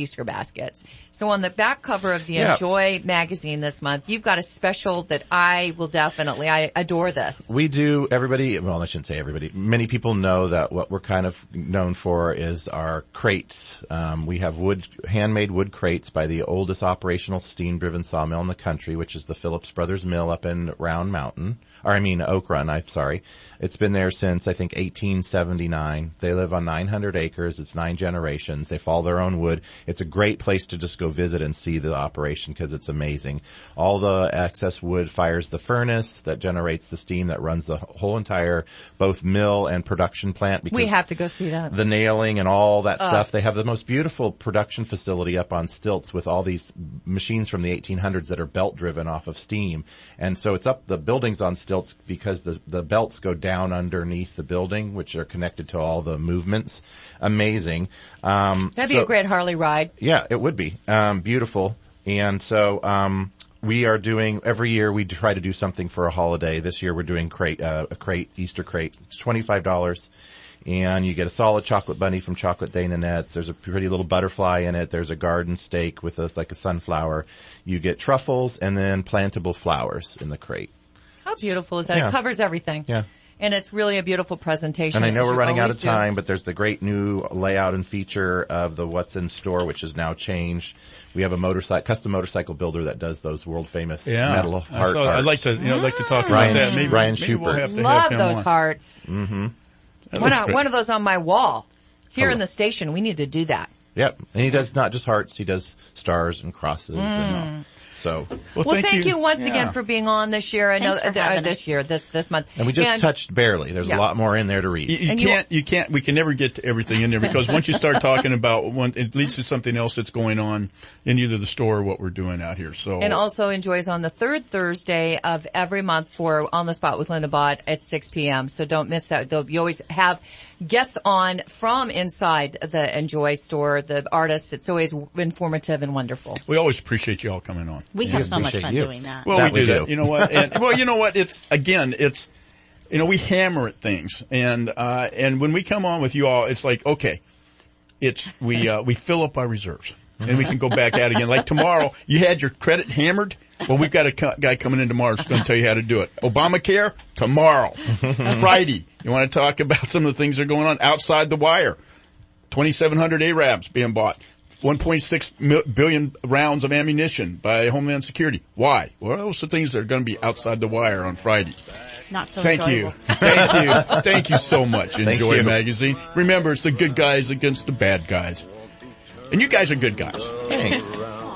Easter baskets. So on the back cover of the Yeah. Enjoy magazine this month, you've got a special that I will definitely, I adore this. We do, everybody, well, I shouldn't say everybody. Many people know that what we're kind of known for is our crates. Um, we have wood, handmade wood crates by the oldest operational steam-driven sawmill in the country, which is the Phillips Brothers Mill up in Round Mountain. Or I mean Oak Run, I'm sorry. It's been there since, I think, eighteen seventy-nine. They live on nine hundred acres. It's nine generations. They fall their own wood. It's a great place to just go visit and see the operation because it's amazing. All the excess wood fires the furnace that generates the steam that runs the whole entire both mill and production plant. We have to go see that. The nailing and all that Uh. stuff. They have the most beautiful production facility up on stilts with all these machines from the eighteen hundreds that are belt driven off of steam. And so it's up, the building's on stilts because the, the belts go down underneath the building, which are connected to all the movements. Amazing. Um, That'd be so- a great Harley ride. Yeah, it would be. Um, beautiful. And so, um, we are doing, every year we try to do something for a holiday. This year we're doing crate, uh, a crate, Easter crate. It's twenty-five dollars. And you get a solid chocolate bunny from Chocolate Day Nanette's. There's a pretty little butterfly in it. There's a garden stake with a, like a sunflower. You get truffles and then plantable flowers in the crate. How beautiful is that? Yeah. It covers everything. Yeah. And it's really a beautiful presentation. And I know as we're you running out always of do. time, but there's the great new layout and feature of the What's in Store, which has now changed. We have a motorcycle, custom motorcycle builder that does those world famous Yeah. metal I heart saw- I'd hearts. like to, you know, I'd like to talk Ryan, about that. Maybe, Ryan maybe we'll Schupert. have to Love have him those on. hearts. Mm-hmm. That One looks of, great. one of those on my wall here Oh. in the station. We need to do that. Yep. And he does not just hearts, he does stars and crosses Mm. and all. So. Well, thank, you, once Yeah. again for being on this year. I know Thanks for uh, having this us. year, this this month. And we just And- touched barely. There's Yeah. a lot more in there to read. You, you And you- can't, you can't, we can never get to everything in there because once you start talking about one, it leads to something else that's going on in either the store or what we're doing out here. So. And also enjoys on the third Thursday of every month for On the Spot with Linda Bott at six p.m. So don't miss that. They'll, you always have guests on from inside the Enjoy store, the artists. It's always informative and wonderful. We always appreciate you all coming on. We have so much appreciate fun you. doing that. Well, That we do we that. do. You know what? And, well, you know what? It's, again, it's, you know, we hammer at things. And, uh, and when we come on with you all, it's like, okay, it's, we, uh, we fill up our reserves. And we can go back out again. Like tomorrow, you had your credit hammered. Well, we've got a co- guy coming in tomorrow that's going to tell you how to do it. Obamacare, tomorrow. Friday, you want to talk about some of the things that are going on outside the wire. twenty-seven hundred A R A Bs being bought. one point six mil- billion rounds of ammunition by Homeland Security. Why? Well, those are things that are going to be outside the wire on Friday. Not so Thank enjoyable. you. Thank you. Thank you so much. Thank Enjoy you. Magazine. Remember, it's the good guys against the bad guys. And you guys are good guys. Thanks.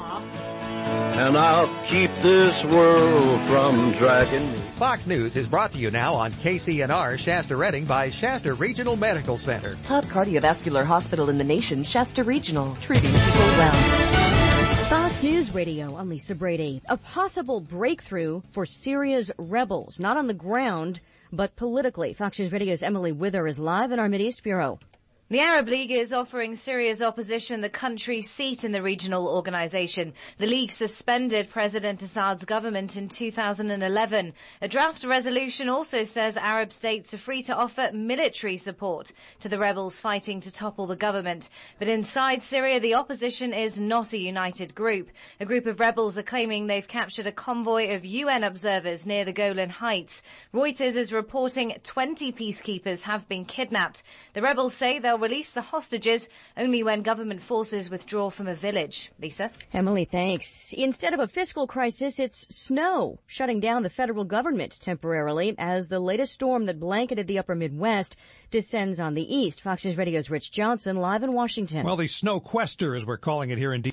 And I'll keep this world from dragging me. Fox News is brought to you now on K C N R Shasta Redding by Shasta Regional Medical Center. Top cardiovascular hospital in the nation, Shasta Regional, treating people well. Fox News Radio, I'm Lisa Brady. A possible breakthrough for Syria's rebels, not on the ground, but politically. Fox News Radio's Emily Wither is live in our Mideast Bureau. The Arab League is offering Syria's opposition the country's seat in the regional organisation. The League suspended President Assad's government in two thousand eleven. A draft resolution also says Arab states are free to offer military support to the rebels fighting to topple the government. But inside Syria, the opposition is not a united group. A group of rebels are claiming they've captured a convoy of U N observers near the Golan Heights. Reuters is reporting twenty peacekeepers have been kidnapped. The rebels say they'll release the hostages only when government forces withdraw from a village. Lisa? Emily, thanks. Instead of a fiscal crisis, it's snow, shutting down the federal government temporarily as the latest storm that blanketed the upper Midwest descends on the east. Fox News Radio's Rich Johnson live in Washington. Well, the snow quester, as we're calling it here in D C